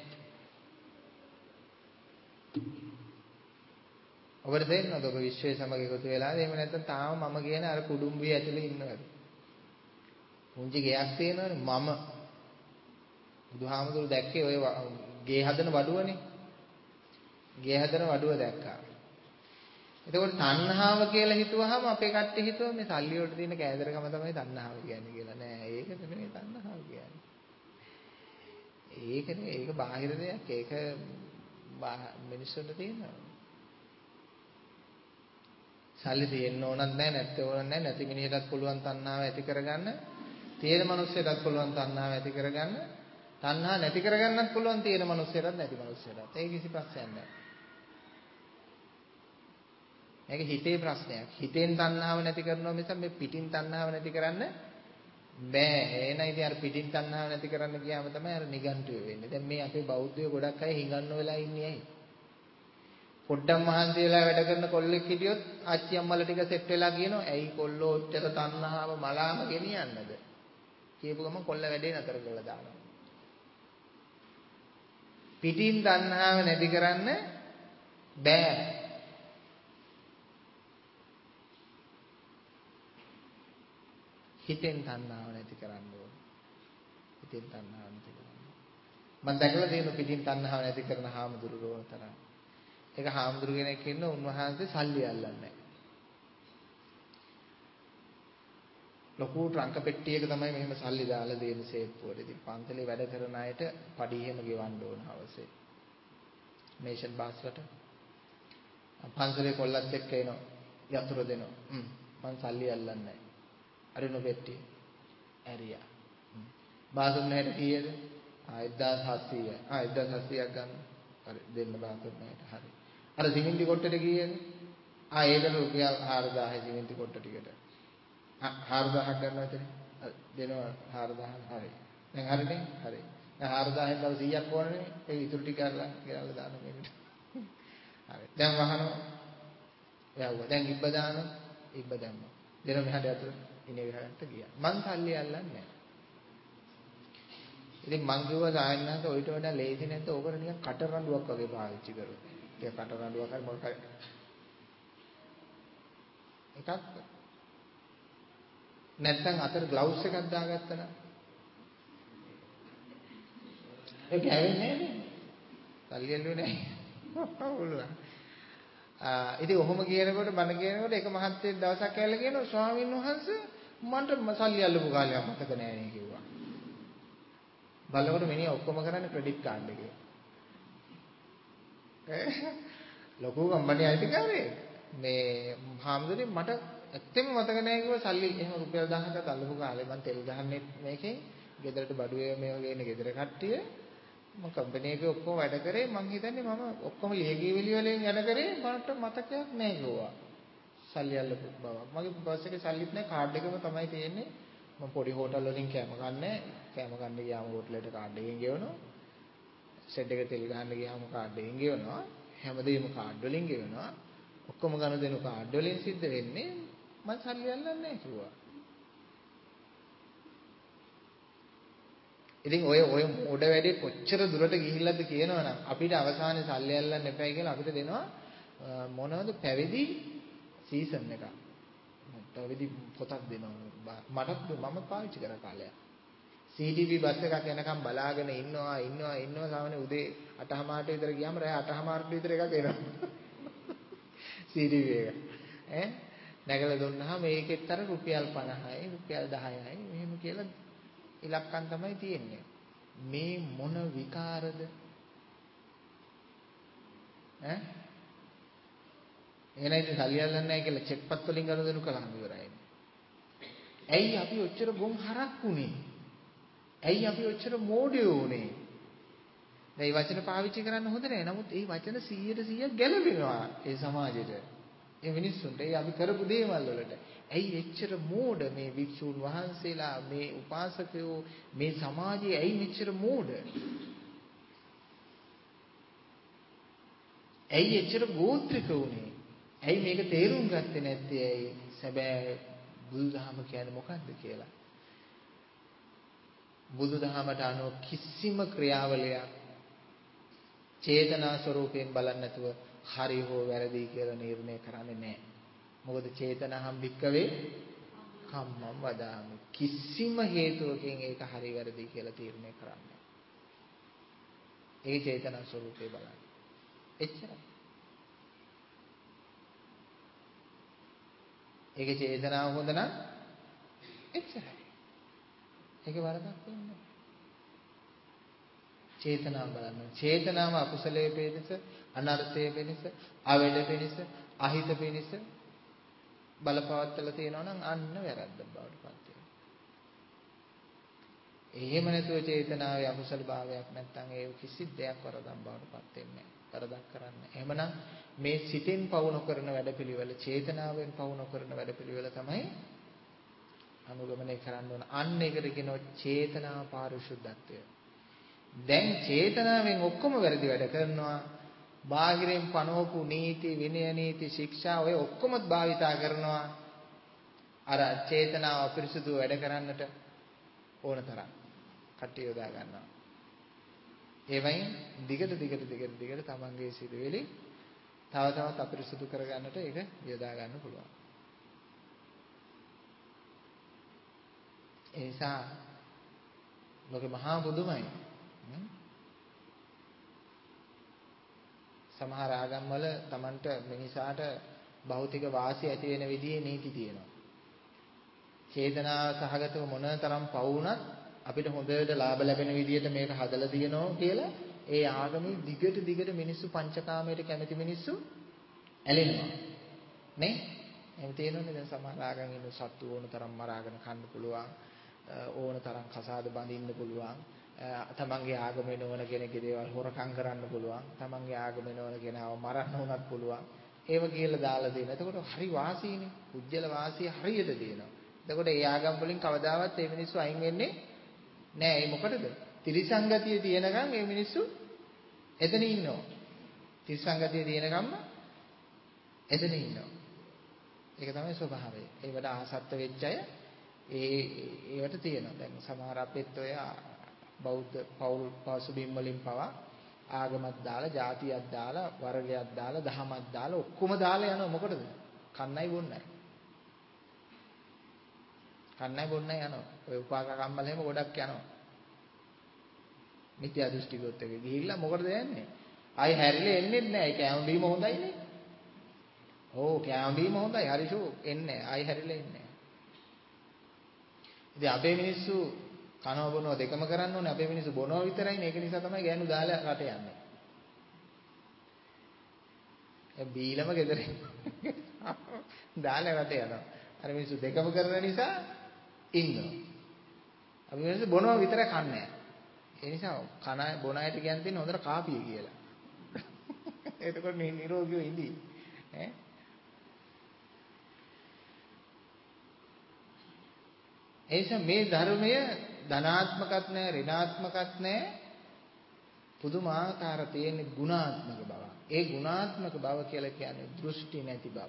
ඔබට තේරෙනවද ඔබ විශ්වය සමග එකතු වෙලාද? එහෙම නැත්නම් තාම මම කියන අර කුඩුම්බිය ඇතුලේ ඉන්නවද? මුංජි ගයක් තියෙනවනේ මම. බුදුහාමුදුරු දැක්කේ ඔය ගේ හදන වඩුවනේ. ගේ හදන වඩුව දැක්කා. එතකොට තණ්හාව කියලා හිතුවහම අපේ කට්ටිය හිතුවා මේ සල්ලි වලට තියෙන කෑදරකම තමයි තණ්හාව කියන්නේ කියලා. නෑ ඒක නෙමෙයි තණ්හාව කියන්නේ. ඒක නෙමෙයි ඒක බාහිර දෙයක්. ඒක මිනිස්සුන්ට තියෙනවා. සල්ලි තියෙන්න ඕනත් නෑ නැත්te ඕනත් නෑ. නැති මිනිහටත් පුළුවන් තණ්හාව ඇති කරගන්න. තියෙන මිනිස්සෙටත් පුළුවන් තණ්හාව ඇති කරගන්න. තණ්හා නැති කරගන්නත් පුළුවන් තියෙන මිනිස්සෙටත් නැති මිනිස්සෙටත්. ඒක කිසි ප්‍රශ්නයක් නෑ. මේක හිතේ ප්‍රශ්නයක්. හිතෙන් තණ්හාව නැති කරනවා මිසක් මේ පිටින් තණ්හාව නැති කරන්න බෑ. එහෙනම් ඉතින් අර පිටින් තණ්හාව නැති කරන්න ගියාම තමයි අර නිගන්ටුව වෙන්නේ. දැන් මේ අපේ බෞද්ධයෝ ගොඩක් අය හිඟන්න වෙලා ඉන්නේ ඇයි? පොඩ්ඩක් මහන්සි වෙලා වැඩ කරන කොල්ලෙක් හිටියොත් ආච්චි අම්මලා ටික සෙට් වෙලා කියනවා ඇයි කොල්ලෝ ඔච්චර තණ්හාව මලාම ගෙනියන්නද? කියපු ගමන් කොල්ල වැඩේ නතර කරලා දානවා. පිටින් තණ්හාව නැති කරන්න බෑ. හිතෙන් තණ්හාව නැති කරන්න ඕන. හිතෙන් තණ්හාව නැති කරන්න. මම දැකලා තියෙන පිටින් තණ්හාව නැති කරන හාමුදුරුවෝ තරම්. ඒක හාමුදුරු කෙනෙක් ඉන්න උන්වහන්සේ සල්ලි අල්ලන්නේ නැහැ. ලොකු ට්‍රංක පෙට්ටියක තමයි මෙහෙම සල්ලි දාලා දෙන සේප්පුවට. ඉතින් පන්සලේ වැඩ කරන අයට පඩි එහෙම ගෙවන්න ඕන අවශ්‍යයි. මේෂන් බාස් වලට. පන්සලේ කොල්ලත් එක්ක එනවා. යතුරු දෙනවා. හ්ම් මං සල්ලි අල්ලන්නේ නැහැ. අරිනු පෙට්ටිය. ඇරියා. බාසුන් නැහැට කීයද? ආ එක්දාස් හත්සීයයි. ආ එක්දාස් හත්සීයක් ගන්න. හරි දෙන්න බාසුන් නැහැට. හරි. අර සිමෙන්ති කොට්ටේට කීයද? ආ ඒකට රුපියල් හාරදාසයි සිමෙන්ති කොට්ට ටිකට. හාරදාසක් ගන්නවා එතන. දෙනවා හාරදාසක්. හරි. දැන් හරිනේ? හරි. දැන් හාරදාසෙන් තව සීයක් ඕනනේ. ඒ ඉතුරු ටික අරලා ගෙනල්ලා දාන්න මේකට. හරි. දැන් වහනවා. වැව්වා. දැන් ඉබ්බ දානවා. ඉබ්බ දැම්මා. දෙන මෙහාට අතට ඉනේ ගහකට ගියා. මං සල්ලි අල්ලන්නේ නැහැ. ඉතින් මං කිව්වා සායනනාට ඔයිට වඩා ලේසි නැද්ද? ඕකට නිකන් කටරඬුවක් වගේ පාවිච්චි කරොත්. ඒක කටරඬුවක් හරි මොකක් හරි. එකක් නැත්නම් අතට ග්ලව්ස් එකක් දාගත්තා නම් ඒක හැවෙන්නේ නැහැ නේ. සල්ලි ඇල්ලුවේ නැහැ. ඔළුවා. ආ ඉතින් ඔහොම කියනකොට බණ කියනකොට එක මහත්තයෙක් දවසක් ඇවිල්ලා කියනවා ස්වාමීන් වහන්සේ මන්ට සල්ලි අල්ලපු කාලයක් මතක නැහැ නේ කිව්වා. බලනකොට මිනිහා ඔක්කොම කරන්නේ ක්‍රෙඩිට් කාඩ් එකේ. ලොකු කම්පැනි අයිතිකාරයෙක්. මේ හාමුදුරනේ මට ඇත්තෙම මතක නැහැ කිව්වා සල්ලි එහෙම රුපියල් දහසක් අල්ලපු කාලේ මම තෙල් ගහන්නේ මේකෙන් ගෙදරට බඩුවේ මේ වගේ ඉන්න ගෙදර කට්ටිය මම කම්පැනි එකේ ඔක්කොම වැඩ කරේ මං හිතන්නේ මම ඔක්කොම ලියකියවිලි වලින් වැඩ කරේ මට මතකයක් නැහැ කිව්වා සල්ලි අල්ලපු බව මගේ බස් එකේ සල්ලිත් නැහැ කාඩ් එකම තමයි තියෙන්නේ මම පොඩි හෝටල් වලින් කෑම ගන්නෑ කෑම ගන්න ගියාම හෝටලෙට කාඩ් එකෙන් ගෙවනවා සෙඩ් එක තෙල් ගහන්න ගියාම කාඩ් එකෙන් ගෙවනවා හැමදේම කාඩ් වලින් ගෙවනවා ඔක්කොම ගනුදෙනු කාඩ් වලින් සිද්ධ වෙන්නේ මම සල්ලි අල්ලන්නේ නැහැ කිව්වා. ඉතින් ඔය ඔය මොඩ වැඩේ කොච්චර දුරට ගිහිල්ලාද කියනවනම් අපිට අවසානයේ සල්ලි අල්ලන්න එපයි කියලා අපිට දෙනවා මොනවද පැවිදි සීසන් එකක්. පැවිදි පොතක් දෙනවා. මටත් මම පාවිච්චි කරා කාලයක්. සී ටී වී බස් එකක් යනකම් බලාගෙන ඉන්නවා ඉන්නවා ඉන්නවා සාමාන්‍ය උදේ අටමාරට විතර ගියාම රෑ අටමාරට විතර එකක් එනවා. සී ටී වී එක. ඈ නැගලා දුන්නාම මේකෙත් අර රුපියල් පනහයි රුපියල් දහයයි මෙහෙම කියලා ඉලක්කම් තමයි තියෙන්නේ. මේ මොන විකාරද? ඈ එහෙනම් ඉතින් සල්ලි අල්ලන්නේ නැහැ කියලා චෙක් පත් වලින් ගනුදෙනු කළාම ඉවරයි. ඇයි අපි ඔච්චර බොන් හරක් උනේ? ඇයි අපි ඔච්චර මෝඩයෝ උනේ? දැන් මේ වචන පාවිච්චි කරන්න හොඳ නැහැ. නමුත් මේ වචන සීයට සීයක් ගැලපෙනවා ඒ සමාජෙට. ඒ මිනිස්සුන්ට ඒ අපි කරපු දේවල් වලට. ඇයි එච්චර මෝඩ මේ වික්ෂුන් වහන්සේලා මේ උපාසකයෝ මේ සමාජයේ ඇයි මෙච්චර මෝඩ? ඇයි එච්චර ගෝත්‍රික උනේ? ඇයි මේක තේරුම් ගත්තේ නැත්තේ? ඇයි සැබෑ බුදුදහම කියන්නේ මොකක්ද කියලා? බුදුදහමට අනුව කිසිම ක්‍රියාවලියක් චේතනා ස්වરૂපයෙන් බලන්නේ නැතුව හරි හෝ වැරදි කියලා නිර්ණය කරන්නේ නැහැ. මොකද චේතනහම් භික්කවේ කම්මං වදාමි. කිසිම හේතුවකින් ඒක හරි වැරදි කියලා තීරණය කරන්නේ නැහැ. ඒ චේතනා ස්වરૂපේ බලන්න. එච්චරයි. ඒකේ චේතනාව හොඳ නම් එච්චරයි. ඒකේ වරදක් වෙන්නේ නැහැ. චේතනාව බලන්න. චේතනාව අකුසලයේ පිණිස, අනර්ථයේ පිණිස, අවැඩ පිණිස, අහිත පිණිස බලපවත්තලා තියෙනවා නම් අන්න වැරද්ද බවට පත් වෙනවා. එහෙම නැතුව චේතනාවේ අකුසල භාවයක් නැත්නම් ඒ කිසි දෙයක් වරදක් බවට පත් වෙන්නේ නැහැ. වරදක් කරන්නේ. එහෙමනම් මේ සිතෙන් පවු නොකරන වැඩපිළිවෙල, චේතනාවෙන් පවු නොකරන වැඩපිළිවෙල තමයි අනුගමනය කරන්න ඕන. අන්න ඒකට කියනවා චේතනා පාරිශුද්ධත්වය. දැන් චේතනාවෙන් ඔක්කොම වැරදි වැඩ කරනවා. බාහිරින් පනවපු නීති, විනය නීති, ශික්ෂා ඔය ඔක්කොමත් භාවිතා කරනවා. අර චේතනාව අපිරිසුදු වැඩ කරන්නට ඕන තරම් කට්ටිය යොදා ගන්නවා. ඒ වයින් දිගට දිගට දිගට දිගට තමන්ගේ සිතුවිලි තව තවත් අපිරිසුදු කරගන්නට ඒක යොදා ගන්න පුළුවන්. ඒ නිසා ලෝකෙ මහා බුදුමයි. සමහර ආගම් වල Tamanට මිනිසාට භෞතික වාසිය ඇති වෙන විදිහේ නීති තියෙනවා. චේතනා සහගතව මොන තරම් පව වුණත් අපිට හොඳට ලාභ ලැබෙන විදිහට මේක හදලා දිනනවා කියලා ඒ ආගමේ දිගට දිගට මිනිස්සු පංචකාමයට කැමති මිනිස්සු ඇලෙනවා. නේ? එහෙම තියෙනවනේ දැන් සමහර ආගම් ඉන්න සත්තු ඕන තරම් මරාගෙන කන්න පුළුවන්. ඕන තරම් කසාද බඳින්න පුළුවන්. තමන්ගේ ආගමේ නොවන කෙනෙක්ගේ දේවල් හොරකම් කරන්න පුළුවන්. තමන්ගේ ආගමේ නොවන කෙනාව මරන්න උනත් පුළුවන්. ඒව කියලා දාලා දෙන. එතකොට හරි වාසීනේ. උජ්ජල වාසිය හරියට දෙනවා. එතකොට ඒ ආගම් වලින් කවදාවත් මේ මිනිස්සු අයින් වෙන්නේ නෑ. ඒ මොකටද? ත්‍රිසංගතිය තියෙනකන් මේ මිනිස්සු එතන ඉන්නවා. ත්‍රිසංගතිය තියෙනකම්ම එතන ඉන්නවා. ඒක තමයි ස්වභාවය. ඒවට ආසත්ත වෙච්ච අය ඒ ඒවට තියෙනවා. දැන් සමහර අපෙත් ඔය බෞද්ධ පෞල් පාසුබිම් වලින් පවා ආගමක් දාලා, ජාතියක් දාලා, වර්ගයක් දාලා, දහමක් දාලා ඔක්කොම දාලා යනවා මොකටද? කන්නයි බොන්නයි. කන්නයි බොන්නයි යනවා. ඔය උපාක කම්මල හැම ගොඩක් යනවා. මිත්‍යා දෘෂ්ටිකෝත් එක ගිහිල්ලා මොකටද යන්නේ? ආයි හැරිලා එන්නේ නැහැ. ඒ කෑම බීම හොඳයිනේ. ඕ කෑම බීම හොඳයි. හරිෂෝ එන්නේ නැහැ. ආයි හැරිලා එන්නේ නැහැ. ඉතින් අපේ මිනිස්සු කනවා බොනවා දෙකම කරන්න ඕනේ. අපේ මිනිස්සු බොනවා විතරයිනේ. ඒක නිසා තමයි ගෑනු දාලා රට යන්නේ. ඒ බීලම ගෙදර දාලා රට යනවා. අර මිනිස්සු දෙකම කරන නිසා ඉන්නවා. අපි මිනිස්සු බොනවා විතර කන්නේ. ඒ නිසා කන බොන අයට කියන්නේ තියෙන හොඳට කාපිය කියලා. එතකොට නිරෝගීව ඉඳී. ඈ එයිසා මේ ධර්මය ධනාත්මකත් නැහැ ඍණාත්මකත් නැහැ පුදුමාකාර තියෙන ගුණාත්මක බව. ඒ ගුණාත්මක බව කියලා කියන්නේ දෘෂ්ටි නැති බව.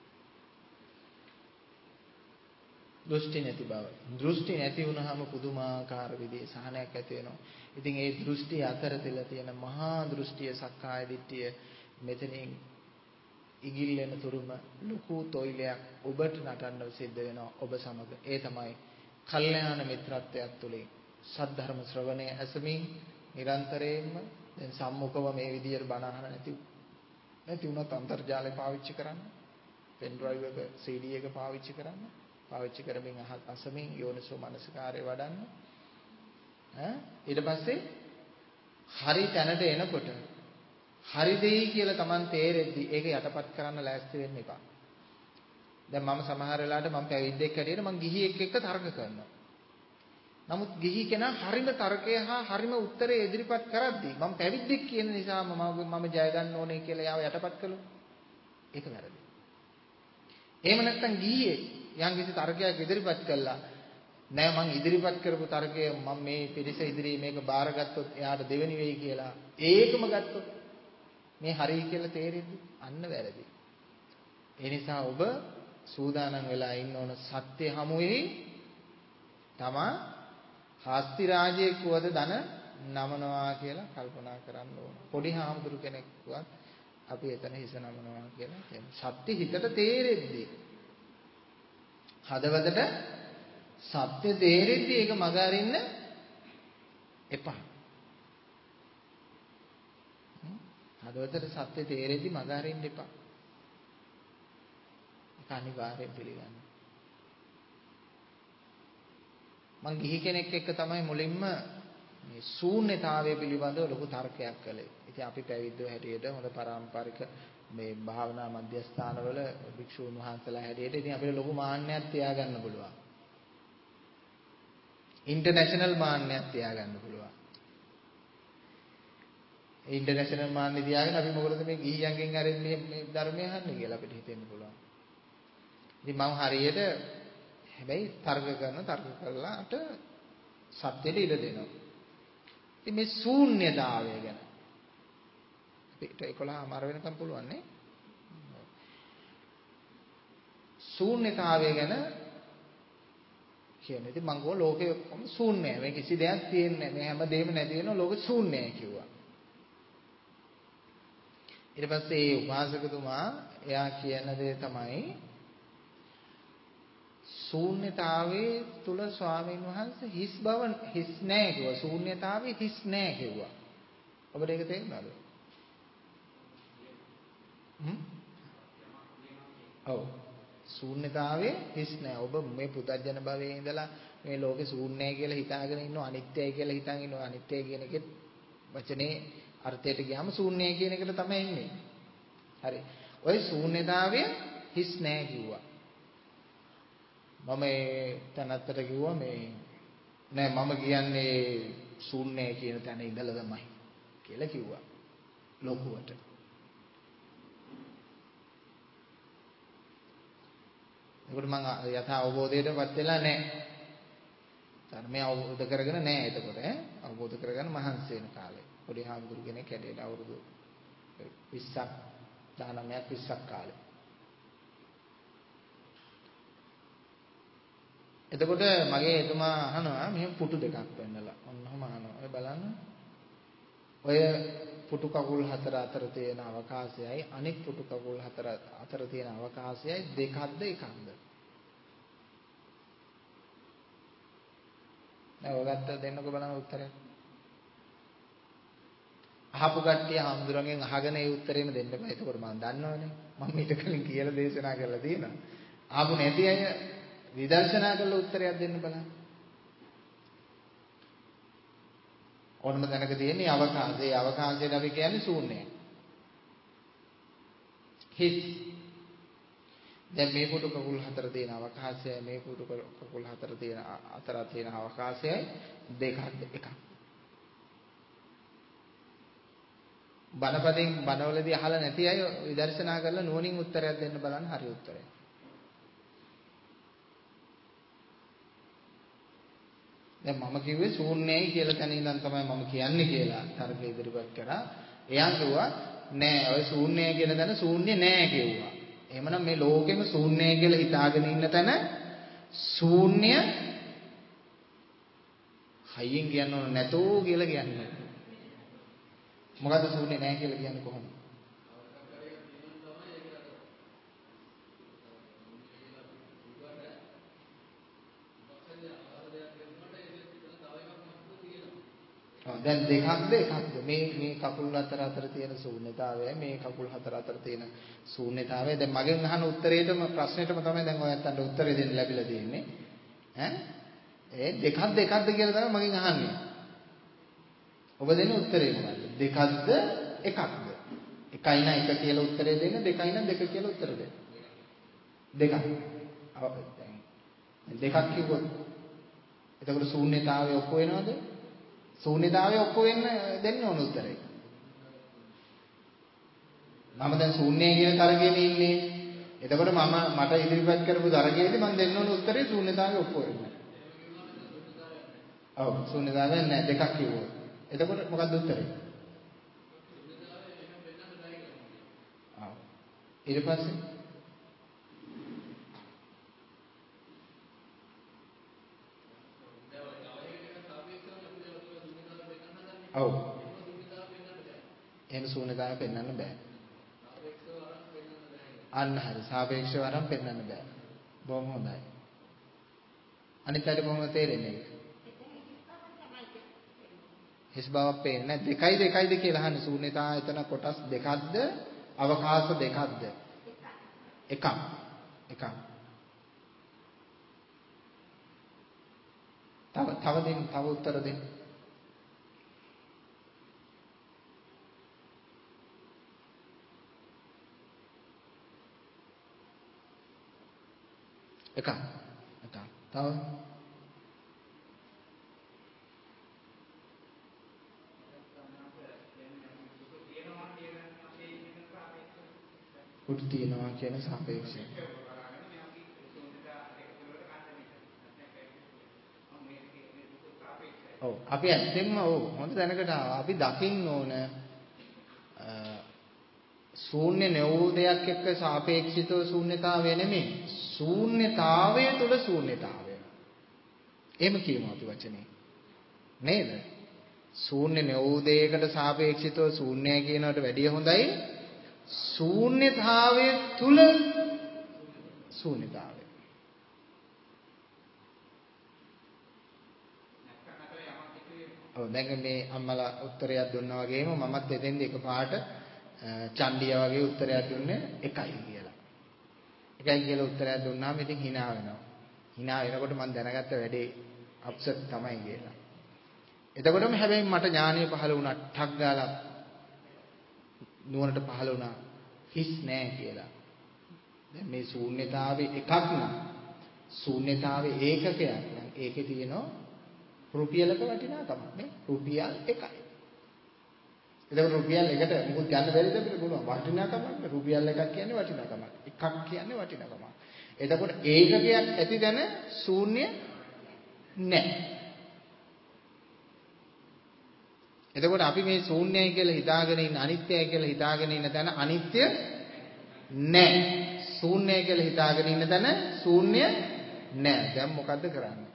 දෘෂ්ටි නැති බව. දෘෂ්ටි නැති වුනහම පුදුමාකාර විදිහේ සහනයක් ඇති වෙනවා. ඉතින් ඒ දෘෂ්ටි අතර තියලා තියෙන මහා දෘෂ්ටිය සක්කාය දිට්ඨිය මෙතනින් ඉගිල්ලෙන තුරුම ලুকু තොইলයක් ඔබට නටන්න සිද්ධ වෙනවා ඔබ සමග. ඒ තමයි කල්යාණ මිත්‍රත්වයක් තුලින් සද්ධර්ම ශ්‍රවණය ඇසමින් නිරන්තරයෙන්ම දැන් සම්මුඛව මේ විදියට බණ අහන නැති නැති වුණත් අන්තර්ජාලය පාවිච්චි කරන්න, පෙන් ඩ්‍රයිව් එක සී ඩී එක පාවිච්චි කරන්න, පාවිච්චි කරමින් අසමින් යෝනිසෝ මනසිකාරය වඩන්න. ඈ ඊට පස්සේ හරි තැනට එනකොට හරි දෙයි කියලා Taman තේරෙද්දි ඒක යටපත් කරන්න ලෑස්ති වෙන්න එපා. දැන් මම සමහර වෙලාවට මම පැවිද්දෙක් හැටියට මම ගිහියෙක් එක්ක තර්ක කරනවා. නමුත් ගිහි කෙනා හරිම තර්කය හා හරිම උත්තරේ ඉදිරිපත් කරද්දී මම පැවිද්දෙක් කියන නිසා මම මම ජය ගන්න ඕනේ කියලා යාව යටපත් කළොත් ඒක වැරදි. එහෙම නැත්නම් ගිහියෙක් යම්කිසි තර්කයක් ඉදිරිපත් කළා නෑ මම ඉදිරිපත් කරපු තර්කය මම මේ පිරිස ඉදිරියේ මේක බාරගත්තොත් එයාට දෙවෙනි වෙයි කියලා ඒකම ගත්තොත් මේ හරි කියලා තේරෙද්දි අන්න වැරදි. ඒ නිසා ඔබ සූදානම් වෙලා ඉන්න ඕන සත්‍ය හමුවේ තමා හස්ති රාජයෙක් වද ධන නමනවා කියලා කල්පනා කරන්න ඕන. පොඩි හාමුදුරු කෙනෙක්වත් අපි එතන හිස නමනවා කියලා කියන සත්‍ය හිතට තේරෙද්දි හදවතට සත්‍ය තේරෙද්දි ඒක මග අරින්න එපා. හදවතට සත්‍ය තේරෙද්දි මග අරින්න එපා. ඒක අනිවාර්යෙන් පිළිගන්න. මං ගිහි කෙනෙක් එක්ක තමයි මුලින්ම මේ ශූන්‍යතාවය පිළිබඳව ලොකු තර්කයක් කළේ. ඉතින් අපි පැවිද්දෝ හැටියට හොඳ පාරම්පරික මේ භාවනා මධ්‍යස්ථානවල භික්ෂුන් වහන්සේලා හැටියට ඉතින් අපිට ලොකු මාන්නයක් තියාගන්න පුළුවන්. ඉන්ටර්නැෂනල් මාන්නයක් තියාගන්න පුළුවන්. ඒ ඉන්ටර්නැෂනල් මාන්නේ තියාගෙන අපි මොකටද මේ ගිහියන්ගෙන් අරින් මේ මේ ධර්මය අහන්නේ කියලා අපිට හිතෙන්න පුළුවන්. ඉතින් මම හරියට හැබැයි තර්ක කරන තර්ක කළාට සත්‍යෙට ඉඩ දෙනවා. ඉතින් මේ ශූන්‍යතාවය ගැන අපිට එකොළහ මාර වෙනකම් පුළුවන් නේ. ශූන්‍යතාවය ගැන කියන්නේ ඉතින් මම ගෝ ලෝකේ ඔක්කොම ශූන්‍යයි. මේ කිසි දෙයක් තියෙන්නේ නැහැ. මේ හැමදේම නැති වෙනවා ලෝකෙ ශූන්‍යයි කිව්වා. ඊට පස්සේ ඒ උපාසකතුමා එයා කියන දේ තමයි ශූන්‍යතාවයේ තුල ස්වාමීන් වහන්සේ හිස් බව හිස් නැහැ කිව්වා. ශූන්‍යතාවයේ හිස් නැහැ කිව්වා. ඔබට ඒක තේරුණාද? හ්ම්? ඔව්. ශූන්‍යතාවයේ හිස් නැහැ. ඔබ මේ පුතඥන භවයේ ඉඳලා මේ ලෝකේ ශූන්‍යයි කියලා හිතාගෙන ඉන්නවා අනිත්‍යයි කියලා හිතාගෙන ඉන්නවා. අනිත්‍යයි කියන එකේ වචනේ අර්ථයට ගියාම ශූන්‍යයි කියන එකට තමයි එන්නේ. හරි. ওই ශූන්‍යතාවයේ හිස් නැහැ කිව්වා. මම ඒ තැනත්තට කිව්වා මේ නෑ මම කියන්නේ ශූන්‍යයි කියන තැන ඉඳලා තමයි කියලා කිව්වා ලොකුවට. ඒකට මම යථා අවබෝධයටපත් වෙලා නෑ. ධර්මය අවබෝධ කරගෙන නෑ එතකොට ඈ අවබෝධ කරගන්න මහන්සි වෙන කාලේ. පොඩි හාමුදුරු කෙනෙක් හැටියට අවුරුදු විස්සක් දහනවයක් විස්සක් කාලේ. එතකොට මගේ එතුමා අහනවා මෙහෙම පුටු දෙකක් වෙන්නලා. ඔන්නම අහනවා. ඔය බලන්න. ඔය පුටු කකුල් හතර අතර තියෙන අවකාශයයි අනෙක් පුටු කකුල් හතර අතර තියෙන අවකාශයයි දෙකක්ද එකක්ද? දැන් ඔයගත්ත දෙන්නකො බලන්න උත්තරය. අහපු කට්ටිය හාමුදුරන්ගෙන් අහගෙන ඒ උත්තරේම දෙන්න බෑ. ඒකෝට මම දන්නවනේ. මම ඊට කලින් කියලා දේශනා කරලා තියෙනවා. ආපු නැති අය විදර්ශනා කරලා උත්තරයක් දෙන්න බලන්න. ඕනම තැනක තියෙන අවකාශය. ඒ අවකාශයට අපි කියන්නේ ශූන්‍යය. හිස්. දැන් මේ පුටු කකුල් හතර තියෙන අවකාශයයි මේ පුටු කකුල් හතර තියෙන අතර තියෙන අවකාශයයි දෙකක්ද එකක්. බණපදෙන් බණවලදී අහලා නැති අය විදර්ශනා කරලා නුවණින් උත්තරයක් දෙන්න බලන්න හරි උත්තරය. දැන් මම කිව්වේ ශූන්‍යයි කියලා තැන ඉඳන් තමයි මම කියන්නේ කියලා තර්ක ඉදිරිපත් කරා. එයා කිව්වා නෑ ඔය ශූන්‍යය කියන තැන ශූන්‍ය නෑ කිව්වා. එහෙමනම් මේ ලෝකෙම ශූන්‍යයි කියලා හිතාගෙන ඉන්න තැන ශූන්‍ය හයියෙන් කියන්න ඕන නැතෝ කියලා කියන්නේ. මොකද්ද ශූන්‍ය නෑ කියලා කියන්නේ කොහොමද? දැන් දෙකක්ද එකක්ද මේ මේ කකුල් හතර අතර තියෙන ශූන්‍යතාවයයි මේ කකුල් හතර අතර තියෙන ශූන්‍යතාවය දැන් මගෙන් අහන උත්තරේටම ප්‍රශ්නෙටම තමයි දැන් ඔයයන්ට උත්තරේ දෙන්න ලැබිලා තියෙන්නේ ඈ ඒ දෙකක්ද එකක්ද කියලා තමයි මගෙන් අහන්නේ ඔබ දෙන උත්තරේ මොකක්ද දෙකක්ද එකක්ද එකයි නා එක කියලා උත්තරේ දෙන්න දෙකයි නා දෙක කියලා උත්තර දෙන්න දෙකක් දැන් දෙකක් කිව්වොත් එතකොට ශූන්‍යතාවය ඔප්පු වෙනවද ශූන්‍යතාවය ඔප්පු වෙන්න දෙන්න ඕන උත්තරේ. මම දැන් ශූන්‍යය කියන තරගයේ ඉන්නේ. එතකොට මම මට ඉදිරිපත් කරපු තරගයේදී මම දෙන්න ඕන උත්තරේ ශූන්‍යතාවය ඔප්පු වෙන්න. ඔව් ශූන්‍යතාවය නෑ දෙකක් කිව්වොත්. එතකොට මොකක්ද උත්තරේ? ඔව්. ඊට පස්සේ ඔව්. එහෙම ශූන්‍යතාවය පෙන්වන්න බෑ. අන්න හරි. සාපේක්ෂව අරන් පෙන්වන්න බෑ. බොහොම හොඳයි. අනිත් අයට කොහොමද තේරෙන්නේ? හිස් බවක් පේන්නේ නැහැ. දෙකයි දෙකයිද කියලා අහන්නේ ශූන්‍යතාවය එතන කොටස් දෙකක්ද? අවකාශ දෙකක්ද? එකක්. එකක්. තව තව දෙන්න තව උත්තර දෙන්න. එකක් එකක් තව පුටු තියනවා කියන සාපේක්ෂය ඔව් අපි ඇත්තෙන්ම ඔව් හොඳ දැනකට අපි දකින්න ඕන ශූන්‍ය නෙවූ දෙයක් එක්ක සාපේක්ෂිතව ශූන්‍යතාවය නෙමෙයි ශූන්‍යතාවය තුල ශූන්‍යතාවය. එහෙම කියමු අපි වචනේ. නේද? ශූන්‍ය නෙවූ දෙයකට සාපේක්ෂිතව ශූන්‍යය කියනකට වැඩිය හොඳයි ශූන්‍යතාවය තුල ශූන්‍යතාවය. ඔව් දැන් මේ අම්මලා උත්තරයක් දුන්නා වගේම මමත් එතෙන්ද එකපාරට චණ්ඩිය වගේ උත්තරයක් දුන්නේ එකයි කියලා. එකයි කියලා උත්තරයක් දුන්නාම ඉතින් hina වෙනවා. hina වෙනකොට මම දැනගත්ත වැඩේ අප්සෙට් තමයි කියලා. එතකොටම හැබැයි මට ඥානීය පහළ වුණා ටක් ගාලා නුවණට පහළ වුණා හිස් නෑ කියලා. දැන් මේ ශූන්‍යතාවේ එකක් නම් ශූන්‍යතාවේ ඒකකයක් නම් ඒකේ තියෙනවා රුපියලක වටිනාකමක් නේ රුපියල් එකයි. එතකොට රුපියල් එකට මොකද ගන්න බැරිද අපිට පුළුවන් වටිනාකමක් රුපියල් එකක් කියන්නේ වටිනාකමක් එකක් කියන්නේ වටිනාකමක්. එතකොට ඒකකයක් ඇති දැන ශූන්‍ය නැහැ. එතකොට අපි මේ ශූන්‍යයි කියලා හිතාගෙන ඉන්න අනිත්‍යයි කියලා හිතාගෙන ඉන්න තැන අනිත්‍ය නැහැ. ශූන්‍යයි කියලා හිතාගෙන ඉන්න තැන ශූන්‍ය නෑ. දැන් මොකද්ද කරන්නේ?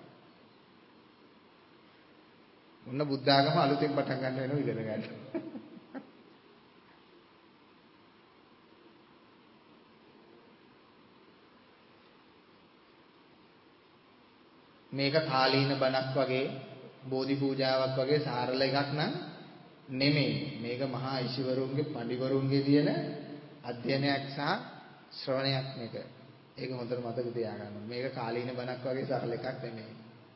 මොන බුද්ධ ආගම අලුතෙන් පටන් ගන්න වෙනව ඉගෙන ගන්න. මේක කාලීන බණක් වගේ බෝධි පූජාවක් වගේ සාරල එකක් නම් නෙමෙයි. මේක මහා ඍෂිවරුන්ගේ පඬිවරුන්ගේ තියෙන අධ්‍යයනයක් සහ ශ්‍රවණයක් මේක. ඒක හොඳට මතක තියාගන්න. මේක කාලීන බණක් වගේ සරල එකක් නෙමෙයි.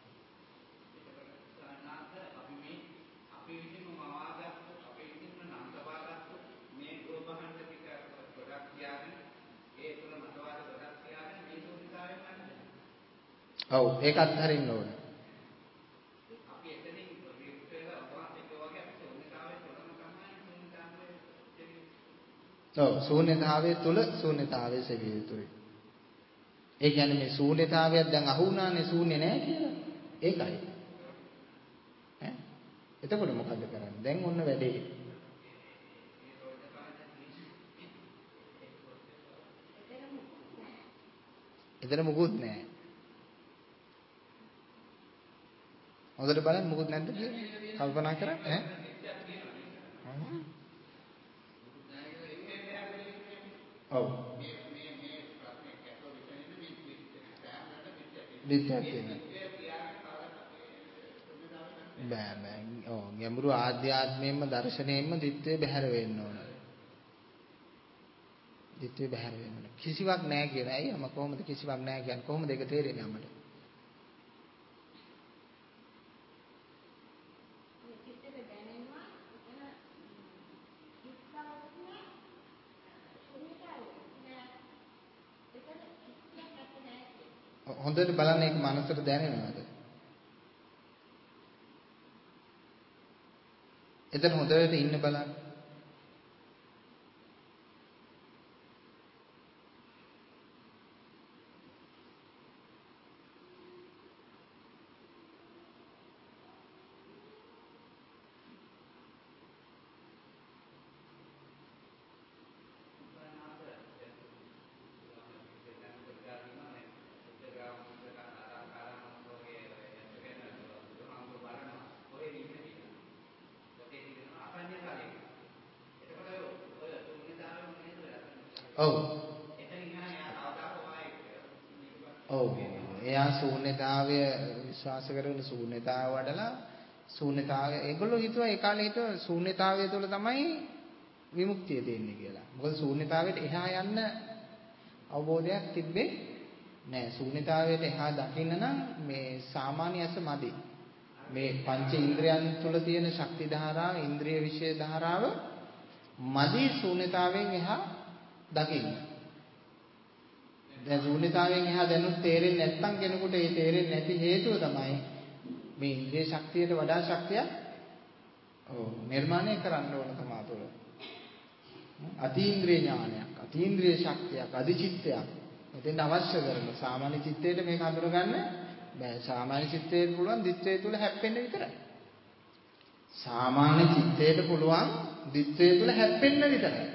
ඔව් ඒක අත්හරින්න ඕන. අපි එතනින් විමුක්ත වෙලා ඔබට වගේ අපි ශූන්‍යතාවයේ තුලම තමයි ශූන්‍යතාවයේ. ඔව් ශූන්‍යතාවයේ තුල ශූන්‍යතාවයේ සෙවිය යුතුයි. ඒ කියන්නේ මේ ශූන්‍යතාවයක් දැන් අහු වුණානේ ශූන්‍ය නැහැ කියලා. ඒකයි. ඈ එතකොට මොකද කරන්නේ? දැන් ඔන්න වැඩේ. එතන මොකුත් නැහැ. හොඳට බලන්න මොකුත් නැද්ද කියලා කල්පනා කරා ඈ ඔව් බෑ බෑ ඔව් ගැඹුරු ආධ්‍යාත්මයෙන්ම දර්ශනයෙන්ම දිත්තේ බැහැර වෙන්න ඕන දිත්තේ බැහැර වෙන්න ඕන කිසිවක් නැහැ කියන අය මම කොහොමද කිසිවක් නැහැ කියන්නේ කොහොමද ඒක තේරෙන්නේ අපිට හොඳට බලන්න ඒක මනසට දැනෙනවද? එතන හොඳට ඉන්න බලන්න. ඔව්. ඔව්. එයා ශූන්‍යතාවය විශ්වාස කරගෙන ශූන්‍යතාව වඩලා ශූන්‍යතාවය ඒගොල්ලෝ හිතුවා ඒ කාලේ හිතුවා ශූන්‍යතාවය තුළ තමයි විමුක්තිය දෙන්නේ කියලා. මොකද ශූන්‍යතාවයට එහා යන්න අවබෝධයක් තිබ්බේ නෑ. ශූන්‍යතාවයට එහා දකින්න නම් මේ සාමාන්‍ය ඇස මදි. මේ පංච ඉන්ද්‍රයන් තුළ තියෙන ශක්ති ධාරාව, ඉන්ද්‍රිය විශේෂ ධාරාව මදි ශූන්‍යතාවයෙන් එහා දකින්න. දැන් ශූන්‍යතාවයෙන් එහා දැනුත් තේරෙන්නේ නැත්නම් කෙනෙකුට ඒ තේරෙන්නේ නැති හේතුව තමයි මේ ඉන්ද්‍රිය ශක්තියට වඩා ශක්තියක් ඔව් නිර්මාණය කරන්න ඕන තමා තුළ. අතීන්ද්‍රිය ඥානයක්, අතීන්ද්‍රිය ශක්තියක්, අධිචිත්තයක් මෙතෙන් අවශ්‍ය කරන සාමාන්‍ය චිත්තයට මේක හඳුනගන්න බෑ. සාමාන්‍ය චිත්තයට පුළුවන් දිත්තේ තුල හැප්පෙන්න විතරයි. සාමාන්‍ය චිත්තයට පුළුවන් දිත්තේ තුල හැප්පෙන්න විතරයි.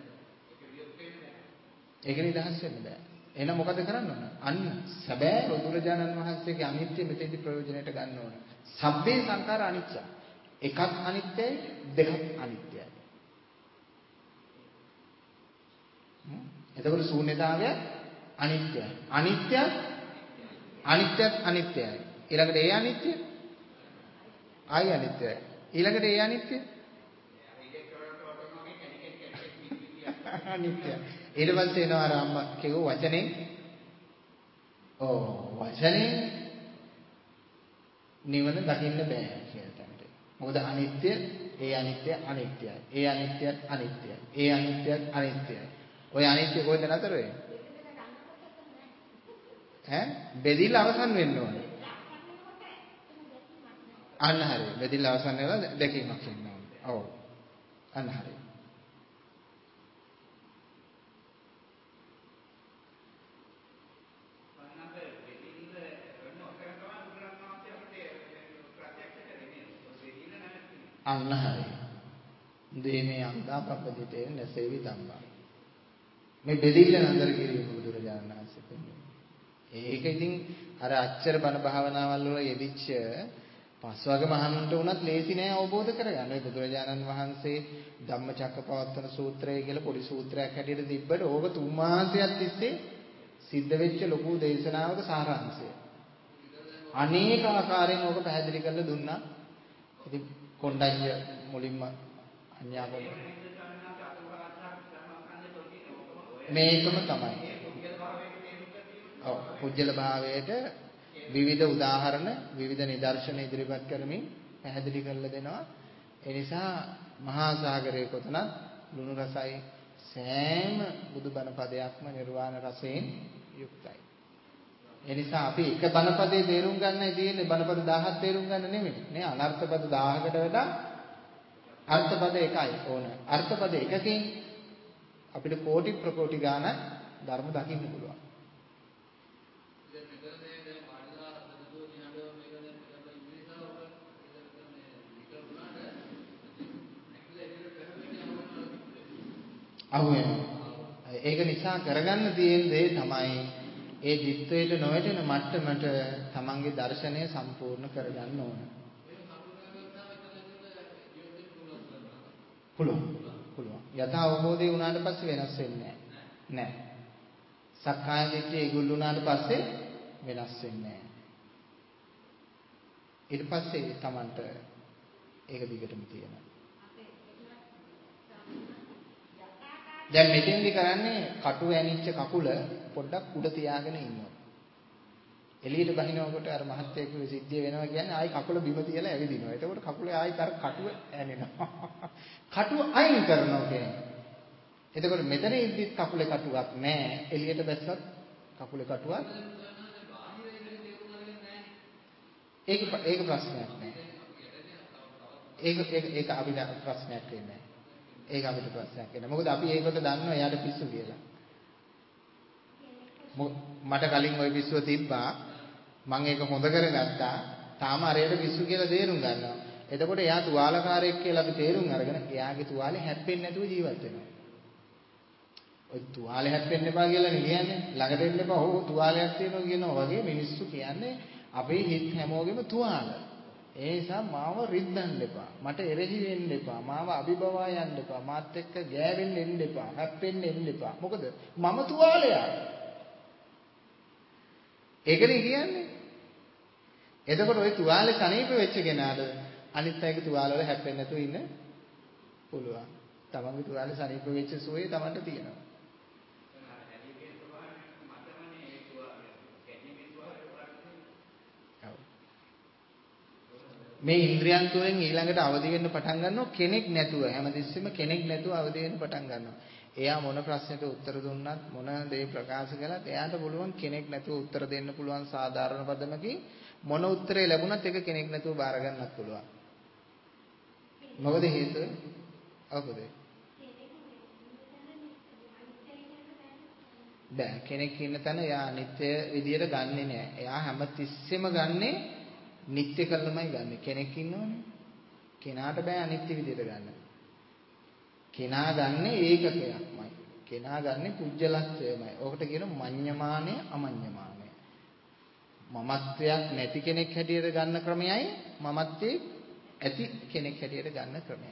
ඒක නිදහස් වෙන්න බෑ. එහෙනම් මොකද කරන්න ඕන? අන්න සැබෑ බුදුරජාණන් වහන්සේගේ අනිත්‍ය මෙතෙන්දි ප්‍රයෝජනයට ගන්න ඕන. සබ්බේ සංඛාර අනිච්ච. එකක් අනිත්‍යයි, දෙකක් අනිත්‍යයි. එතකොට ශූන්‍යතාවය අනිත්‍යයි. අනිත්‍ය අනිත්‍යත් අනිත්‍යයි. ඊළඟට ඒ අනිත්‍ය ආයි අනිත්‍යයි. ඊළඟට ඒ අනිත්‍ය අනිත්‍යයි. ඊට පස්සේ එනවා අර අම්මා කියව වචනේ ඔව් වචනේ නිවන දකින්න බෑ කියන තැනට. මොකද අනිත්‍ය ඒ අනිත්‍ය අනිත්‍යයි. ඒ අනිත්‍යත් අනිත්‍යයි. ඒ අනිත්‍යත් අනිත්‍යයි. ඔය අනිත්‍ය කොහෙද නතර වෙන්නේ? ඈ බෙදිලා අවසන් වෙන්න ඕනේ. අන්න හරිය. බෙදිලා අවසන් වෙලා දෙකීමක් වෙන්න ඕනේ. ඔව්. අන්න හරිය. අන්න හරිය. දේමේ අන්තා පබ්බදිතේ නැසෙවි තම්බා. මේ බෙදිල්ල නතර කිරීම බුදුරජාණන් වහන්සේ කියන්නේ. ඒක ඉතින් අර අච්චර බණ භාවනාවල් වල යෙදිච්ච පස්වග මහන්ට උනත් ලේසි නෑ අවබෝධ කරගන්න. ඒ බුදුරජාණන් වහන්සේ ධම්මචක්කපවත්තන සූත්‍රය කියලා පොඩි සූත්‍රයක් හැටියට තිබ්බට ඕක තුන් මාසයක් තිස්සේ සිද්ධ වෙච්ච ලොකු දේශනාවක සාරාංශය. අනේක ආකාරයෙන් ඕක පැහැදිලි කරලා දුන්නා. ඉතින් කොණ්ඩඤ්ඤ මුලින්ම අඤ්ඤාගම මේකම තමයි. ඔව් පුජ්‍යල භාවයට විවිධ උදාහරණ විවිධ නිදර්ශන ඉදිරිපත් කරමින් පැහැදිලි කරලා දෙනවා. ඒ නිසා මහා සාගරයේ කොතනත් ලුණු රසයි සෑම බුදුබණ පදයක්ම නිර්වාණ රසයෙන් යුක්තයි. ඒ නිසා අපි එක බණපදේ තේරුම් ගන්නයි තියෙන්නේ බණපද දහයක් තේරුම් ගන්න නෙමෙයි. නේ අනර්ථපද දහයකට වඩා අර්ථපද එකයි ඕන. අර්ථපද එකකින් අපිට කෝටි ප්‍රකෝටි ගාණක් ධර්ම දකින්න පුළුවන්. අහුවෙනවා. ඒක නිසා කරගන්න තියෙන දේ තමයි ඒ ධිට්ඨියට නොවැටෙන මට්ටමට තමන්ගේ දර්ශනය සම්පූර්ණ කරගන්න ඕන. පුළුවන්. පුළුවන්. යථා අවබෝධය වුණාට පස්සේ වෙනස් වෙන්නේ නැහැ. නැහැ. සක්කාය දිට්ඨිය ඉගුල් වුණාට පස්සේ වෙනස් වෙන්නේ නැහැ. ඊට පස්සේ තමන්ට ඒක දිගටම තියෙනවා. දැන් මෙතෙන්දි කරන්නේ කටු ඇනිච්ච කකුල පොඩ්ඩක් උඩ තියාගෙන ඉන්නවා. එළියට බහිනකොට අර මහත්යෙක් සිද්ධිය වෙනවා කියන්නේ ආයි කකුල බිම තියලා ඇවිදිනවා. එතකොට කකුලේ ආයි අර කටුව ඇනෙනවා. කටුව අයින් කරනවා කියන්නේ. එතකොට මෙතන ඉද්දිත් කකුලේ කටුවක් නැහැ. එළියට බැස්සත් කකුලේ කටුවක් ඒක ඒක ප්‍රශ්නයක් නෑ. ඒක ඒක ඒක අපිට ප්‍රශ්නයක් වෙන්නේ නෑ. ඒක අපිට ප්‍රශ්නයක් වෙන්නේ. මොකද අපි ඒකට දන්නවා එයාට පිස්සු කියලා. මට කලින් ওই පිස්සුව තිබ්බා. මම ඒක හොඳ කරගත්තා. තාම අරයට පිස්සු කියලා තේරුම් ගන්නවා. එතකොට එයා තුවාලකාරයෙක් කියලා අපි තේරුම් අරගෙන එයාගේ තුවාලේ හැප්පෙන්නේ නැතුව ජීවත් වෙනවා. ඔය තුවාලේ හැප්පෙන්න එපා කියලා නේ කියන්නේ. ළඟට එන්න එපා. ඔව් තුවාලයක් තියෙනවා කියනවා වගේ මිනිස්සු කියන්නේ අපේ හිත හැමෝගෙම තුවාල. ඒ නිසා මාව රිද්දන්න එපා. මට එරෙහි වෙන්න එපා. මාව අභිබවා යන්න එපා. මාත් එක්ක ගෑවෙන්න එන්න එපා. හැප්පෙන්න එන්න එපා. මොකද මම තුවාලයක්. ඒකනේ කියන්නේ. එතකොට ওই තුවාලේ සනීප වෙච්ච කෙනාට අනිත් අයගේ තුවාල වල හැප්පෙන්නේ නැතුව ඉන්න පුළුවන්. තමන්ගේ තුවාලේ සනීප වෙච්ච සුවේ තමන්ට තියෙනවා. මේ ඉන්ද්‍රියන් තුනෙන් ඊළඟට අවදි වෙන්න පටන් ගන්නවා කෙනෙක් නැතුව හැමතිස්සෙම කෙනෙක් නැතුව අවදි වෙන්න පටන් ගන්නවා. එයා මොන ප්‍රශ්නෙට උත්තර දුන්නත් මොන දේ ප්‍රකාශ කළත් එයාට පුළුවන් කෙනෙක් නැතුව උත්තර දෙන්න පුළුවන් සාධාරණ පදමකින් මොන උත්තරේ ලැබුණත් ඒක කෙනෙක් නැතුව බාර ගන්නත් පුළුවන්. මොකද හේතුව? අවබෝධය. බෑ කෙනෙක් ඉන්න තැන එයා අනිත්‍ය විදියට ගන්නෙ නෑ. එයා හැමතිස්සෙම ගන්නෙ නිත්‍ය කළමයි ගන්න. කෙනෙක් ඉන්නවනේ. කෙනාට බෑ අනිත්‍ය විදියට ගන්න. කෙනා ගන්නෙ ඒකකයක්මයි. කෙනා ගන්නෙ පුජ්‍යලත්වයමයි. ඕකට කියනවා මඤ්ඤමානය අමඤ්ඤමානය. මමත්වයක් නැති කෙනෙක් හැටියට ගන්න ක්‍රමයයි මමත්වයේ ඇති කෙනෙක් හැටියට ගන්න ක්‍රමයයි.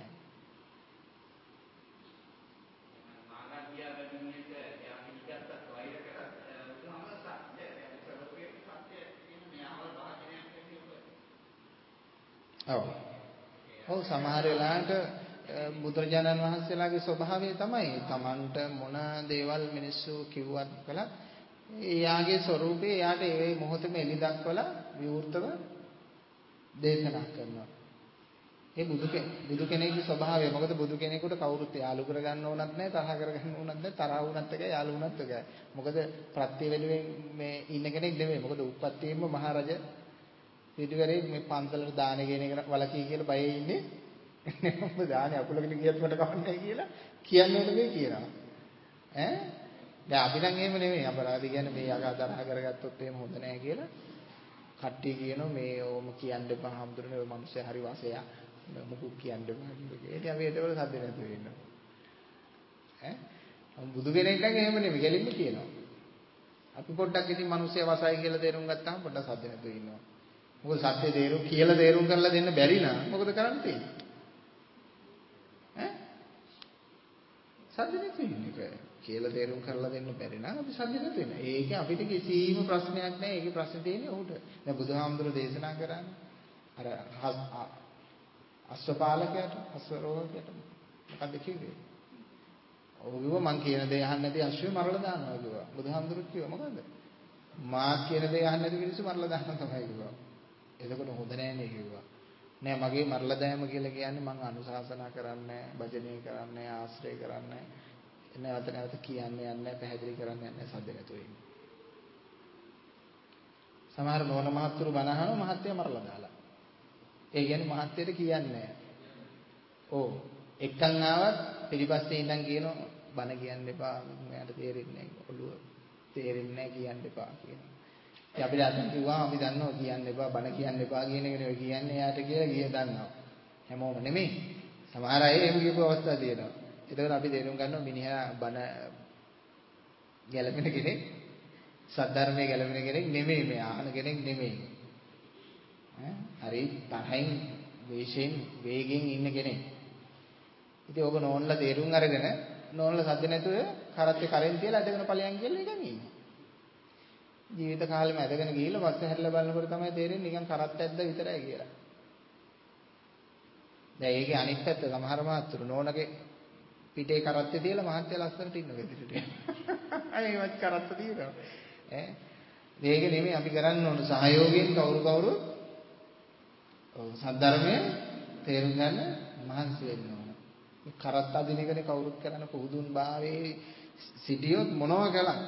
ඔව්. ඔව් සමහර වෙලාවට බුදුරජාණන් වහන්සේලාගේ ස්වභාවය තමයි තමන්ට මොන දේවල් මිනිස්සු කිව්වත් කළත් එයාගේ ස්වરૂපේ එයාට ඒ මොහොතේම එලි දක්වලා විවෘතව දේශනා කරනවා. ඒ බුදු බුදු කෙනෙකුගේ ස්වභාවය. මොකද බුදු කෙනෙකුට කවුරුත් යාළු කරගන්න ඕනත් නැහැ, තරහ කරගන්න ඕනත් නැහැ, තරහ වුණත් එකයි, යාළු වුණත් එකයි. මොකද ප්‍රත්‍ය වෙනුවෙන් මේ ඉන්න කෙනෙක් නෙමෙයි. මොකද උප්පත්තියෙම මහරජ පිටුවරේ මේ පන්සලට දාන ගෙන එක වලකී කියලා බයේ ඉන්නේ. ඔබ දානේ අකුලකට ගියත් මට කවන්නේ කියලා කියන්නේ නෙමෙයි කියනවා. ඈ දැන් අපි නම් එහෙම නෙමෙයි. අපරාධي කියන්නේ මේ යකා තරහ කරගත්තොත් එහෙම හොඳ නැහැ කියලා. කට්ටිය කියනවා මේ ඕම කියන්න එපා හම්දුරනේ ඔය මිනිස්සු හරි වාසයා. මොකුත් කියන්න එපා කියලා. ඒක අපි ඒතවල සද්ද නැතුව ඉන්නවා. ඈ බුදු කෙනෙක් නම් එහෙම නෙමෙයි. ගැලින්ම කියනවා. අපි පොඩ්ඩක් ඉතින් මිනිස්සු අවසයි කියලා තේරුම් ගත්තාම පොඩ්ඩක් සද්ද නැතුව ඉන්නවා. මොකද සත්‍ය තේරුම් කියලා තේරුම් කරලා දෙන්න බැරි නම් මොකද කරන්න තියෙන්නේ? ඈ? සද්ද නැතුව ඉන්නේ. කියලා තේරුම් කරලා දෙන්න බැරි නම් අපි සද්ද නැතුව ඉන්න. ඒක අපිට කිසිම ප්‍රශ්නයක් නැහැ. ඒකේ ප්‍රශ්නේ තියෙන්නේ ඔහුට. දැන් බුදුහාමුදුරුවෝ දේශනා කරන්නේ අර අශ්වපාලකයාට අශ්වරෝහකයාට මොකද්ද කිව්වේ? ඔව් කිව්වා මං කියන දේ අහන්නේ නැති අශ්වය මරලා දානවා කිව්වා. බුදුහාමුදුරුවෝ කිව්වා මොකද්ද? මාත් කියන දේ අහන්නේ නැති මිනිස්සු මරලා දානවා තමයි කිව්වා. එතකොට හොඳ නෑ නේ කිව්වා. නෑ මගේ මරලා දෑම කියලා කියන්නේ මං අනුශාසනා කරන්නේ නෑ, භජනය කරන්නේ නෑ, ආශ්‍රය කරන්නේ නෑ. නැවත නැවත කියන්නේ යන්නේ නෑ, පැහැදිලි කරන්නේ යන්නේ සද්ද නැතුව ඉන්නේ. සමහර නෝන මහත්තුරු බණ අහනවා මහත්ය මරලා දාලා. ඒ කියන්නේ මහත්යට කියන්නේ නෑ. ඕ එක්කන් ආවත් පිටිපස්සේ ඉඳන් කියනවා බණ කියන්න එපා, මට තේරෙන්නේ නෑ. ඔළුව තේරෙන්නේ නෑ කියන්න එපා කියනවා. ඉතින් අපිට අතන් කිව්වා අපි දන්නවා කියන්න එපා, බණ කියන්න එපා කියන එක නෙවෙයි කියන්නේ යාට කියලා ගිය දන්නවා. හැමෝම නෙමෙයි. සමහර අය එහෙම කියපු අවස්ථා තියෙනවා. ඒකවල අපි තේරුම් ගන්නවා මිනිහා බණ ගැළපෙන කෙනෙක්, සද්ධර්මයේ ගැළපෙන කෙනෙක් නෙමෙයි, මේ ආහන කෙනෙක් නෙමෙයි. ඈ හරි තරහින් වේශයෙන් වේගෙන් ඉන්න කෙනෙක්. ඉතින් ඕක නෝන්ලා තේරුම් අරගෙන නෝන්ලා සද්ද නැතුව කරත්තේ කරෙන් තියලා ඇදගෙන ඵලයන් කියලා ඉගෙන ඉන්නවා. ජීවිත කාලෙම ඇදගෙන ගිහිල්ලා පස්සේ හැරිලා බලනකොට තමයි තේරෙන්නේ නිකන් කරත් ඇද්ද විතරයි කියලා. දැන් ඒකේ අනිත් පැත්ත සමහර මහත්තුරු නෝනගේ පිටේ කරත්තේ තියලා මහත්ය ලස්සනට ඉන්න වෙදිරට. අයවත් කරත්ත තියෙනවා. ඈ මේක නෙමෙයි අපි කරන්න ඕන සහයෝගයෙන් කවුරු කවුරු ඔව් සද්ධර්මයේ තේරුම් ගන්න මහන්සි වෙන්න ඕන. මේ කරත්ත අදින එකනේ කවුරුත් කරන්න පුදුන් භාවයේ සිටියොත් මොනවා කළා?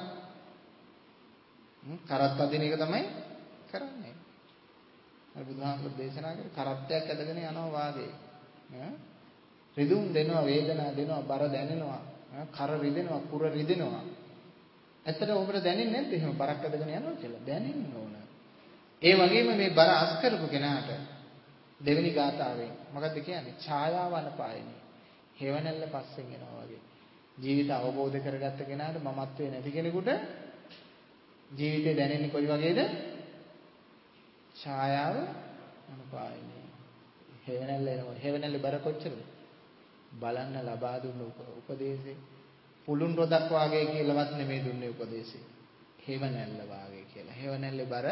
කරත් අදින එක තමයි කරන්නේ. අර බුදුහාමුදුරු දේශනා කරේ කරත්තයක් ඇදගෙන යනවා වාගේ. ඈ රිදුම් දෙනවා, වේදනා දෙනවා, බර දැනෙනවා, කර රිදෙනවා, කුර රිදෙනවා. ඇත්තට ඔබට දැනෙන්නේ නැද්ද එහෙම බරක් ඇදගෙන යනවා කියලා? දැනෙන්න ඕන. ඒ වගේම මේ බර අස් කරපු කෙනාට දෙවෙනි ගාථාවෙන් මොකද්ද කියන්නේ? ඡායාවන පායනේ. හේවණල්ල පස්සෙන් එනවා වගේ. ජීවිත අවබෝධ කරගත්ත කෙනාට මමත්වේ නැති කෙනෙකුට ජීවිතේ දැනෙන්නේ කොයි වගේද? ඡායාව අනුපායනේ. හේවණල්ල එනවා. හේවණල්ල බර කොච්චරද? බලන්න ලබා දුන්න උපදේශේ පුළුන් රොදක් වාගේ කියලාවත් නෙමෙයි දුන්නේ උපදේශේ. හේවණල්ල වාගේ කියලා. හේවණල්ලේ බර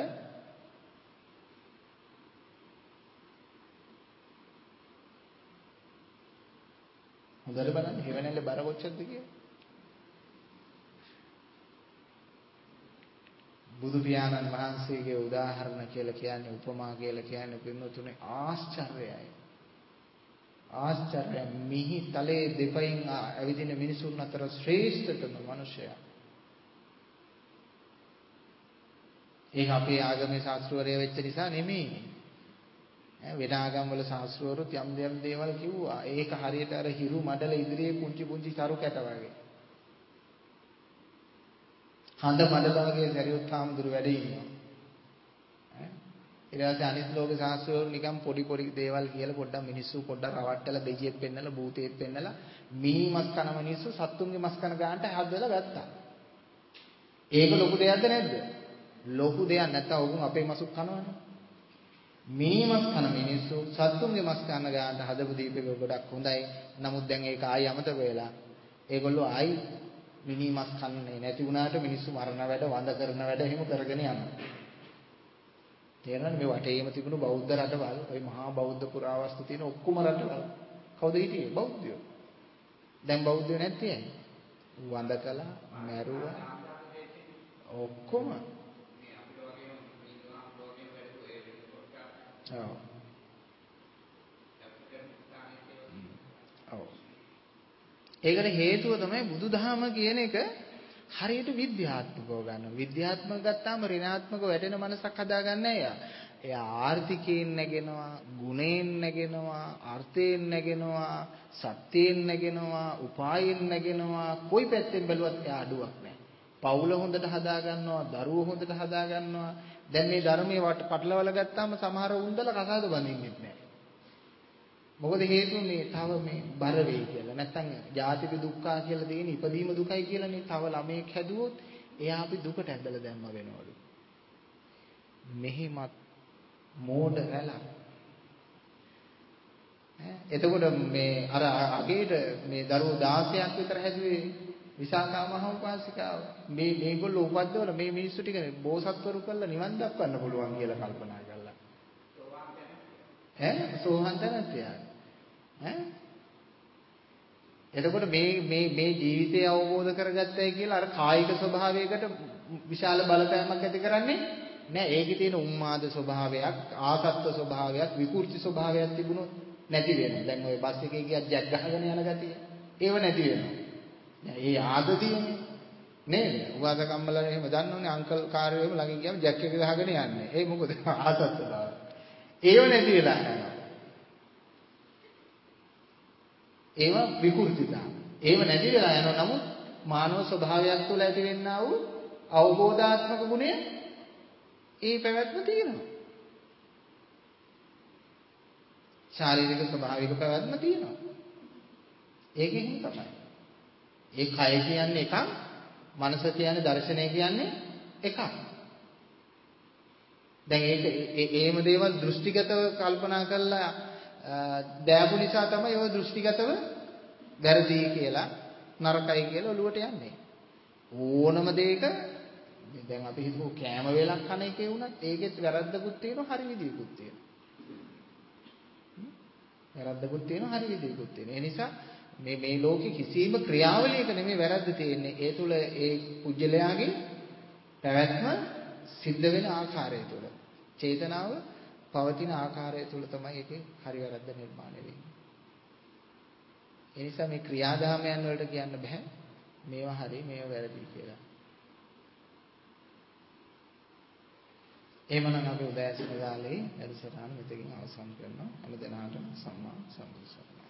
හොඳට බලන්න හේවණල්ලේ බර කොච්චරද කියලා. බුදු පියාණන් වහන්සේගේ උදාහරණ කියලා කියන්නේ උපමා කියලා කියන්නේ පින්නතුනේ ආශ්චර්යයි. ආශ්චර්ය මිහි තලයේ දෙපයින් ඇවිදින මිනිසුන් අතර ශ්‍රේෂ්ඨතම මිනිසයා. ඒක අපේ ආගමේ ශාස්ත්‍රවරය වෙච්ච නිසා නෙමෙයි. ඈ වෙන ආගම්වල ශාස්ත්‍රවරුත් යම් යම් දේවල් කිව්වා. ඒක හරියට අර හිරු මඩල ඉදිරියේ පුංචි පුංචි තරු කැට වගේ. හඳ මඩල වගේ සරියුත් හාමුදුරු වැඩ ඉන්නවා. ඈ ඊට පස්සේ අනිත් ලෝක ශාස්ත්‍රවරු නිකන් පොඩි පොඩි දේවල් කියලා පොඩ්ඩක් මිනිස්සු පොඩ්ඩක් රවට්ටලා දෙයියෙක් පෙන්නලා භූතයෙක් පෙන්නලා මිනි මස් කන මිනිස්සු සත්තුන්ගේ මස් කන ගන්නට හදලා ගත්තා. ඒක ලොකු දෙයක්ද නැද්ද? ලොකු දෙයක් නැත්තම් ඔවුන් අපේ මසුක් කනවනේ. මිනි මස් කන මිනිස්සු සත්තුන්ගේ මස් කන ගන්නට හදපු දීපේක ගොඩක් හොඳයි. නමුත් දැන් ඒක ආයි අමතක වෙලා ඒගොල්ලෝ ආයි මිනි මස් කන්නේ නැති වුණාට මිනිස්සු මරණ වැඩ වඳ කරන වැඩ එහෙම කරගෙන යනවා. තේරෙනවද මේ වටේම තිබුණු බෞද්ධ රටවල් ওই මහා බෞද්ධ පුරාවස්තු තියෙන ඔක්කොම රටවල් කවුද හිටියේ? බෞද්ධයෝ. දැන් බෞද්ධයෝ නැත්තේ ඇයි? වඳ කළා, මැරුවා. ඔක්කොම. ඔව්. ඔව්. ඒකට හේතුව තමයි බුදුදහම කියන එක හරියට විද්‍යාත්මකව ගන්නවා. විද්‍යාත්මක ගත්තාම ඍණාත්මක වැටෙන මනසක් හදාගන්න එයා. එයා ආර්ථිකයෙන් නැගෙනවා, ගුණයෙන් නැගෙනවා, අර්ථයෙන් නැගෙනවා, සත්‍යයෙන් නැගෙනවා, උපායෙන් නැගෙනවා. කොයි පැත්තෙන් බැලුවත් එයා අඩුවක් නැහැ. පවුල හොඳට හදාගන්නවා, දරුවෝ හොඳට හදාගන්නවා. දැන් මේ ධර්මයේ වට පටලවල ගත්තාම සමහර උන්දල කසාද බඳින්නෙත් නැහැ. මොකද හේතුව මේ තව මේ බර වෙයි කියලා. නැත්තම් ජාතික දුක්ඛ කියලා තියෙන ඉපදීම දුකයි කියලානේ. තව ළමයෙක් හැදුවොත් එයා අපි දුකට ඇදලා දැම්ම වෙනවලු. මෙහිමත් මෝඩ රැළක්. ඈ එතකොට මේ අර අගේට මේ දරුවෝ දාසයක් විතර හැදුවේ විසාකා මහ උපාසිකාව. මේ මේගොල්ලෝ උපද්දවල මේ මිනිස්සු ටික බෝසත්වරු කළා නිවන් දක්වන්න පුළුවන් කියලා කල්පනා කළා. ඈ සෝහන් තැනැත්තියා. ඈ එතකොට මේ මේ මේ ජීවිතය අවබෝධ කරගත්තයි කියලා අර කායික ස්වභාවයකට විශාල බලපෑමක් ඇති කරන්නේ නෑ. ඒකේ තියෙන උන්මාද ස්වභාවයක්, ආසත්ත්ව ස්වභාවයක්, විකෘති ස්වභාවයක් තිබුණොත් නැති වෙනවා. දැන් ওই බස් එකේ ගියත් ජැක් ගහගෙන යන ගතිය. ඒව නැති වෙනවා. දැන් ඒ ආදතියනේ නේද? උගාද කම්මලා එහෙම දන්නවනේ අංකල් කාර්යෝ එහෙම ළඟින් ගියාම ජැක් එක ගහගෙන යන්නේ. ඒ මොකද ආසත්ත්ව බව. ඒව නැති වෙලා යනවා. ඒවා විකෘතිතා. ඒව නැති වෙලා යනවා. නමුත් මානව ස්වභාවයක් තුළ ඇති වෙන්නා වූ අවබෝධාත්මක ගුණය ඒ පැවැත්ම තියෙනවා. ශාරීරික ස්වභාවික පැවැත්ම තියෙනවා. ඒකෙන් තමයි. ඒ කය කියන්නේ එකක්, මනස කියන්නේ දර්ශනය කියන්නේ එකක්. දැන් ඒක ඒම දේවල් දෘෂ්ටිගතව කල්පනා කරලා දෑපු නිසා තමයි ඒව දෘෂ්ටිගතව වැරදි කියලා නරකයි කියලා ඔලුවට යන්නේ. ඕනම දෙයක දැන් අපි හිතමු කෑම වේලක් කන එකේ වුණත් ඒකෙත් වැරද්දකුත් තියෙනවා හරි විදියකුත් තියෙනවා. වැරද්දකුත් තියෙනවා හරි විදියකුත් තියෙනවා. ඒ නිසා මේ මේ ලෝකේ කිසිම ක්‍රියාවලියක නෙමෙයි වැරද්ද තියෙන්නේ. ඒ තුල ඒ පුජ්‍යලයාගේ පැවැත්ම සිද්ධ වෙන ආකාරය තුල. චේතනාව පවතින ආකාරය තුල තමයි ඒකේ හරි වැරද්ද නිර්මාණය වෙන්නේ. ඒ නිසා මේ ක්‍රියාදාමයන් වලට කියන්න බෑ මේවා හරි මේවා වැරදි කියලා. එහෙමනම් අපි උදෑසන කාලේ වැඩසටහන මෙතකින් අවසන් කරනවා. හැම දිනකටම සම්මා සම්බුදු සරණයි.